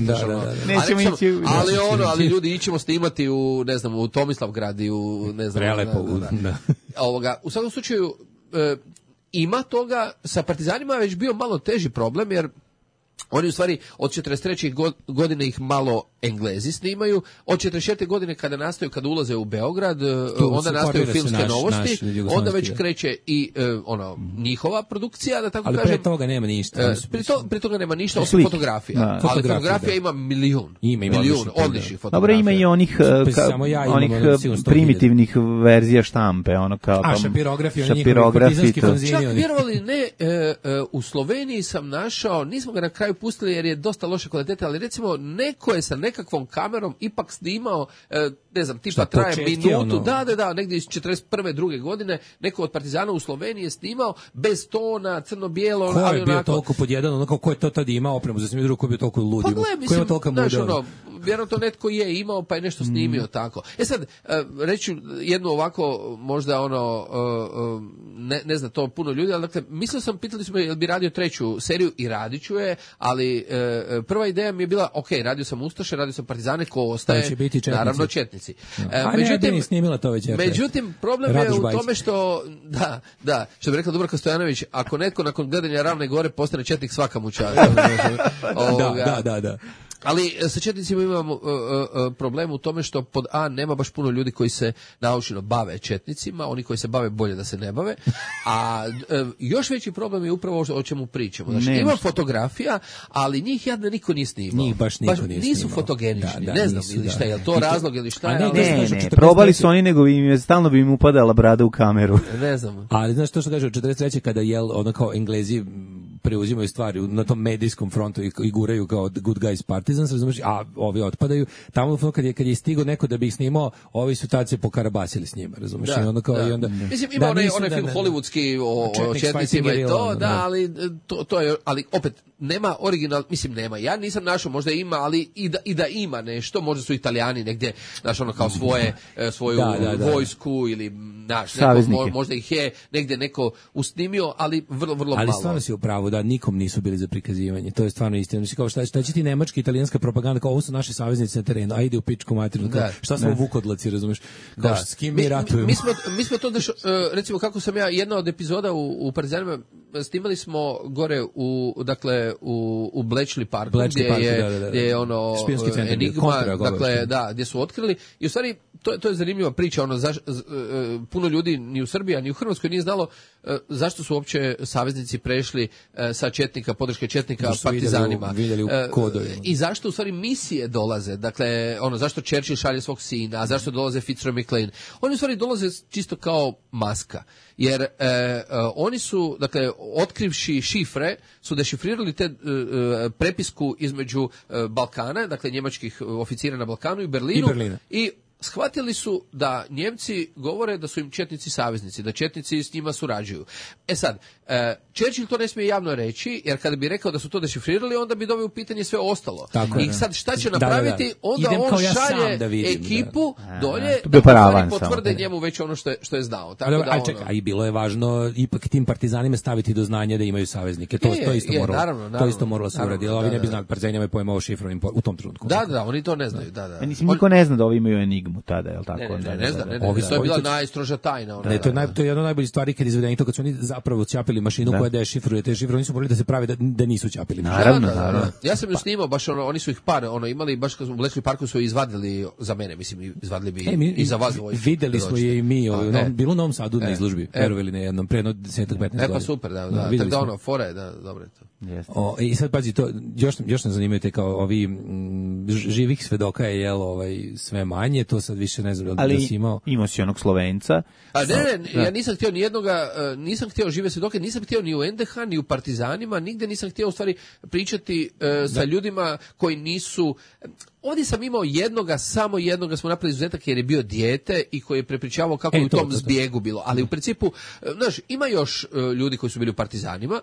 Ali ljudi, ićemo snimati u, ne znam, u Tomislavgrad i u, ne znam, u svakom slučaju, ima toga, sa Partizanima je već bio malo teži problem, jer Oni u stvari od 43. godine ih malo Englezi snimaju, od 44. godine kada ulaze u Beograd, onda nastaju filmske novosti, onda već kreće i njihova produkcija, da tako ali kažem. Ali pre toga nema ništa. Pre toga nema ništa, osim fotografija. Ali fotografija ima milijun odličnih fotografija. Dobro, ima i onih primitivnih verzija štampe, ono kao šapirografi. Čak vjerovali ne, u Sloveniji sam našao, nismo ga na kraju pustili jer je dosta loše kvalitete, ali recimo neko je sa nekakvom kamerom ipak snimao, ne znam, tipa traje minutu, da, negdje iz 41. druge godine, neko od partizana u Sloveniji je snimao bez tona, crno-bijelo. Ko je bio toliko podjedan, onako ko je to tada imao opremu za snimanje, ko je bio toliko lud? Pa gle, mislim, vjerojatno netko je imao pa je nešto snimio tako. Sad, reću jednu ovako, možda ne zna to puno ljudi, ali dakle, mislio sam, pitali smo jel bi radio treću seriju i radit ću je, ali prva ideja mi je bila, ok, radio sam Ustaše, radio sam Partizane, ko ostaje, naravno Četnici. Međutim, problem je u tome što, što bi rekla Dubravka Stojanović, ako netko nakon gledanja Ravne gore postane četnik, svaka mu čast. Da. Ali sa četnicima imamo problem u tome što pod A nema baš puno ljudi koji se naučeno bave četnicima, oni koji se bave bolje da se ne bave, a još veći problem je upravo o čemu pričamo. Znači, ima fotografija, ali njih jadno niko nije snimao. Njih baš niko nije snimao. Nisu fotogenični, ne znam ili šta, je li to razlog ili šta je. Ne, probali su oni, nego stalno bi im upadala brada u kameru. Ne znam. Ali znaš to što kaže, u 43. kada kao Englezi preuzimaju stvari na tom medijskom frontu i guraju kao good guys Partizans, razumiješ, a ovi otpadaju. Tamo kad je stigao neko da bi ih snimao, ovi su tad se pokarabasili s njima, razumiješ? Mislim, ima onaj film hollywoodski o četnicima i to, ali to je, ali opet, nema original, mislim nema, ja nisam našao, možda ima, ali i da ima nešto, možda su Italijani negdje, znaš, kao svoju vojsku ili, znaš, možda ih je negdje neko usnimio, ali vrlo malo. Ali stvarno si u pravu, da nikom nisu bili za prikazivanje, to je stvarno istina. Mislim, kao šta će ti nemačka, italijanska propaganda, kao ovo su naši saveznici na terenu, a ide u pičku materinu, šta smo vukodlaci, razumiješ, kao s kim mi ratujemo. Mi smo to, recimo kako sam ja, jedna od epizoda u Partizanima, snimali smo gore u Bletchley Parku, gdje je ono Enigma, gdje su otkrili, i u stvari to je zanimljiva priča, puno ljudi ni u Srbiji, ni u Hrvatskoj nije znalo zašto su uopće saveznici prešli sa četnika, podrške četnika partizanima. I zašto u stvari misije dolaze, dakle, zašto Churchill šalje svog sina, a zašto dolaze Fitzroy McLean. Oni u stvari dolaze čisto kao maska, jer oni su, dakle, otkrivši šifre, su dešifrirali te prepisku između Balkana, dakle, njemačkih oficira na Balkanu i Berlinu. I shvatili su da Njemci govore da su im četnici saveznici, da četnici s njima surađuju. Sad, Churchill to ne smije javno reći, jer kada bi rekao da su to dešifrirali, onda bi doveo u pitanje sve ostalo. I sad šta će napraviti? Onda on šalje ekipu dolje da potvrde njemu već ono što je znao. A i bilo je važno ipak tim partizanima staviti do znanja da imaju saveznike. To isto moralo se uraditi. Ovi ne bi znali, partizani nemaju pojma o šifrovim u tom trenutku. Da, oni to ne znaju. Mislim, niko ne zna da ovi imaju Enigmu tada, je li tako? Ne znam, to je bila najstroža tajna. To je jedna od najboljih stvari kad izvedeni to, kad su oni zapravo ćapili mašinu koja dešifruje te šifre, oni su morali da se pravi da nisu ćapili. Naravno. Ja sam ju snimao, baš oni su ih imali, baš kad smo u Bletchley Parku su izvadili za mene, mislim, izvadili bi i za vas. Videli smo je i mi, bilo u Novom Sadu na izložbi, verovali na jednom, pre 10-15 godina. Pa super, tako da fora je, dobro je to. I sad pazi, to još ne zanimaju te kao ovi živih svedoka je sve manje, to sad više ne znam da si imao. Ali imao si onog Slovenca. Ja nisam htio ni jednoga, nisam htio žive svedoke, nisam htio ni u NDH, ni u Partizanima, nigde nisam htio u stvari pričati sa ljudima koji nisu. Ovdje sam imao samo jednoga smo napravili izuzetak jer je bio dijete i koji je prepričavao kako je u tom zbjegu bilo. Ali u principu, znaš, ima još ljudi koji su bili u Partizanima.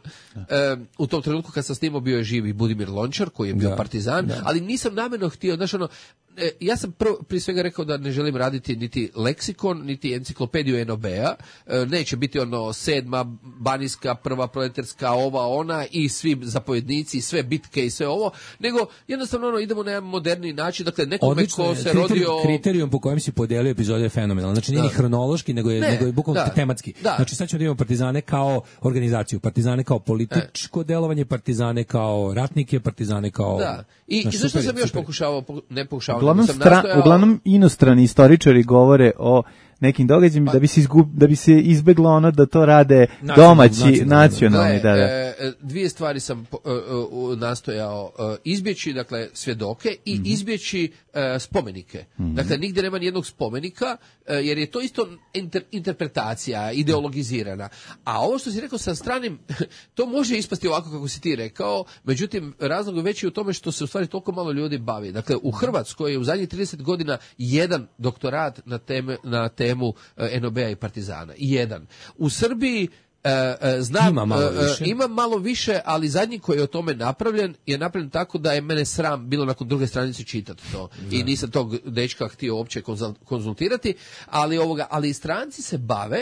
U tom trenutku kad sam snimao bio je živi Budimir Lončar koji je bio partizan, ali nisam namjerno htio, znaš, ja sam prije svega rekao da ne želim raditi niti leksikon, niti enciklopediju NOB-a, neće biti 7. banijska, 1. proletarska, ona i svi zapovjednici, sve bitke i sve ovo, nego jednostavno idemo na jedan moderni moderni način, dakle nekome Odlično, ko se rodio... kriterijum po kojem si podelio epizode je fenomenalan. Znači nije ni hronološki, nego je bukvalno tematski. Znači sad ćemo da imamo partizane kao organizaciju, partizane kao političko delovanje, partizane kao ratnike, partizane kao... Da. I zašto sam još pokušavao, ne pokušavao, uglavnom inostrani istoričari govore o nekim događajima da bi se izbeglo ono da to rade domaći nacionalni. Dvije stvari sam nastojao izbjeći, dakle svjedoke i izbjeći spomenike. Dakle, nigdje nema nijednog spomenika, jer je to isto interpretacija ideologizirana. A ovo što si rekao sa stranim, to može ispasti ovako kako si ti rekao, međutim, razlog je veći u tome što se u stvari toliko malo ljudi bavi. Dakle, u Hrvatskoj je u zadnjih 30 godina jedan doktorat na temu NOB-a i partizana. Jedan. U Srbiji znam, ima malo više, ali zadnji koji je o tome napravljen je napravljen tako da je mene sram bilo nakon druge stranice čitati to. I nisam tog dečka htio uopće konzultirati, ali stranci se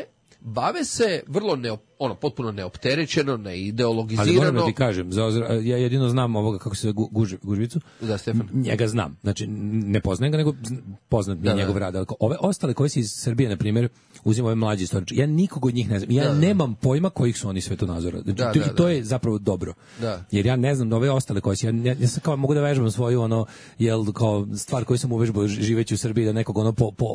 bave se vrlo potpuno neopterećeno, neideologizirano. Ali moram da ti kažem, ja jedino znam ovoga, kako se Gužvicu. Da, Stefan. Njega znam. Znači, ne poznajem ga, nego poznat mi njegov rad. Ove ostale koji su iz Srbije, na primjer, uzim ove mlađe istoričare, ja nikog od njih ne znam. Ja nemam pojma kojih su oni svetonazora. Znači, to je zapravo dobro. Jer ja ne znam da ove ostale koje su, ja sam kao mogu da vežbam svoju kao stvar koju sam uvežbao živeći u Srbiji, da nekog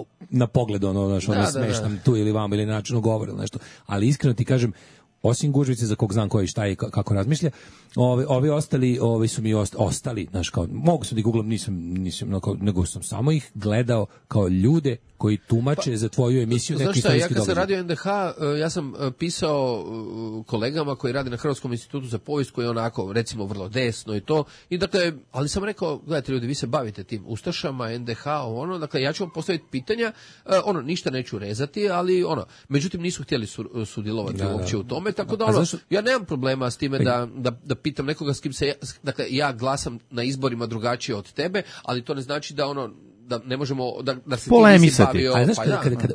na pogled smeštam tu ili vam ili načinu govora ili nešto. Ali iskreno ti kažem, osim Gužvice za kog znam koji šta i kako razmišlja, ovi ostali su mi ostali, znaš, kao mogu sam da googlam, nisam nego sam samo ih gledao kao ljude koji tumače za tvoju emisiju neki istorijski događaj. Ja kad sam radio NDH, ja sam pisao kolegama koji rade na Hrvatskom institutu za povijest, koji je onako, recimo, vrlo desno i to, i dakle, ali sam rekao, gledajte ljudi, vi se bavite tim ustašama, NDH, dakle, ja ću vam postaviti pitanja, ništa neću rezati, ali međutim nisu htjeli sudjelovati uopće u tome, tako da ja nemam problema s time da pitam nekoga s kim se, dakle, ja glasam na izborima drugačije od tebe, ali to ne znači da da ne možemo da se ti nisi bavio. Ali znaš, kada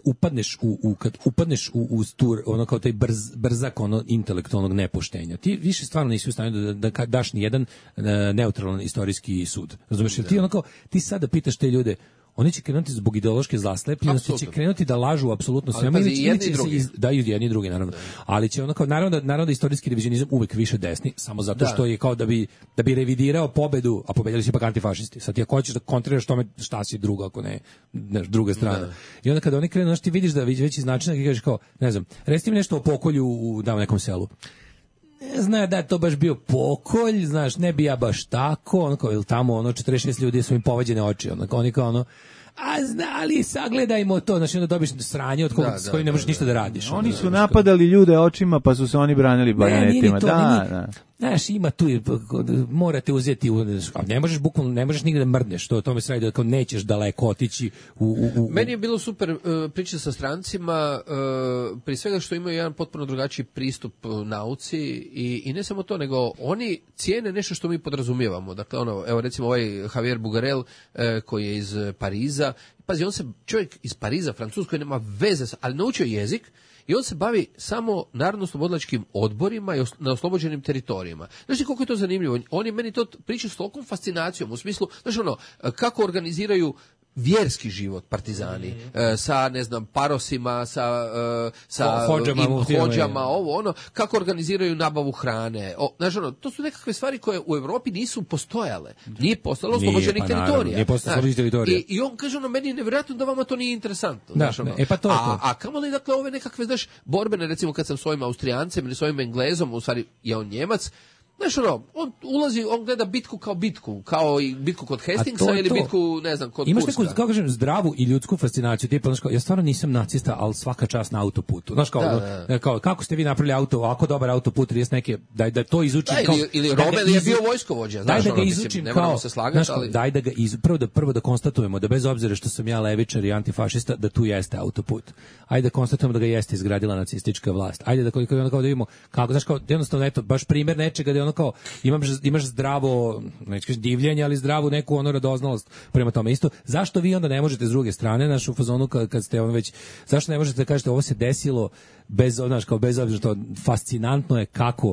upadneš u tur, kao taj brzak intelektualnog nepoštenja, ti više stvarno nisi u stanju da daš ni jedan neutralan istorijski sud. Razumeš, jer ti sada pitaš te ljude, oni će krenuti zbog ideološke zaslepljenosti, će krenuti da lažu apsolutno svema. I jedni i drugi, naravno. Ali će naravno da istorijski revizionizam uvek više desni, samo zato što je kao da bi revidirao pobedu, a pobedili su ipak antifašisti. Sad ti ako hoćeš da kontriraš tome šta si drugo, ako ne druga strana. I onda kada oni krenu, ti vidiš da već iz načina kad kažeš kao, ne znam, reci mi nešto o pokolju u nekom selu. Ne zna da je to baš bio pokolj, znaš, ne bi ja baš tako, ili tamo 46 ljudi su im povađene oči, oni kao ali sagledajmo to, znači onda dobiš sranje od s kojim ne možeš ništa da radiš. Oni su napadali ljude očima, pa su se oni branili bajonetima. Znaš, ima tu, morate uzeti, ne možeš nigde da mrdneš, to tome se radi da kao nećeš daleko otići Meni je bilo super priča sa strancima, prije svega što imaju jedan potpuno drugačiji pristup nauci i ne samo to, nego oni cijene nešto što mi podrazumijevamo. Dakle, evo recimo ovaj Javier Bugarel koji je iz Pariza, pazi, on se, čovjek iz Pariza, Francuz, koji nema veze, ali naučio jezik, i on se bavi samo narodno-oslobodilačkim odborima i na oslobođenim teritorijima. Znaš koliko je to zanimljivo? Oni meni to pričaju s tolikom fascinacijom, u smislu, znaš kako organiziraju vjerski život partizani, sa, ne znam, parosima, sa hođama, kako organiziraju nabavu hrane. Znaš, to su nekakve stvari koje u Europi nisu postojale. Nije postojalo oslobođenih teritorija. Nije postojalo oslobođenih teritorija. I on kaže, meni je nevjerojatno da vama to nije interesantno. Da, a kamoli, dakle, ove nekakve, znaš, borbene, recimo kad sam s ovim Austrijancem ili s ovim Englezom, u stvari je on Njemac, znaš, on ulazi, on gleda bitku kao i bitku kod Hastingsa ili bitku, ne znam, kod Kurska. Imaš neku, kako kažem, zdravu i ljudsku fascinaciju, tipa, znaš, ja stvarno nisam nacista, ali svaka čast na autoputu. Znaš, kao kako ste vi napravili ovako dobar autoput, ili neke, da to izučim. Ili Rommel je bio vojskovođa, znaš, daj da ga izučim kao, daj da ga prvo da konstatujemo da bez obzira što sam ja levičar i antifašista, da tu jeste autoput. Ajde da konstatujemo da ga jeste izgradila nacistička vlast. Ajde da vidimo kako, znaš, kao jednostavno, eto, baš primjer nečega da kao imaš zdravo, neću kaži divljenje, ali zdravu neku radoznalost prema tome isto. Zašto vi onda ne možete s druge strane, naš u fazonu kad ste već, zašto ne možete da kažete ovo se desilo bez obzira što fascinantno je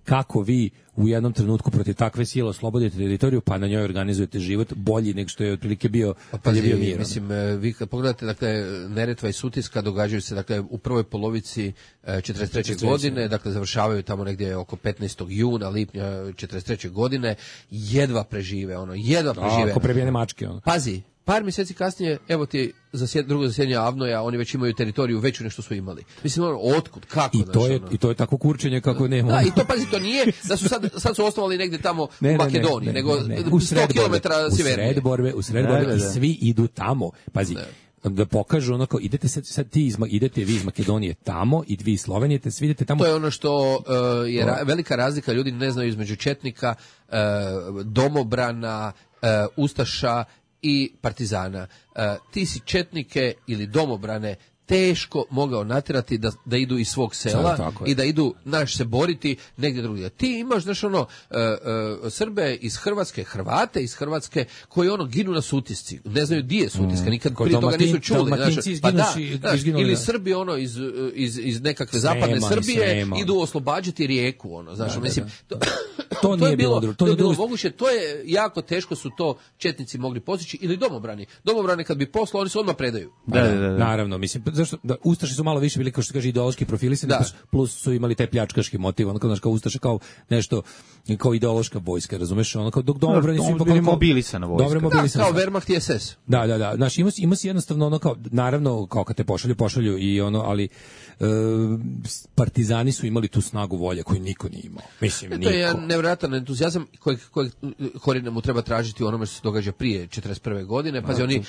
kako vi u jednom trenutku protiv takve sile oslobodite teritoriju, pa na njoj organizujete život bolji nego što je otprilike bio kad je bio mir. Mislim, vi kad pogledate, dakle, Neretva i Sutiska događaju se, dakle, u prvoj polovici 43. godine, dakle, završavaju tamo negdje oko 15. juna, lipnja 43. godine, jedva prežive. Ako prebijene mačke, Pazi, par mjeseci kasnije, evo ti drugo zasjedanje Avnoja, oni već imaju teritoriju veću nego što su imali. Mislim, otkud, kako? I to je tako kurčenje kako nema. Da, i to, pazi, to nije da su sad su osnovali negdje tamo u Makedoniji, nego 100 km sjevernije. U sred borbe i svi idu tamo. Pazi, da pokažu onako, idete vi iz Makedonije tamo i vi iz Slovenije, svi idete tamo. To je ono što je velika razlika, ljudi ne znaju između četnika, domobrana, ustaša i partizana. Ti si četnike ili domobrane teško mogao natjerati da idu iz svog sela i da idu, se boriti negdje drugdje. Ti imaš, Srbe iz Hrvatske, Hrvate iz Hrvatske koji ginu na Sutisci. Ne znaju di je Sutiska, nikad prije toga nisu čuli. Ili Srbi iz nekakve zapadne Srbije idu oslobađati Rijeku. Mislim, to nije bilo moguće, to je jako teško su to četnici mogli postići, ili domobrani. Domobrani kad bi poslao, oni se odmah predaju. Naravno, mislim, zašto Ustaši su malo više bili, kao što kaže, ideološki profilisani, plus su imali taj pljačkaški motiv, kao Ustaša kao nešto, kao ideološka vojska, razumeš, kao dok domobrani su bili mobilisana vojska. Kao Wehrmacht i SS. Da. Znaš, ima si jednostavno kao, naravno, kao kad te pošalju i ali partizani su imali tu snagu volje koju niko nije imao. Mislim, niko. To je jedan nevjerojatan entuzijazam kojeg korijene mu treba tražiti u onome što se događa prije 41. godine. Pazi, oni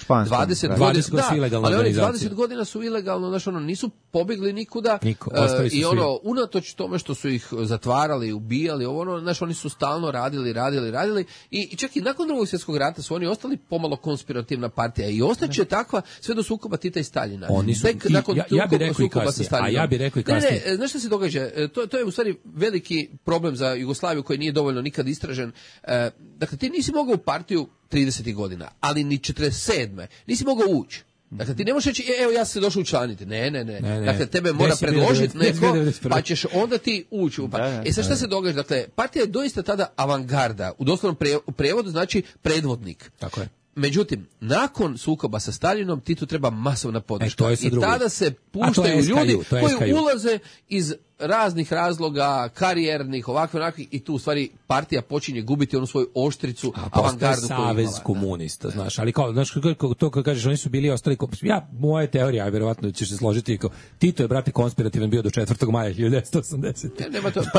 20 godina su ilegalno, nisu pobjegli nikuda. I unatoč tome što su ih zatvarali, ubijali, oni su stalno radili i čak i nakon Drugog svjetskog rata su oni ostali pomalo konspirativna partija i ostaće takva sve do sukoba Tita i Staljina. Ja bih rekao i kasnije. Ne, znaš što se događa? To je u stvari veliki problem za Jugoslaviju koji nije dovoljno nikad istražen. Dakle, ti nisi mogao u partiju 30. godina, ali ni 47. nisi mogao ući. Dakle, ti ne možeš reći, evo ja sam se došao učlaniti. Ne. Dakle, tebe mora predložiti neko, pa ćeš onda ti ući. Sad šta se događa? Dakle, partija je doista tada avangarda. U doslovnom prevodu znači predvodnik. Tako je. Međutim, nakon sukoba sa Staljinom, Titu treba masovna podrška. I tada se puštaju ljudi koji ulaze iz raznih razloga, karijernih, ovakvih, i tu u stvari partija počinje gubiti onu svoju oštricu, avangardu koju imala. Savez komunista, znaš, ali kao, znaš, to kad kažeš, oni su bili ostali, moja teorija, vjerovatno ćeš se složiti, kao, Tito je, brate, konspirativan bio do 4. maja 1980. Nema to,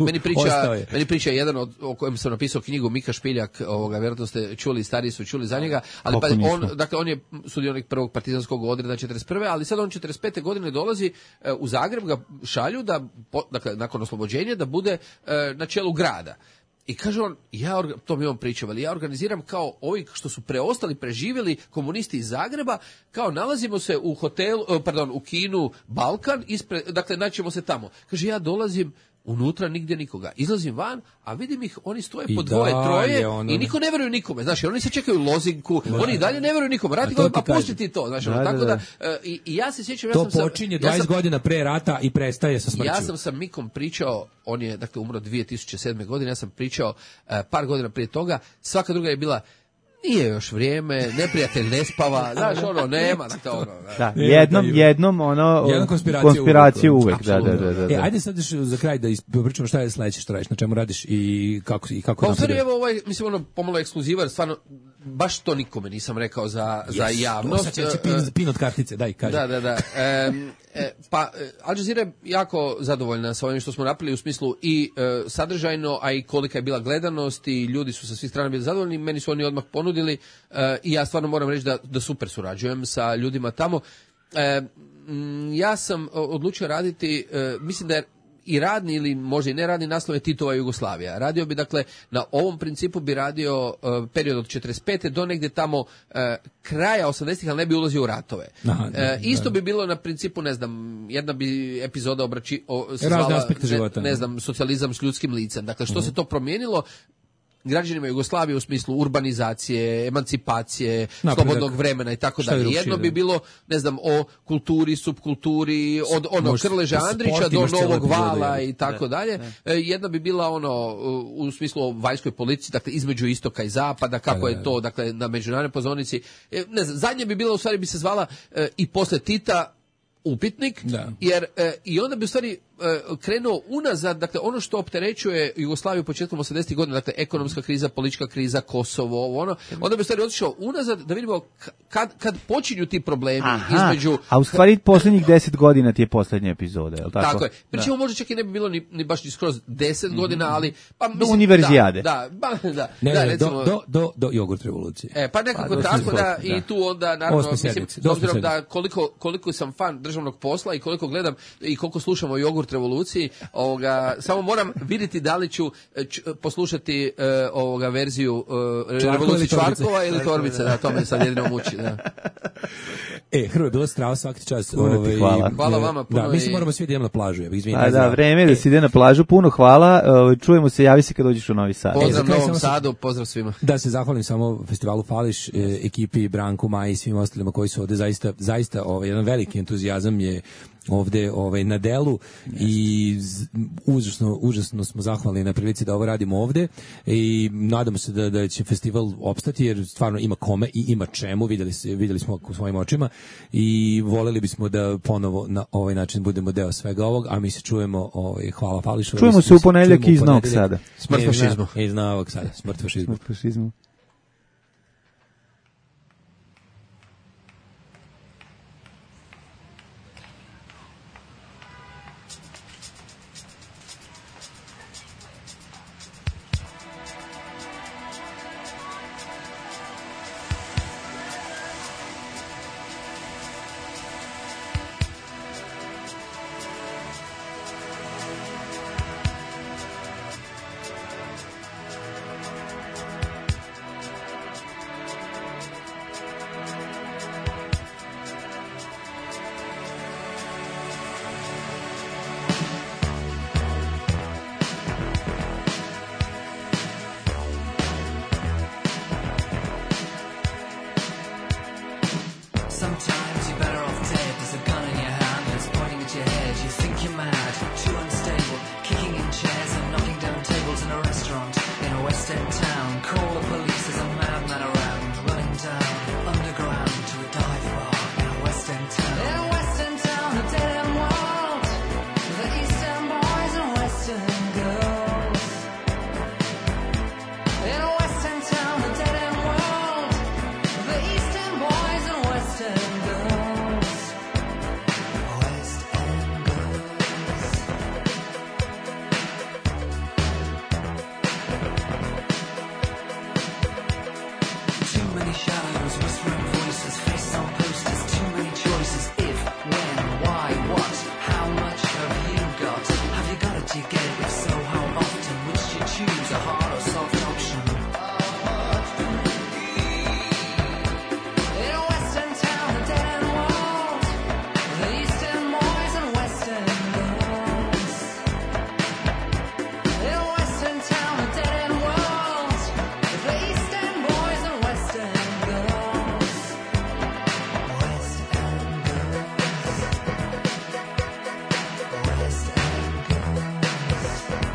meni priča jedan o kojem sam napisao knjigu, Mika Špiljak, vjerojatno ste čuli, stariji su čuli za njega, ali on je sudionik prvog partizanskog odreda 41. ali sad on 45. godine dolazi u Zagreb, ga šalju da, dakle, nakon oslobođenja, da bude na čelu grada. I kaže on, to mi on pričao, ali ja organiziram kao ovi što su preživjeli komunisti iz Zagreba, kao nalazimo se u hotelu, u kinu Balkan, dakle, naćemo se tamo. Kaže, ja dolazim, unutra nigdje nikoga. Izlazim van, a vidim ih, oni stoje po dvoje, troje i niko ne vjeruje nikome. Znači, oni se čekaju lozinku, oni i dalje ne vjeruju nikome. Radi pa pustiti to. Znači, tako da, i ja se sjećam, to počinje 20 godina pre rata i prestaje sa smrću. Ja sam sa Mikom pričao, on je, dakle, umro 2007. godine, ja sam pričao par godina prije toga, svaka druga je bila, nije još vrijeme, neprijatelj ne spava, znaš, nema na to. Jednom konspiraciju uvek. Da. Ajde sad za kraj da pričamo šta je sledeće što radiš, na čemu radiš i kako napreduješ. Pa u stvari, evo, mislim, pomalo ekskluziva, stvarno, baš to nikome nisam rekao za javnost. Sad će pin od kartice, daj, kaži. Da. Pa, Al Jazeera je jako zadovoljna sa ovim što smo napravili u smislu i sadržajno, a i kolika je bila gledanost i ljudi su sa svih strana bili zadovoljni. Meni su oni odmah ponudili i ja stvarno moram reći da super surađujem sa ljudima tamo. Ja sam odlučio raditi, mislim da je i radni ili možda i neradni naslov je Titova Jugoslavija. Radio bi, dakle, na ovom principu bi radio period od 45. do negdje tamo kraja 80-ih, ali ne bi ulazio u ratove. Isto bi bilo na principu, ne znam, jedna bi epizoda se zvala, socijalizam s ljudskim licem. Dakle, što se to promijenilo, građanima Jugoslavije u smislu urbanizacije, emancipacije, Napredak. slobodnog vremena i tako Šta je dalje. drugčije, Jedno da. bi bilo, ne znam, o kulturi, subkulturi, od Možeš Krleža sport, Andrića do imaš cijelu Novog epizodu, vala je. i tako dalje. Jedna bi bila u smislu o vanjskoj politici, dakle između istoka i zapada, kako je to, dakle na međunarodnoj pozornici. Ne znam, zadnja bi bila, u stvari bi se zvala i posle Tita upitnik, jer i onda bi u stvari krenuo unazad, dakle ono što opterećuje Jugoslaviju početkom 80-ih godina, dakle ekonomska kriza, politička kriza, Kosovo, onda bi u stvari otišao unazad da vidimo kad počinju ti problemi između... A u stvari posljednjih 10 godina ti je posljednja epizoda, je li tako? Tako je. Pričemu možda čak i ne bi bilo ni baš ni skroz 10 godina, ali... Pa, do univerzijade. Do jogurt revolucije. Pa nekako tako da i tu onda, naravno, mislim, s obzirom da koliko sam fan državnog posla i koliko gledam i koliko slušamo jogurt revoluciji, samo moram vidjeti da li ću poslušati verziju revolucije Čvarkova ili Torbice, da, to me sad jedino muči, da. Hrvoje, bilo strava svaki čas. Hvala. Hvala vama puno. Da, mislim moramo svi da idemo na plažu. Vreme je da se ide na plažu, puno hvala, čujemo se, javi se kad dođeš u Novi Sad. Pozdrav Novom Sadu, pozdrav svima. Da se zahvalim samo festivalu Fališ, ekipi Branku, Maji i svim ostalima koji su ovde zaista jedan veliki entuzijazam je ovde na delu i užasno smo zahvalni na prilici da ovo radimo ovde i nadamo se da će festival opstati jer stvarno ima kome i ima čemu, videli smo u svojim očima i voljeli bismo da ponovo na ovaj način budemo deo svega ovog, a mi se čujemo, hvala Fališu. Čujemo se u ponedeljak iz Novog Sada. Smrt fašizmu. Iz Novog Sada, smrt fašizmu. Sometimes you're better off dead. There's a gun in your hand, it's pointing at your head. You think you're mad, too unstable, kicking in chairs and knocking down tables in a restaurant in a West End town. Call the police, there's a madman around, running down underground to a dive bar in a West End town. In a West End town, a dead end world, the Eastern boys and Western girls. In a West End town, a dead end world, the Eastern boys and Western girls. West End girls. Too many shadows, whispering voices, faces on posters, too many choices. If, when, why, what, how much have you got? Have you got it, do you get it? If so, how often? Which do you choose, a hard or soft option? In a Western town, a dead end world, the Eastern boys and Western girls. In a Western town, a dead end world, the Eastern boys and Western girls. West End girls. West End girls.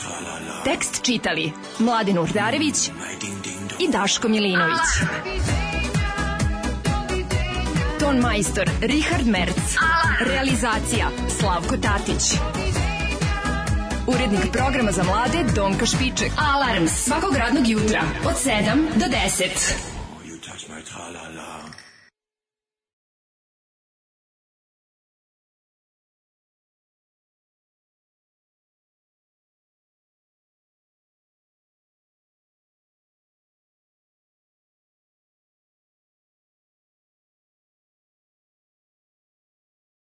Tekst čitali Mladen Urdarević i Daško Milinović. Ton majstor Richard Merc. Realizacija Slavko Tatić. Urednik programa za mlade Donka Špiček. Alarms svakog radnog jutra od 7 do 10.